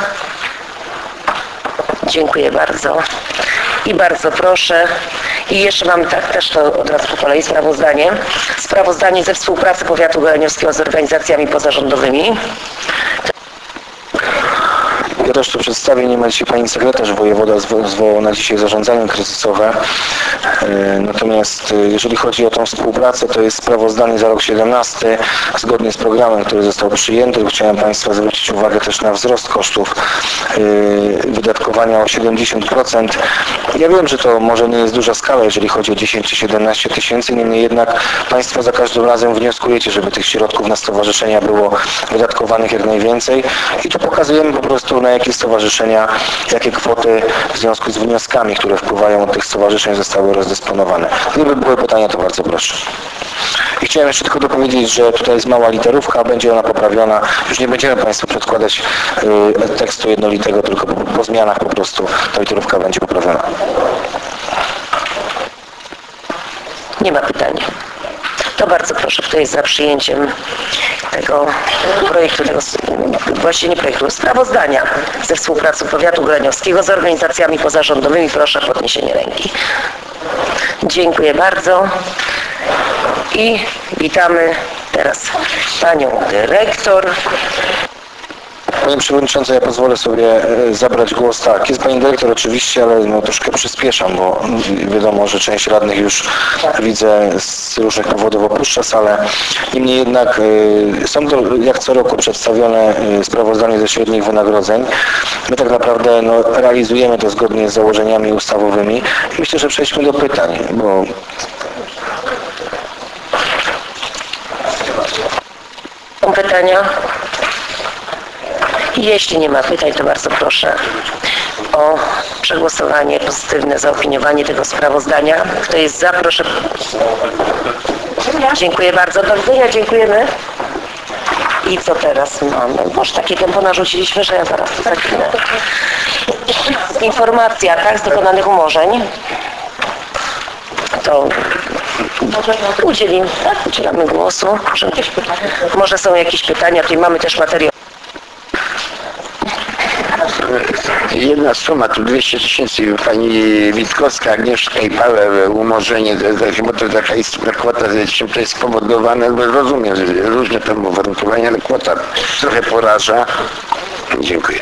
Dziękuję bardzo. I bardzo proszę. I jeszcze mamy tak też to od razu po kolei sprawozdanie. Sprawozdanie ze współpracy Powiatu Goleniowskiego z organizacjami pozarządowymi. też tu przedstawię, nie ma dzisiaj pani sekretarz wojewoda zwołał na dzisiaj zarządzanie kryzysowe. Natomiast jeżeli chodzi o tą współpracę, to jest sprawozdanie za rok siedemnasty, zgodnie z programem, który został przyjęty. Chciałem Państwa zwrócić uwagę też na wzrost kosztów wydatkowania o siedemdziesiąt procent. Ja wiem, że to może nie jest duża skala, jeżeli chodzi o dziesięć czy siedemnaście tysięcy, niemniej jednak Państwo za każdym razem wnioskujecie, żeby tych środków na stowarzyszenia było wydatkowanych jak najwięcej i tu pokazujemy po prostu, na jakie stowarzyszenia, jakie kwoty w związku z wnioskami, które wpływają od tych stowarzyszeń, zostały rozdysponowane. Gdyby były pytania, to bardzo proszę. I chciałem jeszcze tylko dopowiedzieć, że tutaj jest mała literówka, będzie ona poprawiona. Już nie będziemy Państwu przedkładać y, tekstu jednolitego, tylko po, po zmianach po prostu ta literówka będzie poprawiona. Nie ma pytania. To bardzo proszę, kto jest za przyjęciem tego projektu, tego, właściwie nie projektu, sprawozdania ze współpracy powiatu graniowskiego z organizacjami pozarządowymi. Proszę o podniesienie ręki. Dziękuję bardzo. I witamy teraz panią dyrektor. Panie Przewodniczący, ja pozwolę sobie zabrać głos. Tak, jest Pani Dyrektor oczywiście, ale no, troszkę przyspieszam, bo wiadomo, że część radnych już widzę z różnych powodów opuszcza salę. Niemniej jednak są to jak co roku przedstawione sprawozdanie ze średnich wynagrodzeń. My tak naprawdę no, realizujemy to zgodnie z założeniami ustawowymi. Myślę, że przejdźmy do pytań, bo są pytania? Jeśli nie ma pytań, to bardzo proszę o przegłosowanie pozytywne, zaopiniowanie tego sprawozdania. Kto jest za, proszę. Dziękuję bardzo. Do widzenia, dziękujemy. I co teraz mamy? Boż, takie tempo narzuciliśmy, że ja zaraz to zaginę. Informacja, tak, z dokonanych umorzeń. To udzielimy, tak, udzielamy głosu. Może, może są jakieś pytania, tutaj mamy też materiał. Jedna suma, tu dwieście tysięcy, pani Witkowska, Agnieszka i Paweł, umorzenie, bo to taka istotna kwota, czym to jest spowodowane, bo rozumiem, że różne tam uwarunkowania, ale kwota trochę poraża. Dziękuję.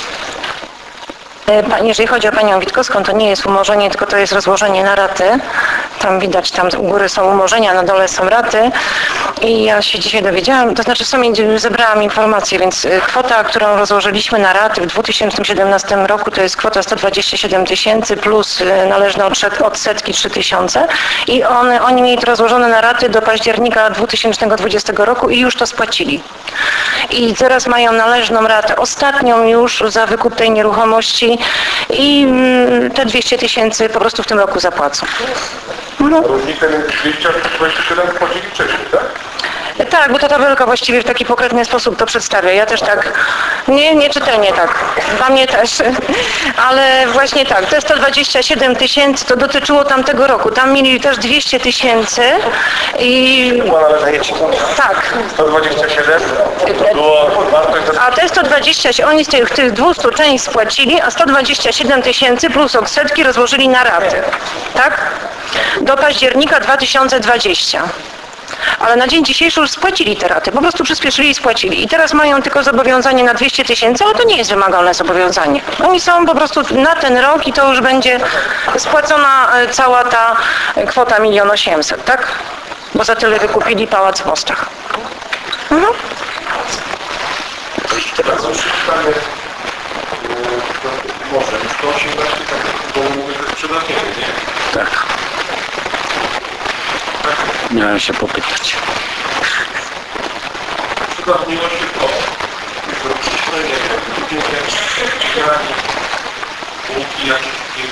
Jeżeli chodzi o panią Witkowską, to nie jest umorzenie, tylko to jest rozłożenie na raty. Tam widać, tam u góry są umorzenia, na dole są raty. I ja się dzisiaj dowiedziałam, to znaczy w sumie zebrałam informacje, więc kwota, którą rozłożyliśmy na raty w dwa tysiące siedemnastym roku, to jest kwota sto dwadzieścia siedem tysięcy plus należne odsetki trzy tysiące. I one, oni mieli to rozłożone na raty do października dwa tysiące dwudziestego roku i już to spłacili. I teraz mają należną ratę, ostatnią już za wykup tej nieruchomości i te dwieście tysięcy po prostu w tym roku zapłacą. No. Różnicę między dwieście a sto dwadzieścia siedem wchodzili wcześniej, tak? Tak, bo ta tabelka właściwie w taki konkretny sposób to przedstawia. Ja też tak, nie, nie czytelnie tak, dla mnie też, ale właśnie tak, te sto dwadzieścia siedem tysięcy to dotyczyło tamtego roku. Tam mieli też dwieście tysięcy i... Tak. sto dwadzieścia siedem to było wartość... A te sto dwadzieścia, oni z tych, tych dwieście część spłacili, a sto dwadzieścia siedem tysięcy plus odsetki rozłożyli na raty. Tak? Do października dwa tysiące dwudziestego. Ale na dzień dzisiejszy już spłacili te raty, po prostu przyspieszyli i spłacili. I teraz mają tylko zobowiązanie na dwieście tysięcy, ale to nie jest wymagalne zobowiązanie. Oni są po prostu na ten rok i to już będzie spłacona cała ta kwota milion osiemset, tak? Bo za tyle wykupili pałac w Mostach. Mhm. Teraz już pytanie, może już to osiemnaście, tak, bo mówię, że przedawnienie, nie? Tak. Miałem się popytać. Przedawniło się to, że określenie uniki jakichś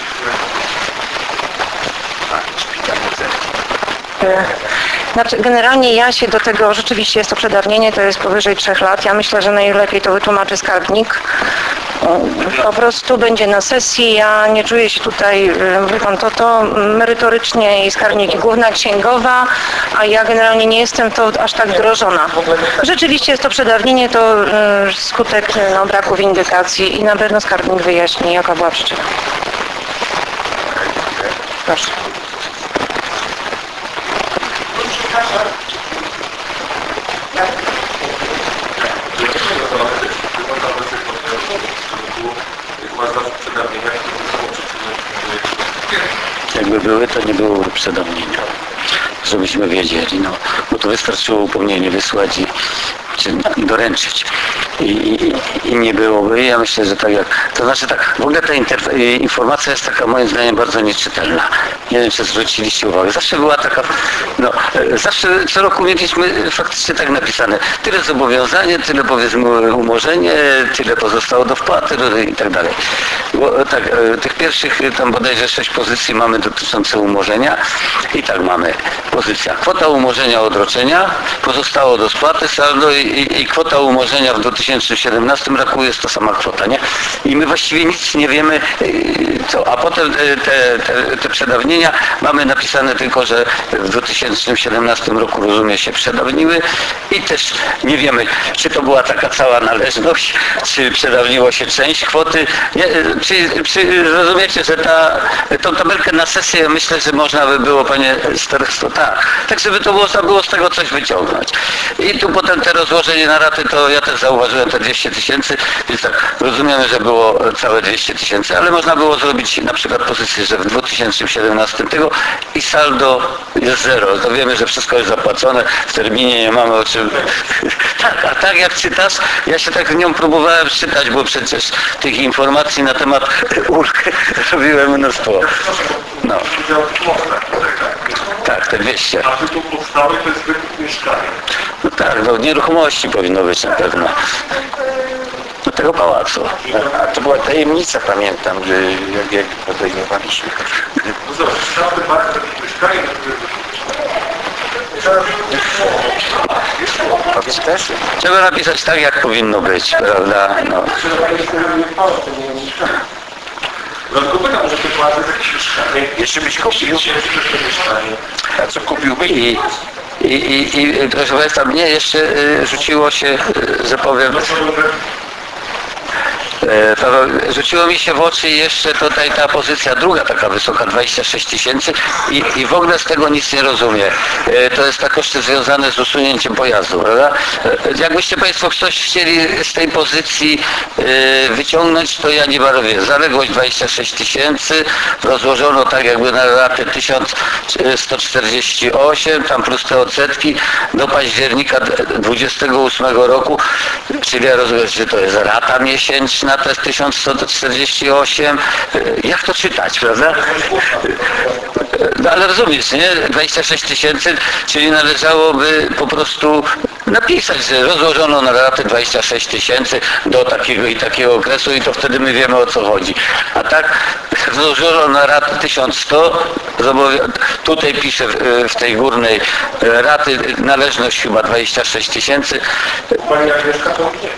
Znaczy, generalnie ja się do tego, rzeczywiście jest to przedawnienie, to jest powyżej trzech lat. Ja myślę, że najlepiej to wytłumaczy skarbnik. Po prostu będzie na sesji. Ja nie czuję się tutaj, wie pan, to, to merytorycznie i skarbnik i główna księgowa, a ja generalnie nie jestem to aż tak wdrożona. Rzeczywiście jest to przedawnienie, to skutek no, braku windykacji i na pewno skarbnik wyjaśni, jaka była przyczyna. Proszę. były, to nie byłoby przedawnienia. Żebyśmy wiedzieli, no. Bo to wystarczyło upomnienie wysłać i czy doręczyć. I, i, I nie byłoby. Ja myślę, że tak jak... To znaczy tak, w ogóle ta inter- informacja jest taka moim zdaniem bardzo nieczytelna. Nie wiem, czy zwróciliście uwagę. Zawsze była taka... No, zawsze co roku mieliśmy faktycznie tak napisane. Tyle zobowiązanie, tyle powiedzmy umorzenie, tyle pozostało do wpłaty i tak dalej. Bo, tak, tych pierwszych tam bodajże sześć pozycji mamy dotyczące umorzenia. I tak mamy pozycja. Kwota umorzenia odroczenia, pozostało do spłaty saldo i, i, i kwota umorzenia w dwa tysiące siedemnastym roku jest ta sama kwota, nie? I my właściwie nic nie wiemy co, a potem te, te, te przedawnienia mamy napisane tylko, że w dwa tysiące siedemnastym roku rozumie się przedawniły i też nie wiemy, czy to była taka cała należność, czy przedawniło się część kwoty. Nie, czy, czy rozumiecie, że ta, tą tabelkę na sesję myślę, że można by było, panie starosto, tak, tak żeby to można było z tego coś wyciągnąć. I tu potem te rozłożenie na raty, to ja też zauważyłem te dwieście tysięcy, więc tak rozumiemy, że było całe dwieście tysięcy, ale można było zrobić na przykład pozycję, że w dwa tysiące siedemnastym tego i saldo jest zero. To wiemy, że wszystko jest zapłacone, w terminie nie mamy o czym... Tak, a tak jak czytasz, ja się tak nią próbowałem czytać, bo przecież tych informacji na temat ulg robiłem mnóstwo. No. Tak, te dwieście. A tytuł podstawy to jest wykup mieszkania. No tak, no nieruchomości powinno być na pewno. Do tego pałacu. A to była tajemnica, pamiętam, że jak, jak podejmowaliśmy. No zobacz, każdy bank taki mieszkanie, Powiedz też? Trzeba napisać tak, jak powinno być, prawda? No. no tylko pytam, że ty płacisz jakieś mieszkanie. Jeszcze byś kupił. A co kupiłbyś? I, i, i, i proszę Państwa, mnie jeszcze y, rzuciło się, y, że powiem, E, Paweł, rzuciło mi się w oczy jeszcze tutaj ta pozycja druga, taka wysoka, dwadzieścia sześć tysięcy i, i w ogóle z tego nic nie rozumiem. E, to jest tak koszty związane z usunięciem pojazdu, prawda? E, jakbyście Państwo coś chcieli z tej pozycji e, wyciągnąć, to ja nie bardzo wiem. Zaległość dwadzieścia sześć tysięcy, rozłożono tak jakby na raty tysiąc sto czterdzieści osiem, tam plus te odsetki do października dwudziestego ósmego roku, czyli ja rozumiem, że to jest rata miesięczna, to jest tysiąc sto czterdzieści osiem. Jak to czytać, prawda? No ale rozumiesz, nie? dwadzieścia sześć tysięcy, czyli należałoby po prostu napisać, że rozłożono na raty dwadzieścia sześć tysięcy do takiego i takiego okresu i to wtedy my wiemy, o co chodzi. A tak rozłożono na raty tysiąc sto, tutaj piszę w tej górnej raty należność chyba dwadzieścia sześć tysięcy. Pani Agnieszka to nie.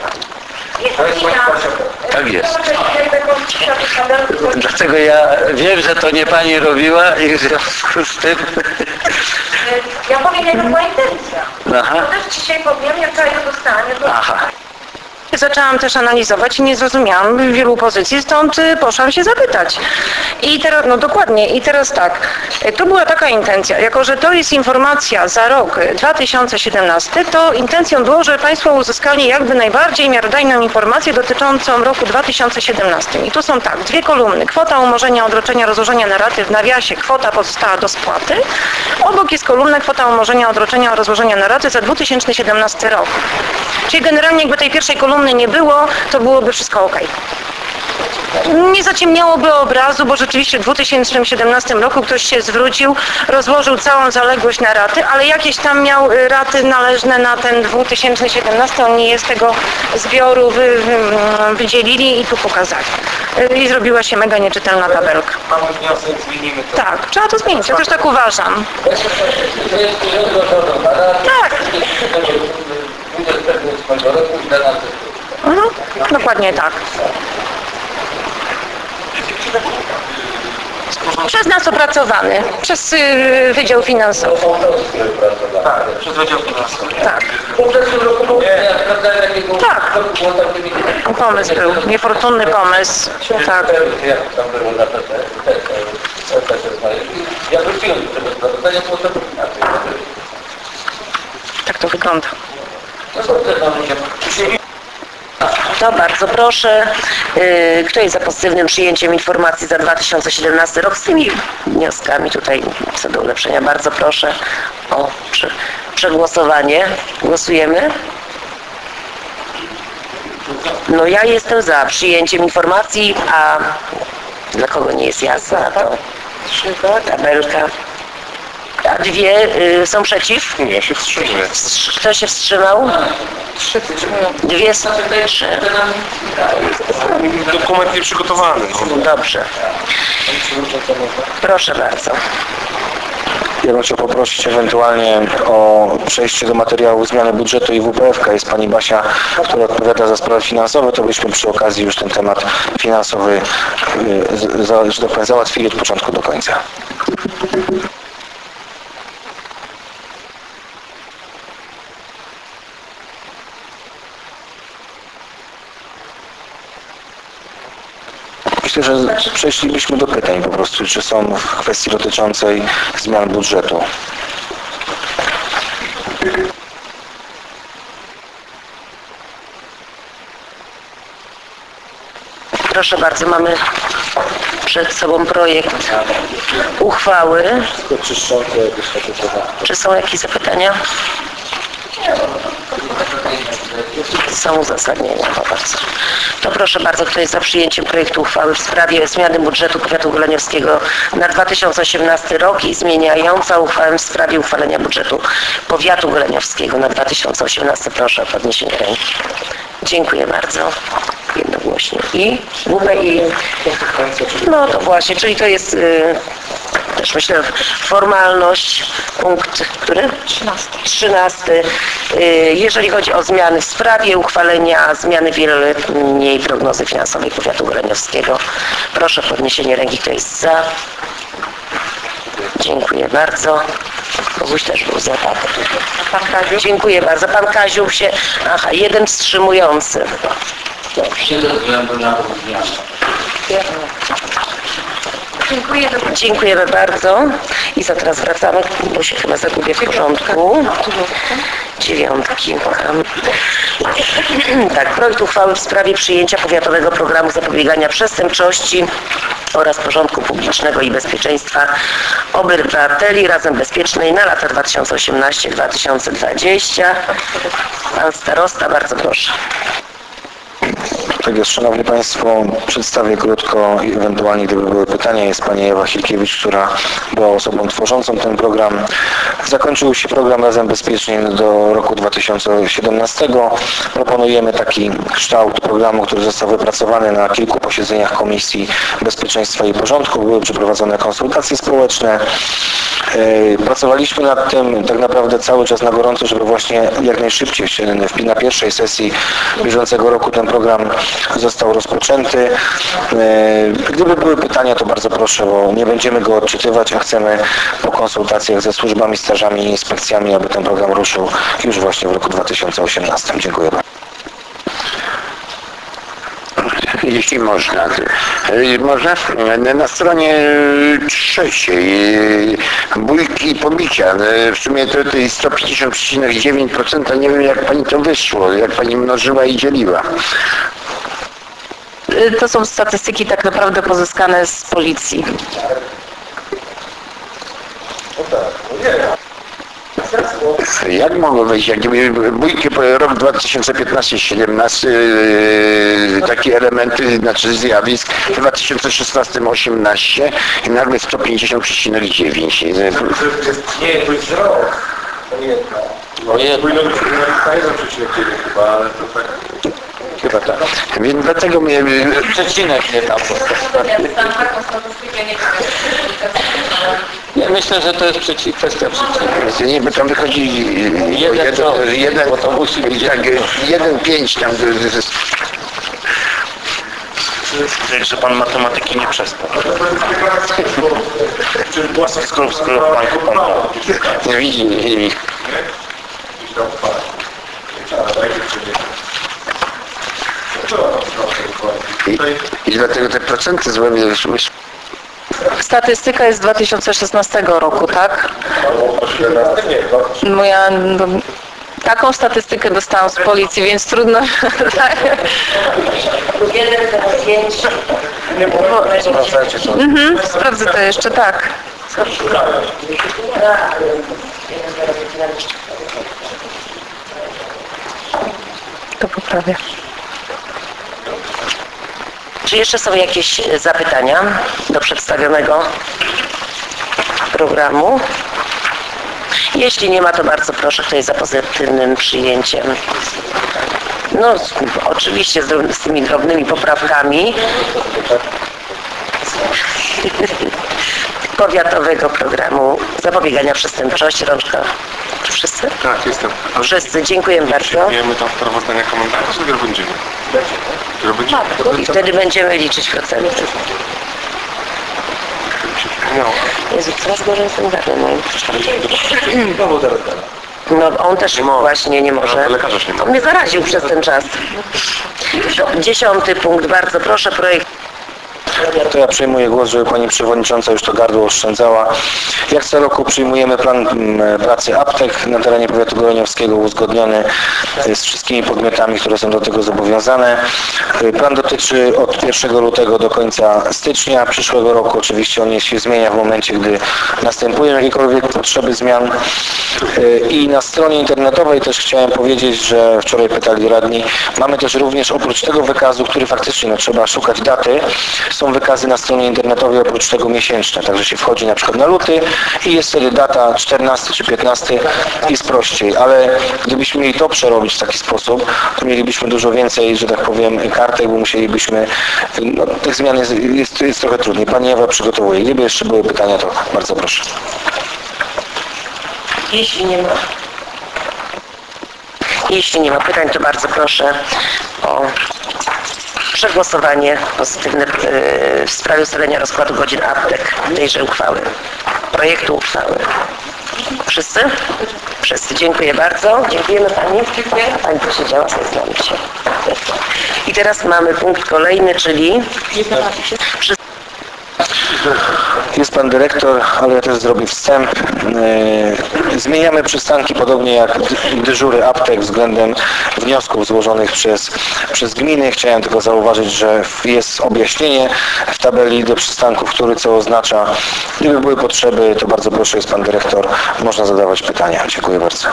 Tak jest. Dlatego ja wiem, że to nie pani robiła i w związku z tym... Ja powiem, jaka była intencja. Aha. To też dzisiaj powiem, jak wczoraj to dostałam. Aha. Zaczęłam też analizować i nie zrozumiałam wielu pozycji, stąd y, poszłam się zapytać. I teraz, no dokładnie, i teraz tak, y, tu była taka intencja, jako że to jest informacja za rok dwa tysiące siedemnasty, to intencją było, żeby Państwo uzyskali jakby najbardziej miarodajną informację dotyczącą roku dwa tysiące siedemnastego. I tu są tak, dwie kolumny, kwota umorzenia, odroczenia, rozłożenia na raty, w nawiasie kwota pozostała do spłaty, obok jest kolumna kwota umorzenia, odroczenia, rozłożenia na raty za dwa tysiące siedemnasty rok. Czyli generalnie jakby tej pierwszej kolumny nie było, to byłoby wszystko ok. Nie zaciemniałoby obrazu, bo rzeczywiście w dwa tysiące siedemnastym roku ktoś się zwrócił, rozłożył całą zaległość na raty, ale jakieś tam miał raty należne na ten dwa tysiące siedemnasty, oni je z tego zbioru wy, wy, wydzielili i tu pokazali. I zrobiła się mega nieczytelna tabelka. Mamy wniosek, zmienimy to. Tak, trzeba to zmienić, ja też tak uważam. Tak. Mhm, dokładnie tak. Przez nas opracowany, przez y, Wydział Finansowy. Tak, przez Wydział Finansowy. Tak. Tak. Pomysł był, niefortunny pomysł. Tak. Ja wróciłem do tego sprawozdania, było to inaczej. Tak to wygląda. No to też mamy się... To bardzo proszę. Yy, Kto jest za pozytywnym przyjęciem informacji za dwa tysiące siedemnasty rok z tymi wnioskami tutaj co do ulepszenia? Bardzo proszę o prze, przegłosowanie. Głosujemy. No ja jestem za przyjęciem informacji, a dla kogo nie jest jasna, to tabelka. A dwie y, są przeciw? Nie, ja się wstrzymuję. Kto się wstrzymał? Dwie są trzy. Dokument nieprzygotowany. No. Dobrze. Proszę bardzo. Ja bym chciał poprosić ewentualnie o przejście do materiału zmiany budżetu i W P F K. Jest pani Basia, która odpowiada za sprawy finansowe, to byśmy przy okazji już ten temat finansowy, y, za, że tak powiem, załatwili od początku do końca. Myślę, że przeszlibyśmy do pytań po prostu, czy są w kwestii dotyczącej zmian budżetu. Proszę bardzo, mamy przed sobą projekt uchwały. Czy są jakieś zapytania? Są uzasadnienia, no bardzo. To proszę bardzo, kto jest za przyjęciem projektu uchwały w sprawie zmiany budżetu powiatu goleniowskiego na dwa tysiące osiemnasty rok i zmieniająca uchwałę w sprawie uchwalenia budżetu powiatu goleniowskiego na dwa tysiące osiemnasty. Proszę o podniesienie ręki. Dziękuję bardzo. Jednogłośnie. I W P I. No to właśnie, czyli to jest y, też myślę formalność, punkt, który? trzynasty. trzynasty. Y, jeżeli chodzi o zmiany w sprawie uchwalenia zmiany wieloletniej prognozy finansowej powiatu goleniowskiego. Proszę o podniesienie ręki, kto jest za. Dziękuję bardzo. Kogoś też był za, tak. Pan Kaziu? Dziękuję bardzo. Pan Kaziu się... Aha, jeden wstrzymujący. Dziękujemy. Dziękujemy bardzo. I co teraz wracamy, bo się chyba zagubię w porządku. Dziewiątki. Tak, projekt uchwały w sprawie przyjęcia powiatowego programu zapobiegania przestępczości oraz porządku publicznego i bezpieczeństwa obywateli Razem Bezpiecznej na lata dwa tysiące osiemnasty do dwa tysiące dwudziestego. Pan starosta, bardzo proszę. Tak jest, Szanowni Państwo, przedstawię krótko i ewentualnie gdyby były pytania. Jest Pani Ewa Hilkiewicz, która była osobą tworzącą ten program. Zakończył się program Razem Bezpiecznie do roku dwa tysiące siedemnastego. Proponujemy taki kształt programu, który został wypracowany na kilku posiedzeniach Komisji Bezpieczeństwa i Porządku. Były przeprowadzone konsultacje społeczne. Pracowaliśmy nad tym tak naprawdę cały czas na gorąco, żeby właśnie jak najszybciej na pierwszej sesji bieżącego roku ten program został rozpoczęty. Gdyby były pytania, to bardzo proszę, bo nie będziemy go odczytywać, a chcemy po konsultacjach ze służbami, strażami i inspekcjami, aby ten program ruszył już właśnie w roku dwa tysiące osiemnastym. Dziękuję bardzo. Jeśli można. Można? Na stronie trzeciej bójki i pobicia. W sumie to, to jest sto pięćdziesiąt przecinek dziewięć procent. Nie wiem, jak Pani to wyszło, jak Pani mnożyła i dzieliła. To są statystyki tak naprawdę pozyskane z policji. Jak mogło wyjść? Jak bójki po rok dwa tysiące piętnasty siedemnasty yy, takie elementy, znaczy zjawisk, w dwa tysiące szesnastym osiemnaście i nagle sto pięćdziesiąt przecinek dziewięć. Nie, to jest rok. Nie, powinno być jeden przecinek dziewięć chyba, ale to tak... Chyba tak. Więc dlatego mnie... Przecinek nie tam. Ja myślę, że to jest przeci- kwestia przeciwka. Nie, bo tam wychodzi jeden, jeden, jeden, bo to musi być jak jeden pięć tam. Że Pan matematyki nie przestał. Czyli głosów skoro w banku Pan Nie widzi, nie widzi. I, I dlatego te procenty złe wyszły. Statystyka jest z dwa tysiące szesnastego roku, tak? Moja... taką statystykę dostałam z policji, więc trudno... Mhm, sprawdzę to jeszcze, tak. To poprawię. Czy jeszcze są jakieś zapytania do przedstawionego programu? Jeśli nie ma, to bardzo proszę, kto jest za pozytywnym przyjęciem. No, oczywiście z, z tymi drobnymi poprawkami powiatowego programu zapobiegania przestępczości. Rączka. Wszyscy? Tak, jestem. Wszyscy, dziękuję bardzo. Przyjmujemy tam sprawozdania komendanta, czy dopiero będziemy? Dopiero będziemy. I wtedy będziemy liczyć procenty. Jezu, coraz gorzej jestem gadany moim. No on też właśnie nie może. On mnie zaraził przez ten czas. Dziesiąty punkt, bardzo proszę, projekt. To ja przejmuję głos, żeby Pani Przewodnicząca już to gardło oszczędzała. Jak co roku przyjmujemy plan pracy aptek na terenie powiatu goleniowskiego uzgodniony z wszystkimi podmiotami, które są do tego zobowiązane. Plan dotyczy od pierwszego lutego do końca stycznia przyszłego roku. Oczywiście on się zmienia w momencie, gdy następują jakiekolwiek potrzeby zmian. I na stronie internetowej też chciałem powiedzieć, że wczoraj pytali radni, mamy też również oprócz tego wykazu, który faktycznie no, trzeba szukać daty, są wykazy na stronie internetowej oprócz tego miesięczne, także się wchodzi na przykład na luty i jest wtedy data czternasty czy piętnasty, jest prościej, ale gdybyśmy mieli to przerobić w taki sposób, to mielibyśmy dużo więcej, że tak powiem, kartek, bo musielibyśmy, no, tych zmian jest, jest, jest trochę trudniej. Pani Ewa przygotowuje. Gdyby jeszcze były pytania, to bardzo proszę. Jeśli nie ma, jeśli nie ma pytań, to bardzo proszę o przegłosowanie pozytywne w sprawie ustalenia rozkładu godzin aptek tejże uchwały, projektu uchwały. Wszyscy? Wszyscy. Dziękuję bardzo. Dziękujemy Pani. Pani posiedziała sobie z nami się. I teraz mamy punkt kolejny, czyli Jest Pan Dyrektor, ale ja też zrobię wstęp. Zmieniamy przystanki podobnie jak dyżury aptek względem wniosków złożonych przez, przez gminy. Chciałem tylko zauważyć, że jest objaśnienie w tabeli do przystanków, który co oznacza. Gdyby były potrzeby, to bardzo proszę, jest Pan Dyrektor, można zadawać pytania. Dziękuję bardzo.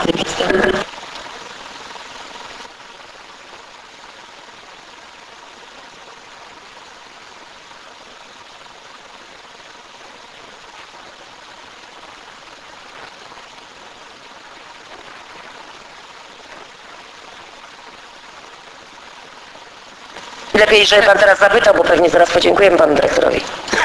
Lepiej, żeby Pan teraz zapytał, bo pewnie zaraz podziękujemy Panu Dyrektorowi.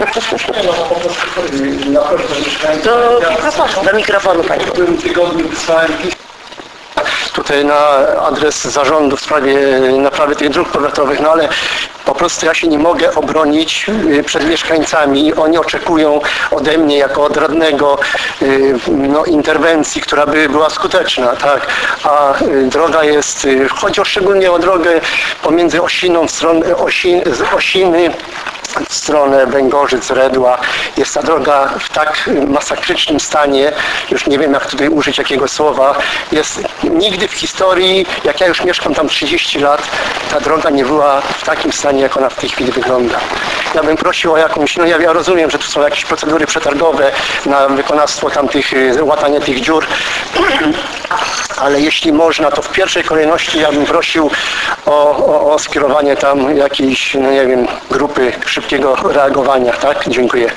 Do mikrofonu. Do mikrofonu Pani. W tym tygodniu wysłałem tutaj na adres zarządu w sprawie naprawy tych dróg powiatowych, no ale po prostu ja się nie mogę obronić przed mieszkańcami. Oni oczekują ode mnie jako od radnego no, interwencji, która by była skuteczna, tak? A droga jest, chodzi o szczególnie o drogę pomiędzy Osiną, w stronę Osin, Osiny w stronę Węgorzyc, Redła. Jest ta droga w tak masakrycznym stanie, już nie wiem jak tutaj użyć jakiego słowa, jest nigdy w historii, jak ja już mieszkam tam trzydzieści lat, ta droga nie była w takim stanie, jak ona w tej chwili wygląda. Ja bym prosił o jakąś, no ja, ja rozumiem, że tu są jakieś procedury przetargowe na wykonawstwo tamtych, łatanie tych dziur, ale jeśli można, to w pierwszej kolejności ja bym prosił o, o, o skierowanie tam jakiejś, no nie wiem, grupy szybkiego reagowania, tak? Dziękuję.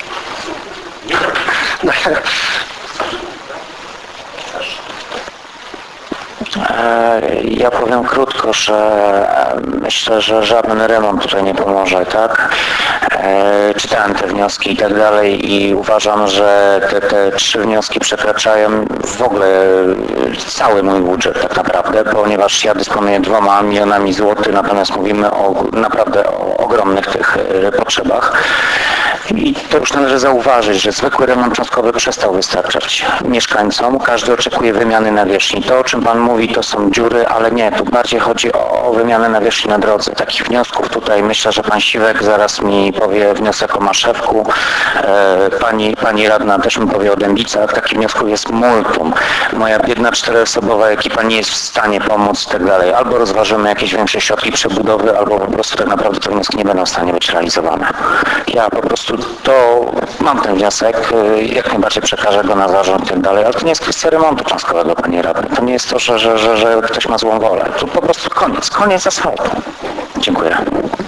Ja powiem krótko, że myślę, że żaden remont tutaj nie pomoże, tak? Czytałem te wnioski i tak dalej i uważam, że te, te trzy wnioski przekraczają w ogóle cały mój budżet tak naprawdę, ponieważ ja dysponuję dwoma milionami złotych, natomiast mówimy o naprawdę o ogromnych tych potrzebach. I to już należy zauważyć, że zwykły remont cząstkowy przestał wystarczać mieszkańcom. Każdy oczekuje wymiany nawierzchni. To, o czym Pan mówi, to są dziury, ale nie, tu bardziej chodzi o, o wymianę nawierzchni na drodze. Takich wniosków tutaj, myślę, że Pan Siwek zaraz mi powie wniosek o Maszewku, e, pani, pani radna też mi powie o Dębicach. Takich wniosków jest multum. Moja biedna czteroosobowa ekipa nie jest w stanie pomóc i tak dalej. Albo rozważymy jakieś większe środki przebudowy, albo po prostu tak naprawdę te wnioski nie będą w stanie być realizowane. Ja po prostu to mam ten wniosek, jak najbardziej przekażę go na zarząd i tak dalej, ale to nie jest kwestia remontu cząstkowego, panie radny. To nie jest to, że, że, że, że ktoś ma złą wolę. Tu po prostu koniec, koniec asfaltu. Dziękuję.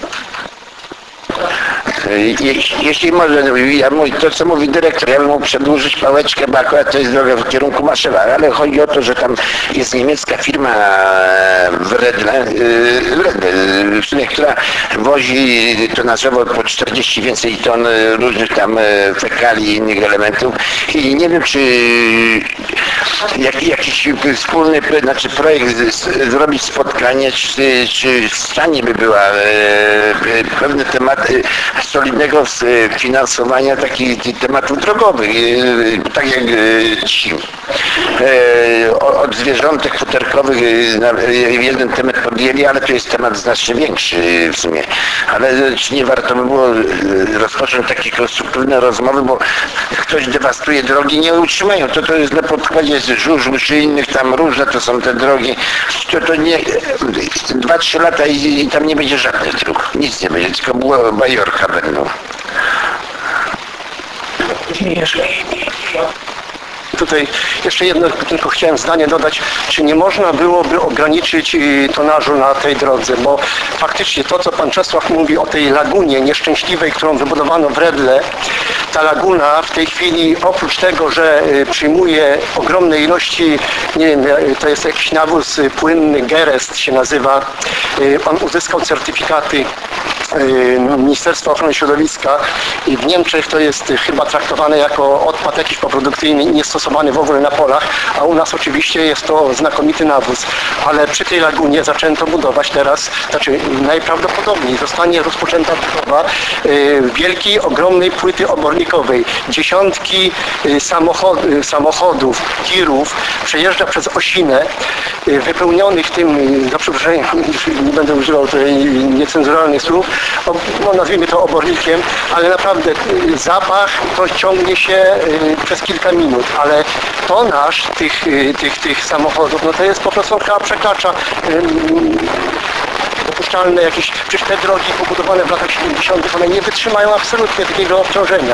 Jeśli może, ja mój, to co mówi dyrektor, ja bym mógł przedłużyć pałeczkę, bo akurat to jest droga w kierunku Maszewa, ale chodzi o to, że tam jest niemiecka firma w Redle, w sumie, która wozi tonażowo po czterdzieści więcej ton różnych tam fekali i innych elementów i nie wiem, czy jak, jakiś wspólny znaczy projekt zrobić spotkanie, czy, czy w stanie by była pewne tematy solidnego finansowania takich tematów drogowych, tak jak ci od zwierzątek futerkowych jeden temat podjęli, ale to jest temat znacznie większy w sumie. Ale czy nie warto by było rozpocząć takie konstruktywne rozmowy, bo ktoś dewastuje drogi, nie utrzymają. To to jest na podkładzie żużlu czy innych tam różne to są te drogi. To, to nie dwa trzy lata i, i tam nie będzie żadnych dróg. Nic nie będzie, tylko była bajorka będą. Tutaj jeszcze jedno tylko chciałem zdanie dodać, czy nie można byłoby ograniczyć tonażu na tej drodze, bo faktycznie to, co pan Czesław mówi o tej lagunie nieszczęśliwej, którą wybudowano w Redle, ta laguna w tej chwili oprócz tego, że przyjmuje ogromne ilości, nie wiem, to jest jakiś nawóz płynny, Gerest się nazywa, on uzyskał certyfikaty Ministerstwa Ochrony Środowiska i w Niemczech to jest chyba traktowane jako odpad jakiś poprodukcyjny, niestosowany w ogóle na polach, a u nas oczywiście jest to znakomity nawóz. Ale przy tej lagunie zaczęto budować teraz, znaczy najprawdopodobniej zostanie rozpoczęta budowa y, wielkiej, ogromnej płyty obornikowej. Dziesiątki y, samochod, y, samochodów, tirów przejeżdża przez Osinę, y, wypełnionych tym, y, za przeproszeniem, nie będę używał tutaj niecenzuralnych słów, no, nazwijmy to obornikiem, ale naprawdę zapach to ciągnie się przez kilka minut, ale tonaż tych, tych, tych samochodów, no to jest po prostu chyba przekracza dopuszczalne jakieś, przecież te drogi pobudowane w latach siedemdziesiątych, one nie wytrzymają absolutnie takiego obciążenia.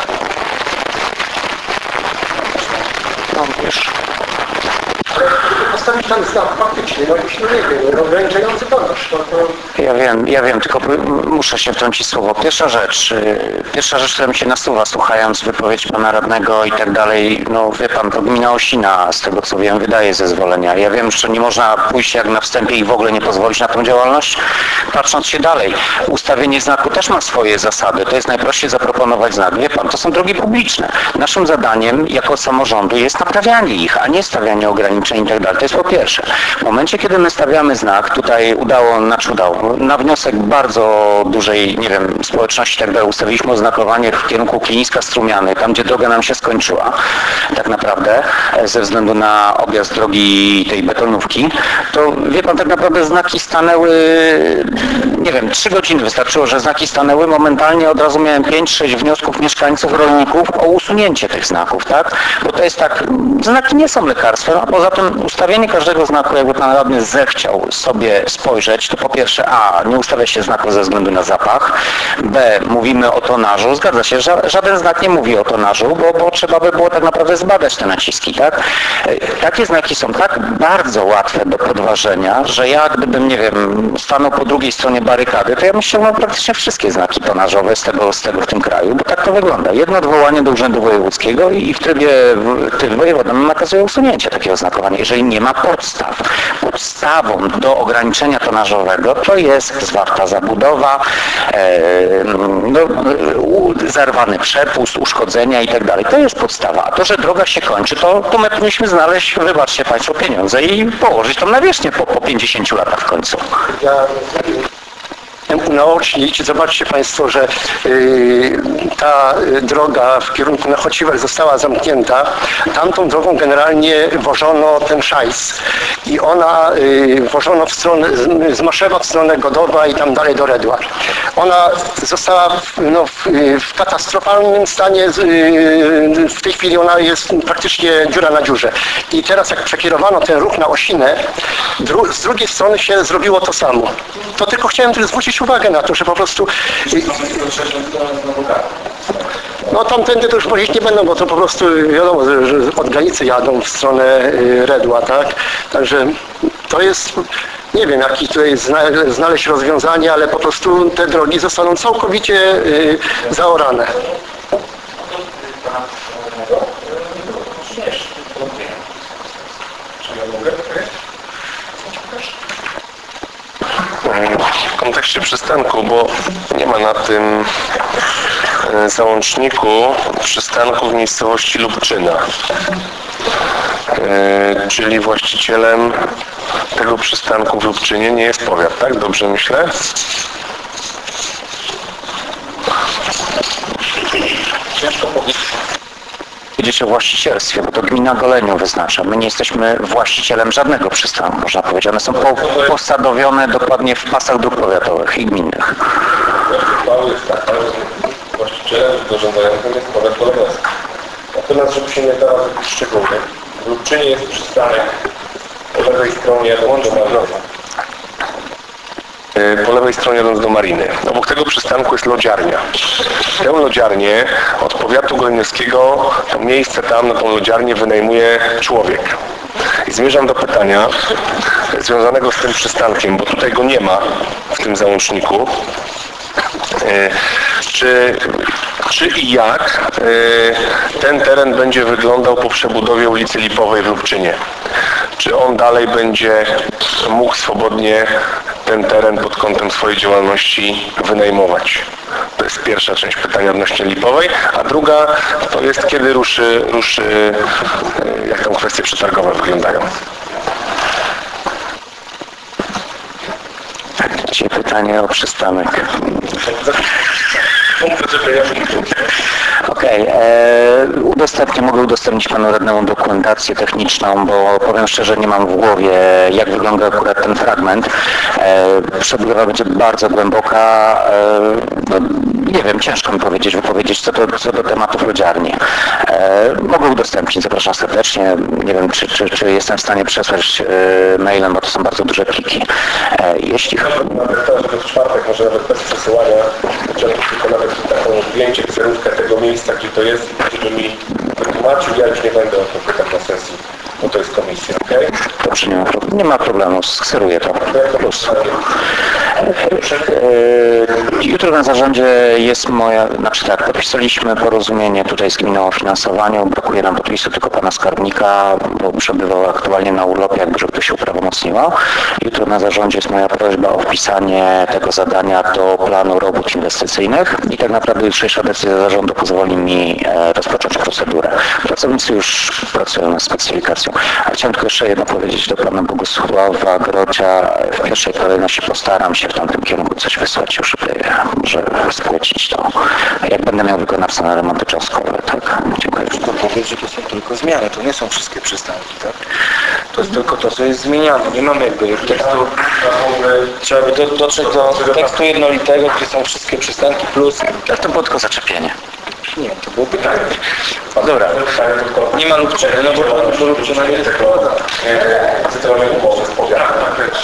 No wiesz. Postawić tam znak faktycznie, no jakiś no, ograniczający tonaż. No, to... Ja wiem, ja wiem, tylko muszę się wtrącić słowo. Pierwsza rzecz, pierwsza rzecz, która mi się nasuwa, słuchając wypowiedzi pana radnego i tak dalej, no wie pan, to gmina Osina, z tego co wiem, wydaje zezwolenia. Ja wiem, że nie można pójść jak na wstępie i w ogóle nie pozwolić na tą działalność. Patrząc się dalej, ustawienie znaku też ma swoje zasady. To jest najprościej zaproponować znak. Wie pan, to są drogi publiczne. Naszym zadaniem jako samorządu jest naprawianie ich, a nie stawianie ograniczeń i tak dalej. To jest po pierwsze. W momencie, kiedy my stawiamy znak, tutaj udało, znaczy udało, na wniosek bardzo dużej, nie wiem, społeczności tak dalej, ustawiliśmy oznakowanie w kierunku Kliniska Strumiany, tam gdzie droga nam się skończyła, tak naprawdę, ze względu na objazd drogi tej betonówki, to wie pan, tak naprawdę znaki stanęły, nie wiem, trzy godziny wystarczyło, że znaki stanęły, momentalnie od razu miałem pięć sześć wniosków mieszkańców, rolników o usunięcie tych znaków, tak? Bo to jest tak, znaki nie są lekarstwem, a poza tym ustawienie każdego znaku, jakby pan radny zechciał sobie spojrzeć, to po pierwsze A, nie ustawia się znaku ze względu na zapach, B, mówimy o tonażu, zgadza się, ża żaden znak nie mówi o tonażu, bo, bo trzeba by było tak naprawdę zbadać te naciski, tak? Takie znaki są tak bardzo łatwe do podważenia, że ja gdybym, nie wiem, stanął po drugiej stronie barykady, to ja bym ściągnął praktycznie wszystkie znaki tonażowe z tego, z tego w tym kraju, bo tak to wygląda. Jedno odwołanie do Urzędu Wojewódzkiego i w trybie tym wojewoda nakazuje usunięcie takiego znakowania, jeżeli nie ma podstaw. Podstawą do ograniczenia tonażowego to jest zwarta zabudowa, e, no, zarwany przepust, uszkodzenia i tak dalej. To jest podstawa. A to, że droga się kończy, to, to my powinniśmy znaleźć, wybaczcie państwo, pieniądze i położyć tą nawierzchnię po, po pięćdziesięciu latach w końcu. unaocznić. Zobaczcie Państwo, że y, ta droga w kierunku na Chociwek została zamknięta. Tamtą drogą generalnie wożono ten szajs i ona y, wożono w stronę, z Maszewa w stronę Godowa i tam dalej do Redła. Ona została w, no, w, w katastrofalnym stanie, y, w tej chwili ona jest praktycznie dziura na dziurze. I teraz jak przekierowano ten ruch na Osinę, dru, z drugiej strony się zrobiło to samo. To tylko chciałem tylko zwrócić uwagę na to, że po prostu... No tamtędy to już wozić nie będą, bo to po prostu wiadomo, że od granicy jadą w stronę Redła, tak? Także to jest, nie wiem, jaki tutaj znaleźć rozwiązanie, ale po prostu te drogi zostaną całkowicie zaorane. W kontekście przystanku, bo nie ma na tym załączniku przystanku w miejscowości Lubczyna, czyli właścicielem tego przystanku w Lubczynie nie jest powiat, tak? Dobrze myślę? Ciężko powiedzieć. Powiedzieć o właścicielstwie, bo to gmina Goleniów wyznacza. My nie jesteśmy właścicielem żadnego przystanku, można powiedzieć. One są po, posadowione dokładnie w pasach dróg powiatowych i gminnych. Właścicielem zarządzającym jest powiat goleniowski. Natomiast, żeby się nie dawać jakichś szczegółów, w Lubczynie jest przystanek po lewej stronie jadąc do Mariny. Po lewej stronie jadąc do Mariny. Obok tego przystanku jest lodziarnia. Tę lodziarnię od powiatu goleniowskiego, to miejsce tam na tą lodziarnię wynajmuje człowiek. I zmierzam do pytania związanego z tym przystankiem, bo tutaj go nie ma w tym załączniku. Czy, czy i jak ten teren będzie wyglądał po przebudowie ulicy Lipowej w Lubczynie? Czy on dalej będzie mógł swobodnie ten teren pod kątem swojej działalności wynajmować? To jest pierwsza część pytania odnośnie Lipowej, a druga to jest kiedy ruszy, ruszy jak tam kwestie przetargowe wyglądają. Dzisiaj pytanie o przystanek. Okej, okay, udostępnię, mogę udostępnić panu radnemu dokumentację techniczną, bo powiem szczerze, nie mam w głowie, jak wygląda akurat ten fragment. E, przebudowa będzie bardzo głęboka, e, no, nie wiem, ciężko mi powiedzieć, wypowiedzieć co do, co do tematów lodziarni. E, mogę udostępnić, zapraszam serdecznie, nie wiem, czy, czy, czy jestem w stanie przesłać e, mailem, bo to są bardzo duże pliki. E, jeśli... W czwartek, może nawet bez przesyłania, chciałbym tylko nawet taką zdjęcie, kserówkę tego miejsca, gdzie to jest, żeby mi wytłumaczył, ja już nie będę o tym pytał na sesji, bo to jest komisja, ok? Dobrze, nie ma, nie ma problemu, skseruję to. Plus. Jutro na zarządzie jest moja, znaczy tak, podpisaliśmy porozumienie tutaj z gminą o finansowaniu, brakuje nam podpisu tylko pana skarbnika, bo przebywał aktualnie na urlopie, jakby żeby to się uprawomocniło. Jutro na zarządzie jest moja prośba o wpisanie tego zadania do planu robót inwestycyjnych i tak naprawdę jutrzejsza decyzja zarządu pozwoli mi rozpocząć procedurę. Pracownicy już pracują nad specyfikacją. A chciałem tylko jeszcze jedno powiedzieć do pana Bogusława Grocia. W pierwszej kolejności postaram się w tamtym kierunku coś wysłać już, żeby spłycić to. Jak będę miał wykonawcę na remonty cząstkowe, tak. Dziękuję. Tylko powiedzieć, że to są tylko zmiany, to nie są wszystkie przystanki, tak? To jest tylko to, co jest zmieniane. Nie mamy jakby tekstu. Trzeba by do, dotrzeć do tekstu jednolitego, gdzie są wszystkie przystanki plus. Tak, to było tylko zaczepienie. Nie, to było pytanie. Dobra, nie ma Lubczyny, no bo, bo Lubczyna nie jest tylko Cytowanie umowy z powiatem.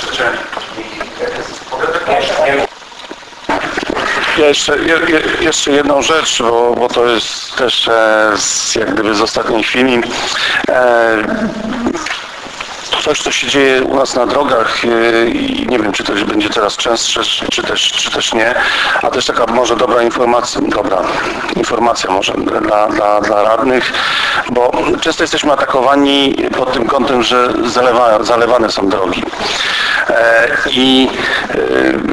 Ja jeszcze, je, jeszcze jedną rzecz, bo, bo to jest też e, z, jak gdyby z ostatniej chwili. E, Coś, co się dzieje u nas na drogach i nie wiem, czy to będzie coraz częstsze, czy też, czy też nie, a też taka może dobra informacja, dobra informacja może dla, dla, dla radnych, bo często jesteśmy atakowani pod tym kątem, że zalewa, zalewane są drogi. I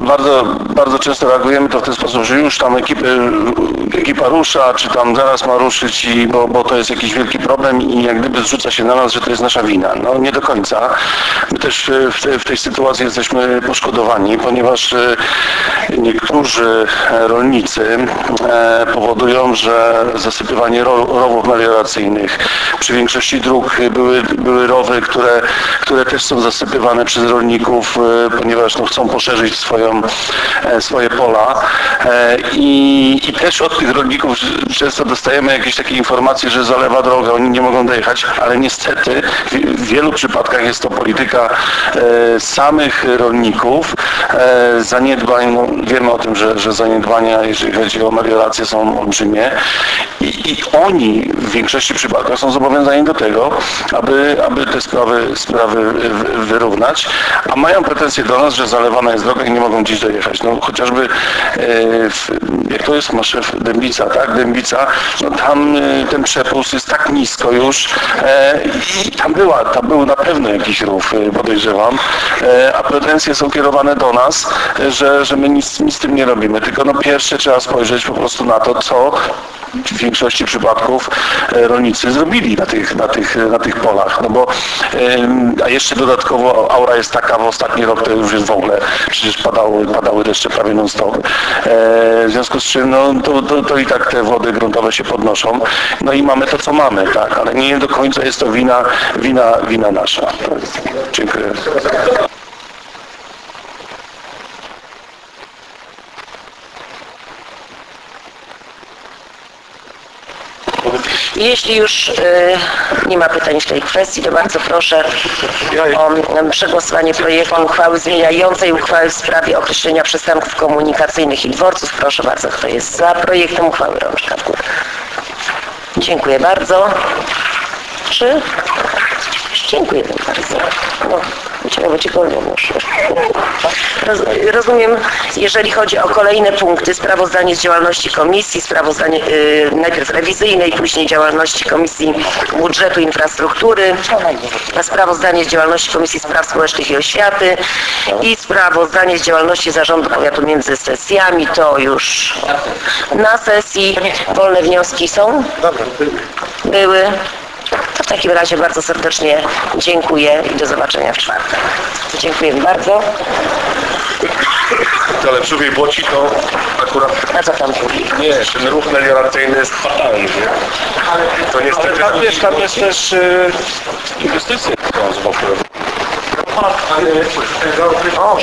bardzo, bardzo często reagujemy to w ten sposób, że już tam ekipy, ekipa rusza, czy tam zaraz ma ruszyć, i, bo, bo to jest jakiś wielki problem i jak gdyby zrzuca się na nas, że to jest nasza wina. No nie do końca. My też w, te, w tej sytuacji jesteśmy poszkodowani, ponieważ niektórzy rolnicy powodują, że zasypywanie rowów melioracyjnych, przy większości dróg były, były rowy, które, które też są zasypywane przez rolników, ponieważ no, chcą poszerzyć swoją, swoje pola i, i też od tych rolników często dostajemy jakieś takie informacje, że zalewa droga, oni nie mogą dojechać, ale niestety w wielu przypadkach jest to polityka samych rolników, zaniedbań, no, wiemy o tym, że, że zaniedbania, jeżeli chodzi o meliorację, są olbrzymie i, i oni w większości przypadków są zobowiązani do tego, aby, aby te sprawy, sprawy wyrównać, a mają pretensje do nas, że zalewana jest droga i nie mogą gdzieś dojechać. No chociażby w, jak to jest Maszew, Dębica, tak? Dębica, no tam ten przepust jest tak nisko już i tam była, tam był na pewno jakiś rów, podejrzewam, a pretensje są kierowane do nas, że, że my nic, nic z tym nie robimy, tylko no pierwsze trzeba spojrzeć po prostu na to, co w większości przypadków rolnicy zrobili na tych, na tych, na tych polach, no bo a jeszcze dodatkowo aura jest taka, w ostatni rok to już jest w ogóle, przecież padały, padały deszcze prawie non stop, w związku z czym no, to, to, to i tak te wody gruntowe się podnoszą, no i mamy to, co mamy, tak, ale nie do końca jest to wina, wina, wina nasza. Dziękuję. Jeśli już y, nie ma pytań w tej kwestii, to bardzo proszę o y, przegłosowanie projektu uchwały zmieniającej uchwałę w sprawie określenia przystanków komunikacyjnych i dworców. Proszę bardzo, kto jest za projektem uchwały, rączka w górę. Dziękuję bardzo. Trzy? Dziękuję bardzo. No, ciekawe, cię gonią już. Roz, rozumiem, jeżeli chodzi o kolejne punkty, sprawozdanie z działalności komisji, sprawozdanie yy, najpierw rewizyjnej, później działalności Komisji Budżetu i Infrastruktury, sprawozdanie z działalności Komisji Spraw Społecznych i Oświaty i sprawozdanie z działalności Zarządu Powiatu między sesjami, to już na sesji. Wolne wnioski są? Były. To w takim razie bardzo serdecznie dziękuję i do zobaczenia w czwartek. Dziękuję bardzo. Ale przy Błoci to akurat... A co tam mówi? Nie, ten ruch melioracyjny jest fatalny, nie? To niestety... Tam jest, tam jest też yy, inwestycje z boku. O,